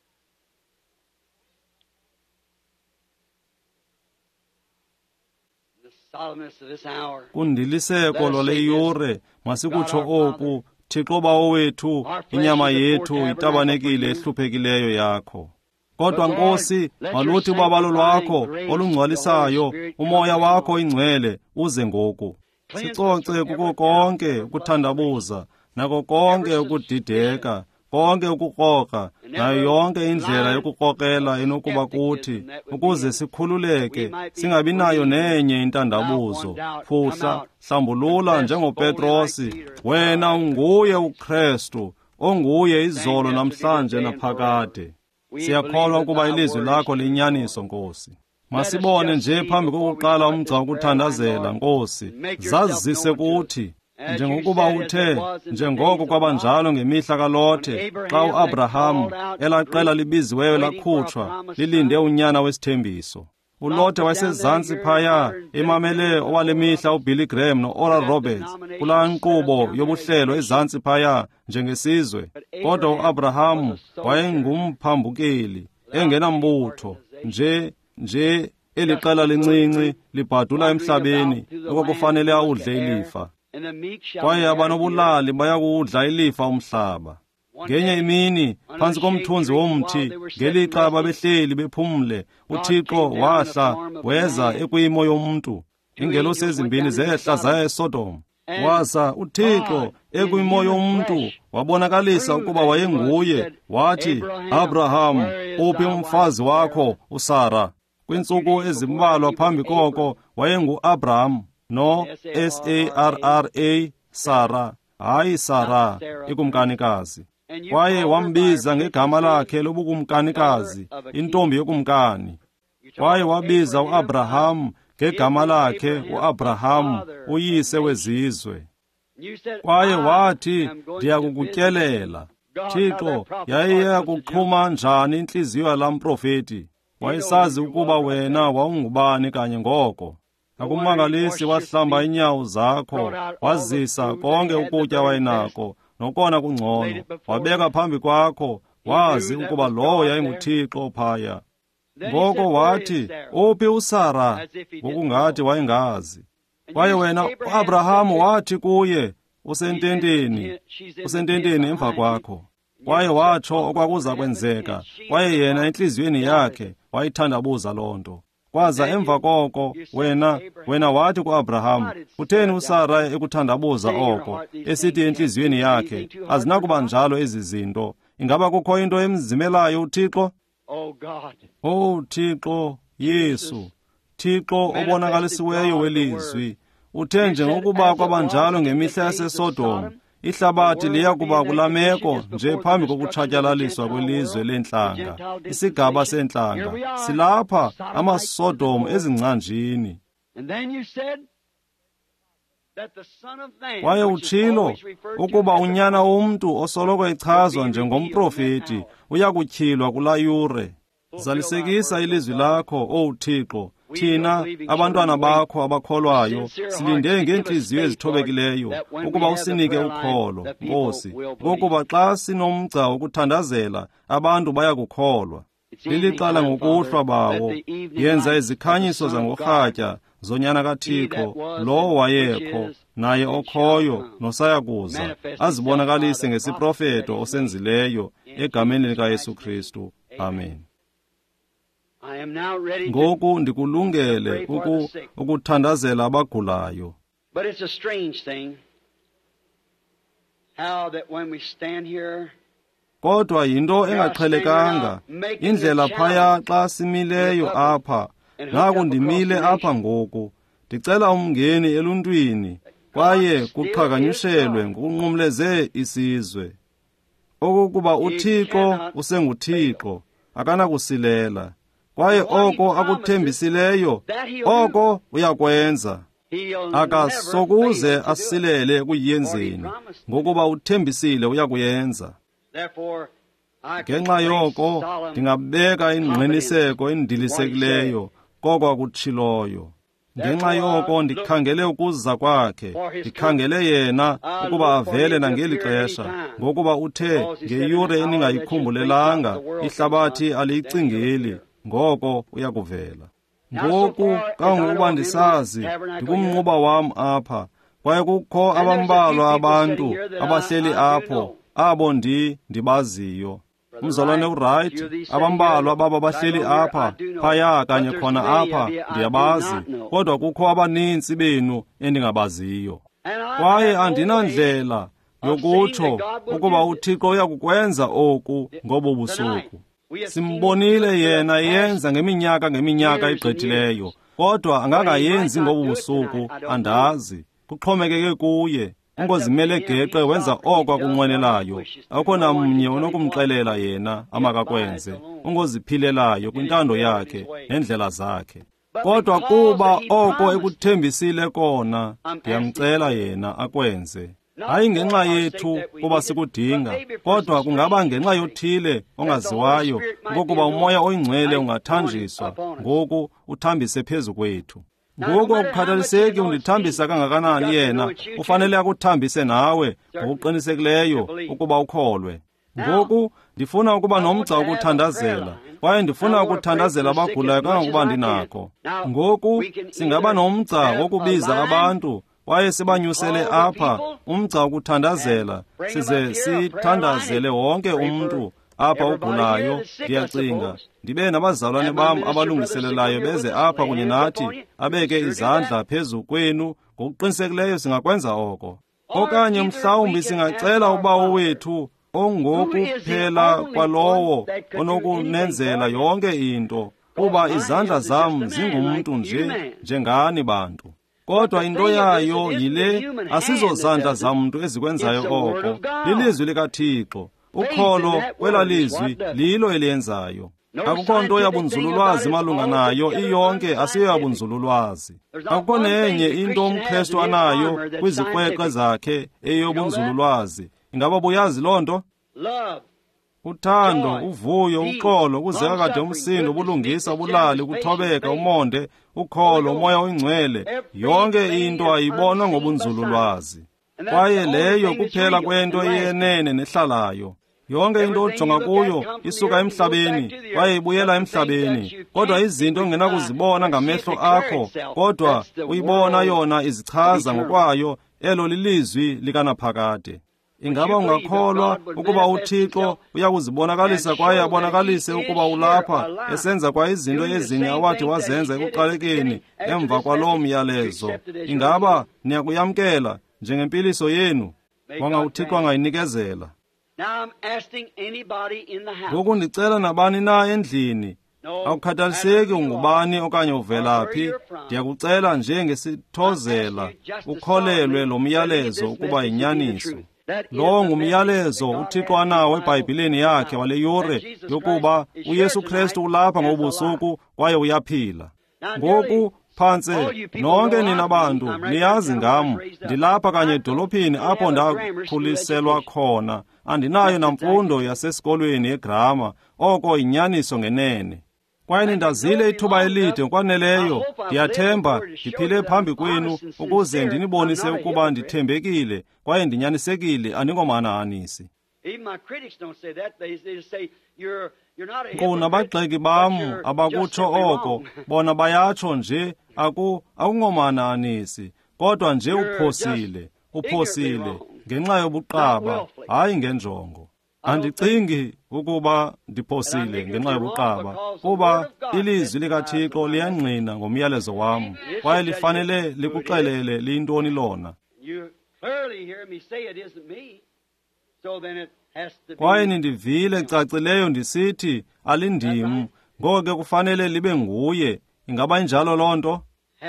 Kundiliseko loleyure masikutsho oku, Thixo Bawo wethu, inyama yethu itabanekile ehluphekileyo yakho. Kodwa Nkosi, maluthi ubabalo lwakho olungcwalisayo, umoya wakho ingcwele, uze ngoku. Sicoce kuko konke ukuthandabuza, nako konke ukudideka, konke ukukroka, nayo yonke indlela yokukokela enokuba kuthi, ukuze sikhululeke, singabi nayo nenye intandabuzo. Fuhla, hlambulula njengoPetrosi, wena unguye uKristu, onguye izolo namhlanje naphakade. Siyakholwa ukuba ilizwi lakho liyinyaniso, Nkosi. Masibone nje phambi kokuqala umgca wokuthandazela, Nkosi, zazise kuthi, njengokuba uthe, njengoko kwabanjalo ngemihla kaLothe, xa u-Abrahamu elaqela libiziweyo lakhutshwa, lilinde unyana wesithembiso. uLothe wayesezantsi phaya, emamele owale mihla uBilly Graham no-Oral Roberts, kulaa nkqubo yobuhlelo ezantsi phaya njengesizwe. Kodwa u-Abrahamu wayengumphambukeli, engenambutho, nje, nje eliqela lincinci libhadula emhlabeni, okwakufanele awudle ilifa. Kwaye abanobulali bayakuwudla ilifa umhlaba. Ngenye imini, phansi komthunzi womthi, ngelixa babehleli bephumle, uThixo wahla weza ekwimo yomntu. Ingelosi ezimbini zehla zaya eSodom. Wasa uThixo ekwimo yomntu, wabonakalisa ukuba wayenguye. Wathi, Abrahamu, uphi umfazi wakho uSara? Kwintsuku ezimbalwa phambi koko wayengu-Abraham, no S A R R A, Sara, hayi Sara, ikumkanikazi. Kwaye wambiza ngegama lakhe lobukumkanikazi, intombi yokumkani. Kwaye wabiza u-Abrahamu ngegama lakhe, u-Abrahamu, uyise wezizwe. Kwaye wathi, ndiyakukutyelela. Thixo yayiya kuxhuma njani inhliziyo yalaa mprofeti. Wayesazi ukuba wena wawungubani kanye ngoko. Akumangalisi wahlamba inyawo zakho, wazisa konke ukutya wayenako, nokona kungcono. Wabeka phambi kwakho, wazi ukuba lowo yayinguThixo phaya. Ngoko wathi, uphi uSara? Ngokungathi wayengazi. Kwaye wena u-Abrahamu wathi kuye, usententeni, usententeni emva kwakho. Kwaye watsho okwakuza kwenzeka, kwaye yena enhliziyweni yakhe wayithandabuza loo nto. Kwaza emva koko, wena, wena wathi ku-Abrahamu, kutheni uSara ekuthandabuza oko, esithi enhliziyweni yakhe, azinakuba njalo ezi zinto? Ingaba kukho into emzimelayo uThixo? Oh Thixo, Yesu, Thixo obonakalisiweyo welizwi, uthe njengokuba kwabanjalo ngemihla yaseSodom, ihlabathi liyakuba kula meko nje phambi kokutshatyalaliswa kwelizwe lentlanga, isigaba sentlanga, silapha amaSodom ezingcanjini. Kwaye utshilo ukuba unyana womntu osoloko echazwa njengomprofeti uyakutyhilwa kulaa yure. Zalisekisa ilizwi lakho, oh Thixo, Thina abantwana bakho abakholwayo silinde ngenhliziyo ezithobekileyo ukuba usinike ukholo, Nkosi, ukuba xa sinomgca wokuthandazela abantu bayakukholwa. Liliqala ngokuhlwa bawo, yenza izikhanyiso zangorhatya zonyana kaThixo, lo wayekho, naye okhoyo, nosayakuza, azibonakalise ngesiprofeto osenzileyo, egameni likaYesu Kristu. Amen. Ngoku ndikulungele uku, ukuthandazela abagulayo. But it's a strange thing how that when we stand here, kodwa yinto engaqhelekanga indlela phaya xa simileyo apha, naku ndimile apha ngoku, ndicela umngeni eluntwini, kwaye kuqhaganyushelwe ngokunqumleze isizwe, okokuba uThixo usenguThixo, akanakusilela, kwaye oko akuthembisileyo, oko uyakwenza. Akasokuze asilele ekuyenzeni, ngokuba uthembisile uyakuyenza. Ngenxa yoko ndingabeka ingqiniseko endilisekileyo koko akutshiloyo. Ngenxa yoko ndikhangele ukuza kwakhe, ndikhangele yena ukuba avele nangeli xesha, ngokuba uthe ngeyure eningayikhumbulelanga ihlabathi aliyicingeli, ngoko uyakuvela. Ngoku kangokuba ndisazi ndikumnquba wam apha, kwaye kukho abambalwa abantu abahleli apho, abo ndi ndibaziyo. Umzalwane uRight, abambalwa baba bahleli apha, phaya kanye khona apha, ndiyabazi, kodwa kukho abaninzi benu endingabaziyo. Kwaye andinandlela yokutsho ukuba uThixo uyakukwenza oku ngobu busuku. Simbonile yena yenza ngeminyaka ngeminyaka igqithileyo, kodwa angakayenzi ngobu busuku, andazi. Kuxhomekeke kuye. Ungozimele geqe wenza oko akunqwenelayo, akho namnye unokumxelela yena amakakwenze. Ungoziphilelayo kwintando yakhe nendlela zakhe. Kodwa kuba oko ekuthembisile kona, ndiyamcela yena akwenze. Hayi ngenxa yethu kuba sikudinga, kodwa kungaba ngenxa yothile ongaziwayo, ngokuba umoya oyingcwele ungathanjiswa ngoku uthambise phezu kwethu. Ngoku akukhathaliseki undithambisa kangakanani yena, ufanele akuthambise nawe ngokuqinisekileyo ukuba ukholwe. Ngoku ndifuna ukuba nomgca wokuthandazela, kwaye ndifuna ukuthandazela abagulayo kangangokuba ndinakho. Ngoku singaba nomgca wokubiza abantu, kwaye sibanyusele apha umgca wokuthandazela, size sithandazele wonke umntu apha ugulayo. Ndiyacinga ndibe nabazalwane bam abalungiselelayo beze apha kunye nathi, abeke izandla phezu kwenu. Ngokuqinisekileyo singakwenza oko. Okanye mhlawumbi singacela ubawo wethu ongokuphela kwalowo onokunenzela yonke into, kuba izandla zam zingumntu nje njengani bantu. Kodwa into yayo yile, asizozandla zamntu ezikwenzayo oko, lilizwi likaThixo. Ukholo kwelalizwi lilo eliyenzayo. Akukho nto yabunzululwazi malunga nayo, iyonke asiyoyabunzululwazi. Akukho nenye into umKristu anayo kwizikwekwe zakhe eyobunzululwazi. Ingaba buyazi loo nto? Uthando, uvuyo, uxolo, ukuzeka kade umsindo, ubulungisa, ubulali, ukuthobeka, umonde, ukholo, umoya oyingcwele, yonke into ayibonwa ngobunzululwazi. Kwaye leyo kuphela kwento iyenene nehlalayo. Yonke into ojonga kuyo isuka emhlabeni, kwaye ibuyela emhlabeni. Kodwa izinto ongenakuzibona ngamehlo akho, kodwa uyibona yona izichaza ngokwayo, elo lilizwi likanaphakade. Ingaba ungakholwa ukuba uThixo uyakuzibonakalisa kwaye abonakalise ukuba ulapha, esenza kwa izinto ezinye awathi wazenza ekuqalekeni emva kwaloo myalezo? Ingaba niyakuyamkela njengempiliso yenu? Wanga uThixo angayinikezela. Ngoku ndicela nabani na endlini, akukhathaliseki ungubani okanye uvelaphi, ndiyakucela njengesithozela ukholelwe lo myalezo ukuba yinyaniso. Lo ngumyalezo uThixo anawo eBhayibhileni yakhe wale yure yokuba uYesu Kristu ulapha ngobusuku kwaye uyaphila. Ngoku phantse nonke nina bantu niyazi ngam, ndilapha kanye edolophini apho ndakhuliselwa khona. Andinayo namfundo yasesikolweni yegrama, oko yinyaniso ngenene. kwaye nindazile ithuba elide ngokwaneleyo. Ndiyathemba ndiphile phambi kwenu ukuze ndinibonise ukuba ndithembekile kwaye ndinyanisekile, andingomananisi. Nkqu nabagxeki bam abakutsho oko, bona bayatsho nje aku akungomananisi, kodwa nje uphosile, uphosile ngenxa yobuqaba, hayi ngenjongo. Andicingi ukuba ndiphosile ngenxa yobuqaba, kuba ilizwi likaThixo liyangqina ngomyalezo wam, kwaye lifanele likuxelele liyintoni lona. Kwaye nindivile cacileyo ndisithi alindim, ngoko ke kufanele libe nguye. Ingaba injalo loo nto?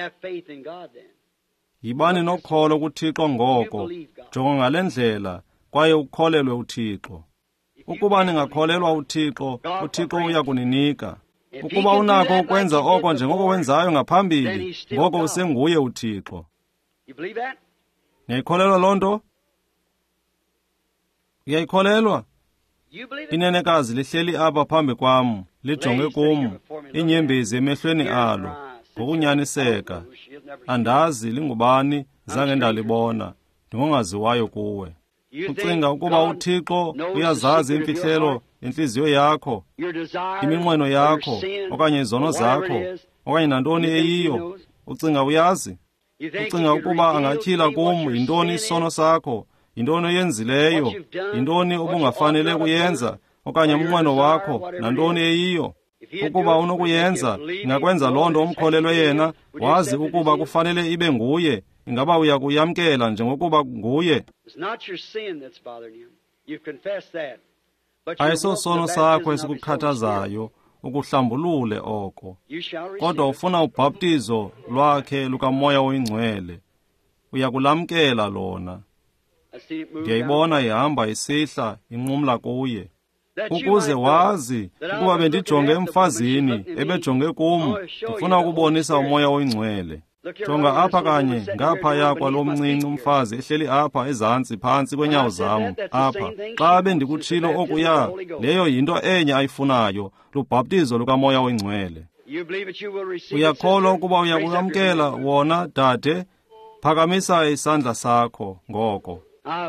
Yibani nokholo kuThixo ngoko, jonga ngale ndlela, kwaye ukholelwe uThixo. Ukuba ningakholelwa uThixo, uThixo uya kuninika. Ukuba unako ukwenza oko njengoko wenzayo ngaphambili, ngoko usenguye uThixo. Niyayikholelwa loo nto? Uyayikholelwa? Inenekazi lihleli apha phambi kwam, lijonge kum, inyembezi emehlweni alo, ngokunyaniseka. Andazi lingubani, zange ndalibona, ndingongaziwayo kuwe. Ucinga ukuba uThixo uyazazi imfihlelo inhliziyo yakho, iminqweno yakho, okanye izono zakho, okanye nantoni eyiyo? Ucinga uyazi? Ucinga ukuba angatyhila kum yintoni isono sakho, yintoni oyenzileyo, yintoni obungafanele kuyenza, okanye umnqweno wakho, nantoni eyiyo? Ukuba unokuyenza, ingakwenza loo nto umkholelwe yena, wazi ukuba kufanele ibe nguye. Ingaba uya kuyamkela njengokuba nguye? Ayisosono sakho esikukhathazayo, ukuhlambulule oko. Kodwa ufuna ubhaptizo lwakhe lukaMoya Oyingcwele. Uya kulamkela lona. Ndiyayibona ihamba isihla, inqumla kuye. Ukuze wazi ukuba bendijonge emfazini, ebejonge kum, ndifuna ukubonisa uMoya Oyingcwele. Jonga apha kanye ngaphaya kwalo mncinci umfazi ehleli apha ezantsi phantsi kwenyawo zam apha. Xa bendikutshilo okuya, leyo yinto enye ayifunayo, lubhaptizo lukaMoya Oyingcwele. Uyakholwa ukuba uyakwamkela wona, dade? Phakamisa isandla sakho ngoko.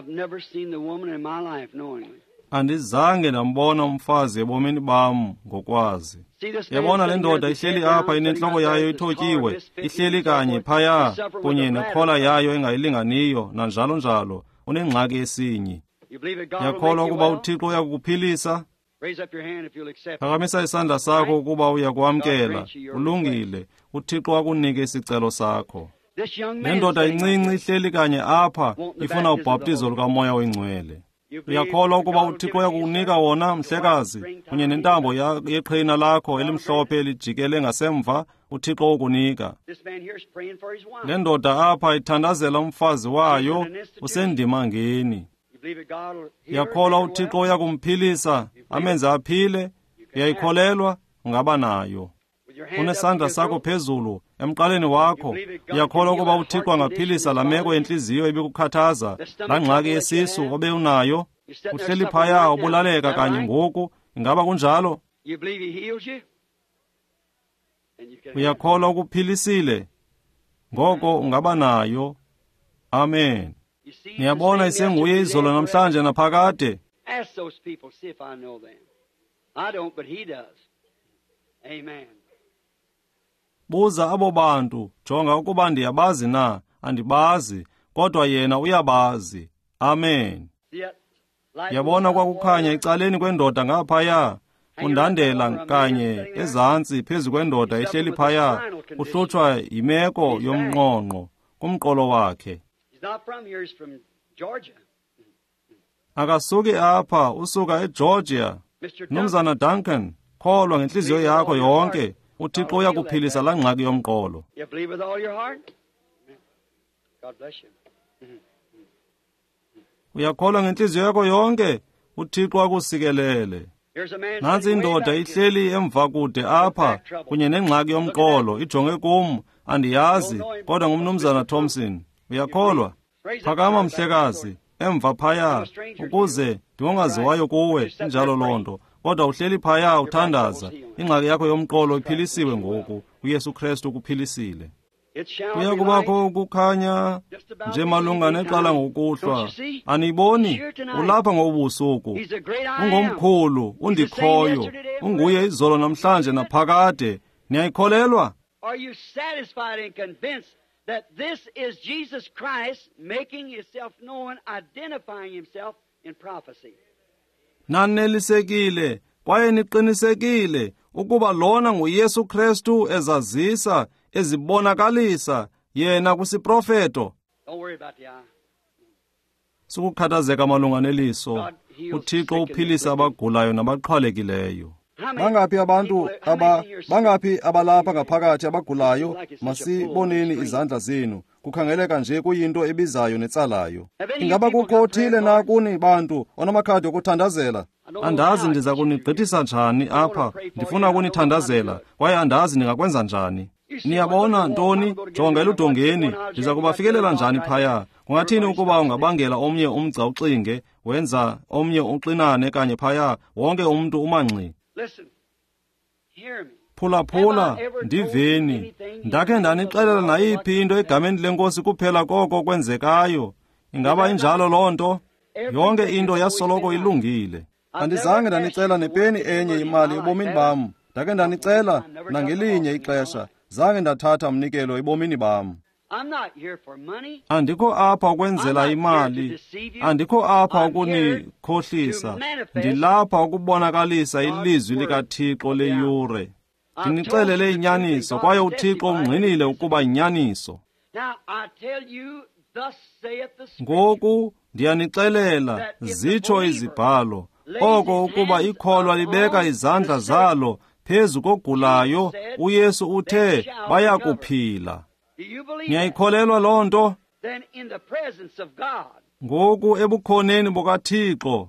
Andizange ndambona umfazi ebomini bam ngokwazi. Yabona le ndoda ihleli apha inentloko yayo ithotyiwe, ihleli kanye phaya, kunye nekhola yayo engayilinganiyo, nanjalo njalo, unengxaki esinyi. Yakholwa ukuba uThixo uyakukuphilisa? Phakamisa isandla sakho ukuba uyakwamkela. Ulungile, uThixo akunike isicelo sakho. Le ndoda incinci ihleli kanye apha, ifuna ubhaptizo lukaMoya Oyingcwele. Uyakholwa ukuba uThixo uyakunika wona, mhlekazi, kunye nentambo yeqhina lakho elimhlophe elijikele ngasemva, uThixo ukunika. Le ndoda apha ithandazela umfazi wayo, usendimangeni. Uyakholwa uThixo uyakumphilisa, amenze aphile? Uyayikholelwa? Ungaba nayo. Unesandla sakho phezulu, emqaleni wakho. Uyakholwa ukuba uThixo angaphilisa la meko yenhliziyo ebikukhathaza, laa ngxaki yesisu obe unayo? Uhleli phaya ubulaleka kanye ngoku, ingaba kunjalo? Uyakholwa ukuphilisile? Ngoko ungaba nayo. Amen. Niyabona isenguye izolo namhlanje naphakade. Amen. Buza abo bantu, jonga ukuba ndiyabazi na, andibazi, kodwa yena uyabazi. Amen. Yabona kwakukhanya ecaleni kwendoda ngaphaya, undandela kanye ezantsi phezu kwendoda ehleli phaya, uhlutshwa yimeko yomnqonqo kumqolo wakhe. Akasuki apha, usuka eGeorgia. Mnumzana Duncan, kholwa ngenhliziyo yakho yonke, uThixo uyakuphilisa laa ngxaki yomqolo. Uyakholwa ngenhliziyo yakho yonke, uThixo akusikelele. Nansi indoda ihleli emva kude apha, kunye nengxaki yomqolo, ijonge kum, andiyazi, kodwa ngumnumzana Thompson. Uyakholwa? Phakama mhlekazi, emva phaya, ukuze ndingongaziwayo kuwe, injalo loo nto, kodwa uhleli phaya uthandaza, ingxaki yakho yomqolo iphilisiwe ngoku, uYesu Kristu ukuphilisile. Kuya kubakho ukukhanya nje malunga neqala ngokuhlwa. Aniboni ulapha ngobusuku, ungomkhulu, undikhoyo, unguye izolo namhlanje naphakade. Niyayikholelwa? Are you satisfied and convinced that this is Jesus Christ making himself known, identifying himself in prophecy? Nanelisekile kwaye niqinisekile ukuba lona nguYesu Kristu ezazisa, ezibonakalisa yena kusiprofeto. Don't worry about the eye. Sukukhathazeka malunga neliso. uThixo uphilisa abagulayo nabaqhwalekileyo. Bangapi abantu aba bangapi abalapha ngaphakathi abagulayo? Masiboneni izandla zenu. Kukhangeleka nje kuyinto ebizayo netsalayo. Ingaba kukho othile na kuni bantu onamakhadi okuthandazela? Andazi ndiza kunigqithisa njani apha. Ndifuna ukunithandazela kwaye andazi ningakwenza njani. Niyabona ntoni? Jongela udongeni. Ndiza kubafikelela njani phaya? Kungathini ukuba ungabangela omnye umgca uxinge, wenza omnye uxinane kanye phaya, wonke umuntu umanxi? Listen, hear me. Phulaphula, ndiveni. Ndakhe ndanixelela nayiphi into egameni lenkosi kuphela koko kwenzekayo? Ingaba injalo loo nto? Yonke into yasoloko ilungile. Andizange ndanicela nepeni enye imali ebomini bam. Ndakhe ndanicela nangelinye ixesha. Zange ndathatha umnikelo ebomini bam. I'm not here for money. Andikho apha ukwenzela imali. Andikho apha ukunikhohlisa. Ndilapha ukubonakalisa ilizwi likaThixo leyure. Ndinixelele inyaniso kwaye uThixo ungqinile ukuba inyaniso. Now I tell you, thus saith the Scripture. Ngoku ndiyanixelela, zitsho izibhalo, oko ukuba ikholwa libeka izandla zalo phezu kogulayo, uYesu uthe baya kuphila. Do you believe that? Niyayikholelwa loo nto? Then in the presence of God, Ngoku ebukhoneni bukaThixo,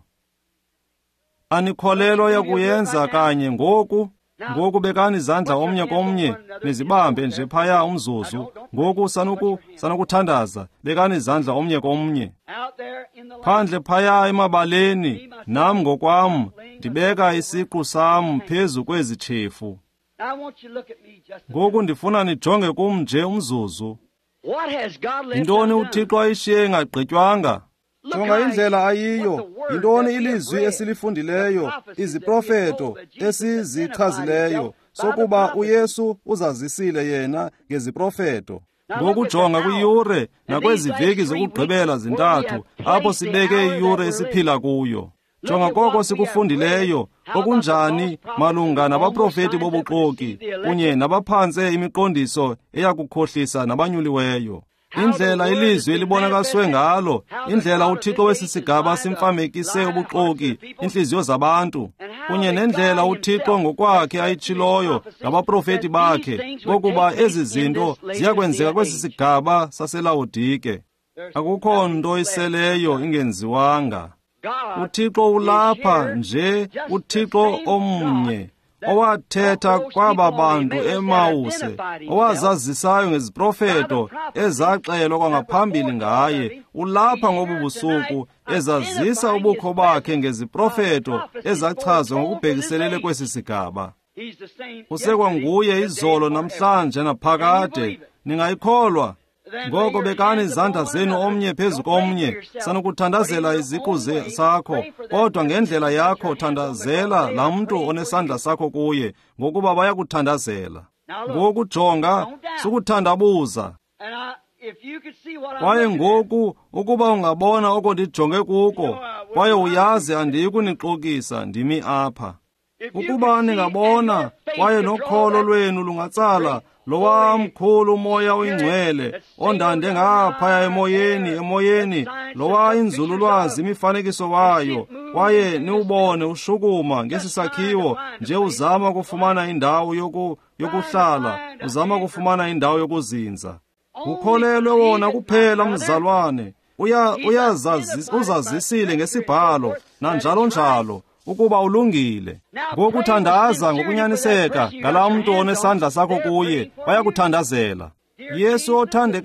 anikholelwa yakuyenza kanye ngoku? Ngoku bekani izandla omnye komnye, nizibambe nje phaya umzuzu. Ngoku sanuku sanukuthandaza, bekani izandla omnye komnye. out there in the light, Phandle phaya emabaleni, nam ngokwam, ndibeka isiqu sam phezu kwezi tshefu. I want you to look at me just a Ngoku ndifuna nijonge kum nje umzuzu. What has God left Yintoni undone? uThixo ayishiye ingagqitywanga? Look Jonga how indlela he- ayiyo. what the word Yintoni that we have ilizwi read, esilifundileyo, the prophecies that we iziprofeto hold, that Jesus esizichazileyo, identified himself by sokuba the uYesu uzazisile yena ngeziprofeto. Now Ngoku look at jonga the hour. kwiyure And nakwezi these veki last three zokugqibela weeks, zintathu, where we have apho placed the sibeke hour that iyure we're esiphila kuyo. Look Jonga at koko what we sikufundileyo, have read. How okunjani about the false malunga prophets, nabaprofeti almost signs that bobuxoki, precede the election? kunye nabaphantse imiqondiso eyakukhohlisa nabanyuliweyo. How Indlela the word ilizwi has been elibonakaliswe manifested. ngalo, How the indlela God of uThixo this wesi age sigaba has lied simfamekise the hearts ubuxoki, of people. inhliziyo zabantu, And how kunye the nendlela God uThixo himself ngokwakhe has said ayitshiloyo in his prophecy ngabaprofeti that these bakhe, things would kokuba take place ezi in zinto this ziyakwenzeka Laodicean kwesi age. sigaba saselawodike. There's Akukho nothing nto left iseleyo undone. ingenziwanga. God uThixo is ulapha here, nje, just uThixo the same omnye, God that owathetha brought those kwaba people on the bantu Emmaus that eMawuse, identified himself owazazisayo ngeziprofeto by the prophecy ezaxelwa kwangaphambili that were foretold ngaye, of him. ulapha He's ngobu here busuku tonight ezazisa identifying ubukho his bakhe presence ngeziprofeto by the prophecies ezachazwa foretold for this ngokubhekiselele age. kwesi sigaba. He's the same Kusekwanguye yesterday, izolo today, namhlanje forever. naphakade. Can you believe it? Ningayikholwa? Then Ngoko lay your bekani hands izandla upon zenu another. omnye phezu Don't pray for komnye, yourself, sanukuthandazela but in iziqu your ze- own way, zakho, pray for that kodwa person ngendlela that yakho your hands on thandazela because they laa are mntu praying for onesandla you. sakho kuye, ngokuba bayakuthandazela. Now look, Ngoku jonga, don't doubt. sukuthandabuza. And I, if you could see what I'm Kwaye looking at, ngoku ukuba ungabona oko ndijonge kuko, kwaye uyazi andiyi kunixokisa, ndimi apha. if you Ukuba could see ningabona, and your faith kwaye could draw nokholo that lwenu lungatsala, lowa mkhulu umoya oyingcwele, ondande ngaphaya emoyeni, emoyeni, lowa inzululwazi imifanekiso wayo, kwaye niwubone ushukuma ngesisakhiwo, nje uzama kufumana indawo yoku, yokuhlala, uzama kufumana indawo yokuzinza. Ukholelwe wona kuphela mzalwane, uya uyazazis, uzazisile ngesibhalo, nanjalo njalo, ukuba ulungile. Ngokuthandaza ngokunyaniseka ngala mntu onesandla sakho kuye, bayakuthandazela. Yesu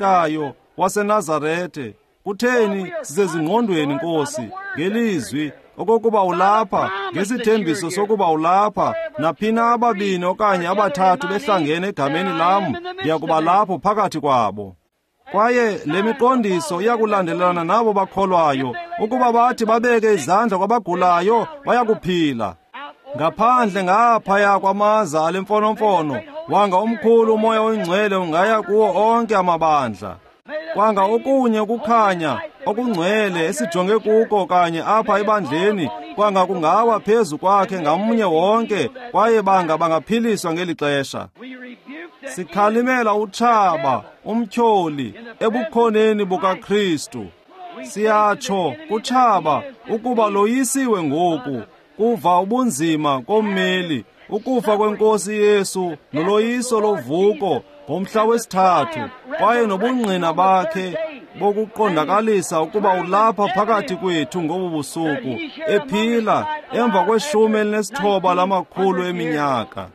othandekayo waseNazarethe, kutheni sisezingqondweni Nkosi, ngelizwi okokuba ulapha, ngesithembiso sokuba ulapha, naphina ababini okanye abathathu behlangene egameni lam, ndiyakuba lapho phakathi kwabo. Kwaye le miqondiso iyakulandelana nabo bakholwayo, ukuba bathi babeke izandla kwabagulayo bayakuphila. Ngaphandle ngaphaya kwamaza ale mfonomfono, wanga omkhulu umoya oyingcwele ungaya kuwo onke amabandla. Kwanga okunye ukukhanya okungcwele esijonge kuko kanye apha ebandleni, kwanga kungawa phezu kwakhe ngamunye wonke, kwaye banga bangaphiliswa ngeli xesha. Sikhalimela utshaba, umtyholi, ebukhoneni bukaKristu. Siyatsho kutshaba ukuba loyisiwe ngoku, kuva ubunzima kommeli, ukufa kweNkosi Yesu noloyiso lovuko ngomhla wesithathu, kwaye nobungqina bakhe bokuqondakalisa ukuba ulapha phakathi kwethu ngobu busuku, ephila emva kweshumi elinesithoba lamakhulu eminyaka.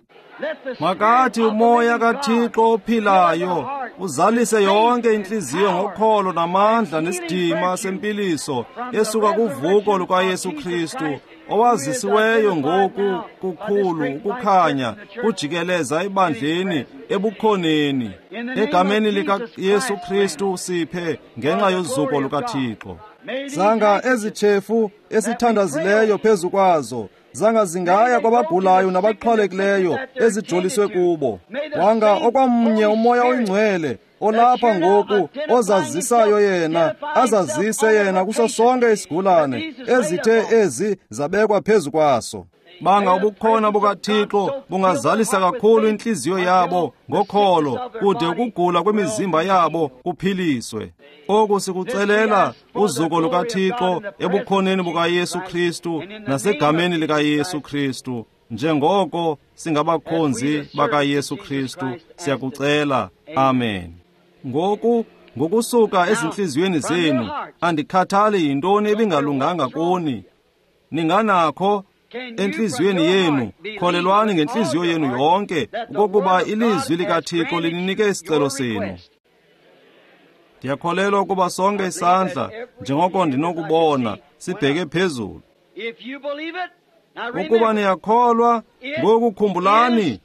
Makathi umoya kaThixo ophilayo uzalise yonke inhliziyo ngokholo namandla nesidima sempiliso esuka kuvuko lukaYesu Kristu, owazisiweyo ngoku kukhulu ukukhanya kujikeleza ebandleni ebukhoneni. Egameni likaYesu Kristu siphe ngenxa yozuko lukaThixo. Zanga ezitshefu esithandazileyo phezu kwazo, zanga zingaya kwabagulayo nabaxhwalekileyo ezijoliswe kubo. Wanga okwamnye umoya oyingcwele olapha ngoku, ozazisayo yena, azazise yena kuso sonke isigulane ezithe ezi zabekwa phezu kwaso. Banga ubukhona bukaThixo bungazalisa kakhulu inhliziyo yabo ngokholo, kude ukugula kwemizimba yabo kuphiliswe. Oku sikucelela uzuko lukaThixo ebukhoneni bukaYesu Kristu nasegameni likaYesu Kristu. Njengoko singabakhonzi bakaYesu Kristu siyakucela. Amen. Ngoku ngokusuka ezinhliziyweni zenu, andikhathali yintoni ebingalunganga kuni. Ninganakho enhliziyweni yenu, kholelwani ngenhliziyo yenu yonke ukuba ilizwi likaThixo lininike isicelo senu. Ndiyakholelwa ukuba sonke isandla, njengoko ndinokubona, sibheke phezulu. Ukuba niyakholwa, ngoku khumbulani,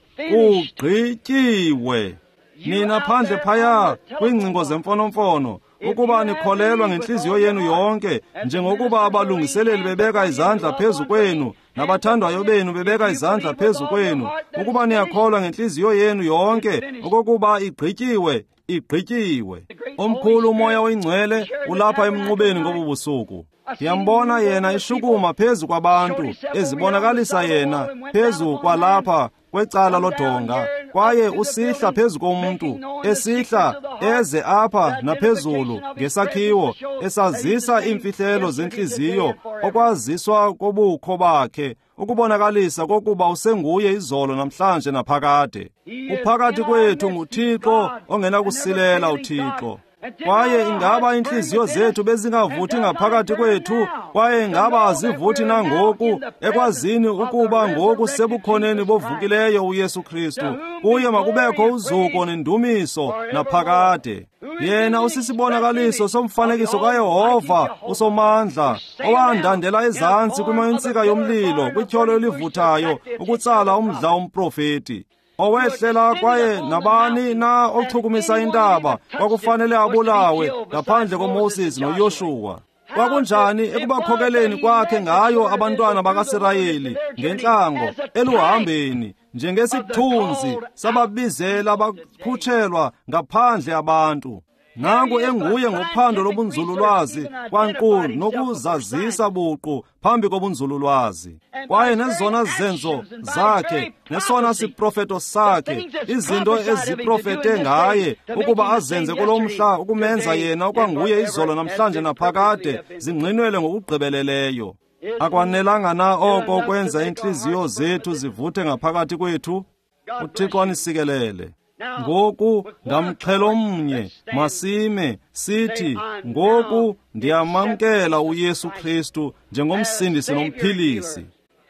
kugqityiwe. Nina phandle phaya kwiingcingo zemfonomfono, ukuba nikholelwa ngenhliziyo yenu yonke, njengokuba abalungiseleli bebeka izandla phezu kwenu, nabathandwayo benu bebeka izandla phezu kwenu, ukuba niyakholwa ngenhliziyo yenu yonke, okokuba igqityiwe, igqityiwe. Omkhulu umoya oyingcwele ulapha emnqubeni ngobu busuku. Ndiyambona yena ishukuma phezu kwabantu, ezibonakalisa yena phezu kwalapha kwecala lodonga, kwaye usihla phezu komuntu, esihla eze apha naphezulu ngesakhiwo, esazisa iimfihlelo zenhliziyo, okwaziswa kobukho bakhe, ukubonakalisa kokuba usenguye izolo namhlanje naphakade. Uphakathi kwethu nguThixo ongenakusilela uThixo. Kwaye ingaba inhliziyo zethu bezingavuthi ngaphakathi kwethu, kwaye ingaba azivuthi nangoku, ekwazini ukuba ngoku sebukhoneni bovukileyo uYesu Kristu, kuye makubekho uzuko nendumiso naphakade. Yena usisibonakaliso somfanekiso kaYehova usomandla, owandandela ezantsi kwintsika yomlilo, kwityholo elivuthayo, ukutsala umdla womprofeti. Owehlela kwaye nabani na ochukumisa intaba kwakufanele abulawe ngaphandle koMoses noYoshua. Kwakunjani ekubakhokeleni kwakhe ngayo abantwana bakaSirayeli ngentlango eluhambeni, njengesithunzi sababizela bakhutshelwa ngaphandle abantu. Nangu enguye ngophando lobunzululwazi kwankulu nokuzazisa buqu phambi kobunzululwazi. Kwaye nezona zenzo zakhe, nesona siprofeto sakhe, izinto eziprofete ngaye ukuba azenze kulomhla ukumenza yena okwanguye izolo namhlanje naphakade, zingqinwele ngokugqibeleleyo. Akwanelanga na oko kwenza inhliziyo zethu zivuthe ngaphakathi kwethu? uThixo anisikelele. Ngoku ngamxhelo omnye masime sithi, ngoku ndiyamamkela uYesu Kristu njengomsindisi nomphilisi.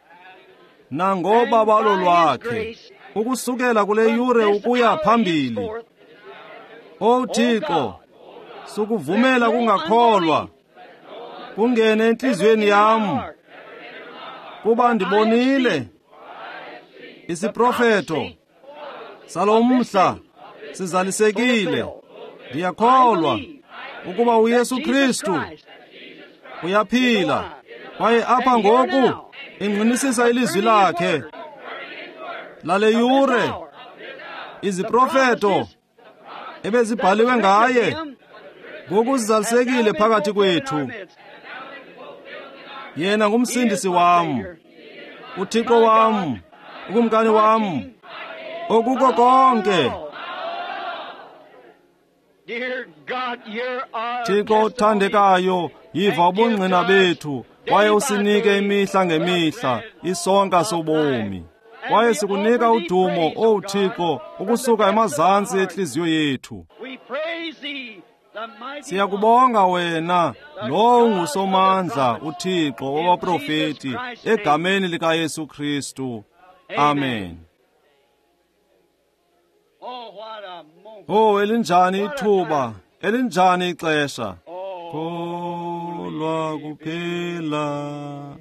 Nangoba balo lwakhe ukusukela kule yure ukuya phambili, O Thixo, sukuvumela kungakholwa kungene enhliziyweni yam, kuba ndibonile isiprofeto salomhla sizalisekile. Ndiyakholwa ukuba uYesu Kristu uyaphila, kwaye apha ngoku ingqinisisa ilizwi lakhe lale yure. Iziprofeto ebezibhaliwe ngaye ngoku zizalisekile phakathi kwethu. Yena ngumsindisi wam, uThixo wam, ukumkani wam, okuko konke. Thixo uthandekayo, yiva ubungqina bethu, kwaye usinike imihla ngemihla isonka sobomi. Kwaye sikunika udumo, o Thixo, ukusuka emazantsi enhliziyo yethu. Siyakubonga wena, lo ungusomandla, uThixo wabaprofeti, egameni likaYesu Kristu. Amen. Oh, elinjani ithuba, elinjani ixesha. Kholwa kuphela,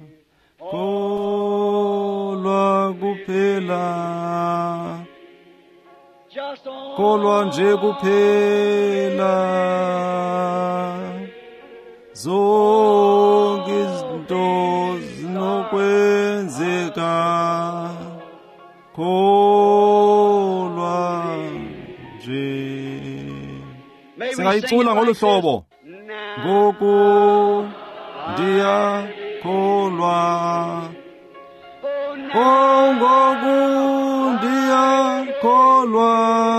kholwa kuphela, kholwa nje kuphela. Zonke izinto zinokwenzeka, kholwa nje. Singayicula ngolu hlobo. Ngoku ndiyakholwa, oh ngoku ndiyakholwa,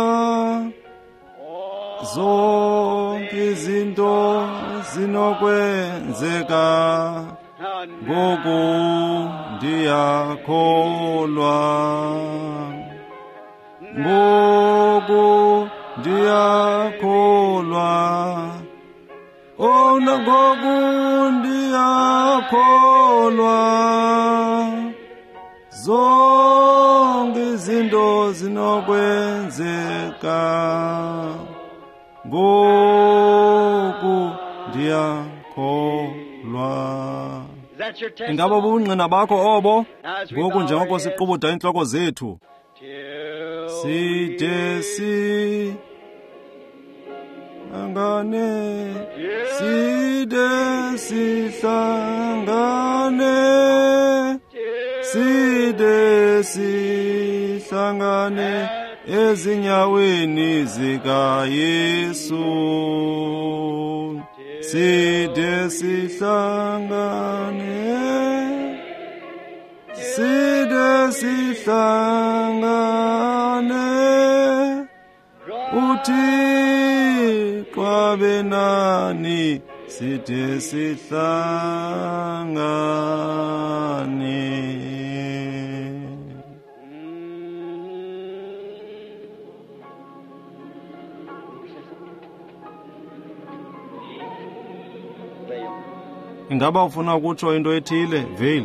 zonke izinto zinokwenzeka. Ngoku ndiyakholwa, ngoku ndiyakholwa, oh ngoku ndiyakholwa, zonke izinto zinokwenzeka. Ngoku ndiyakholwa. Ingaba ubungqina bakho obo? Ngoku njengoko siqubuda intloko zethu, side si angane, side sihlangane, side sihlangane ezinyaweni zikaYesu. Side sihlangane, side sihlangane, uThixo abe nani, side sihlangane. Ingaba ufuna ukutsho into ethile, Vale?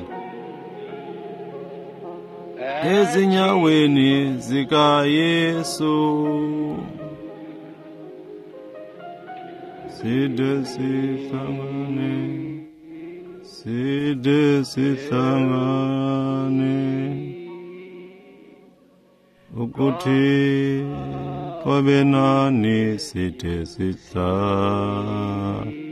Ezinyaweni zikaYesu, side sihlangane, side sihlangane, ukuthi kwabe nani, side sihlangane.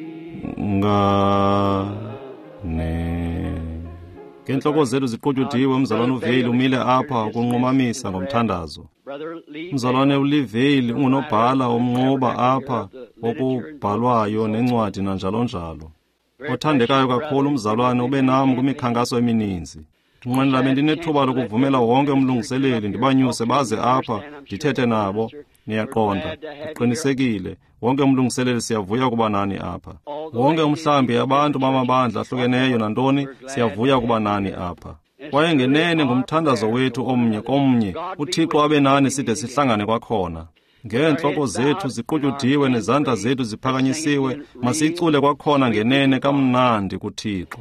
Ngentloko zethu ziqutyudiwe, umzalwane uVale umile apha ukunqumamisa ngomthandazo. Umzalwane uLivale ungunobhala omnqoba apha okubhalwayo nencwadi nanjalo njalo. Othandekayo kakhulu umzalwane, ube nam kwimikhankaso emininzi. Ndinqwenela bendinethuba lokuvumela wonke umlungiseleli ndibanyuse baze apha ndithethe nabo. Niyaqonda, uqinisekile, wonke umlungiseleli siyavuya kuba nani apha. Wonke umhlambi abantu bamabandla ahlukeneyo nantoni, siyavuya kuba nani apha. Kwaye ngenene ngumthandazo wethu omnye komnye, uThixo abe nani side sihlangane kwakhona. Ngeentloko zethu ziqutyudiwe nezandla zethu ziphakanyisiwe, masiyicule kwakhona ngenene kamnandi kuThixo.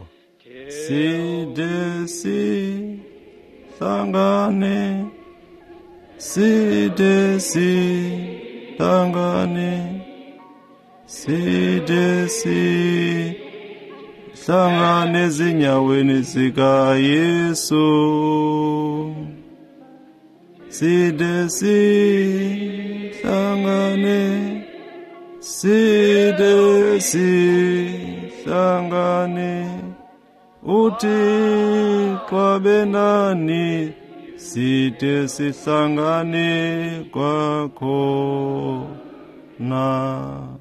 Side sihlangane, side sihlangane, side sihlangane, hlangane ezinyaweni zika Yesu, side sihlangane, side sihlangane, uthi kwabenani, side sihlangane kwakho na.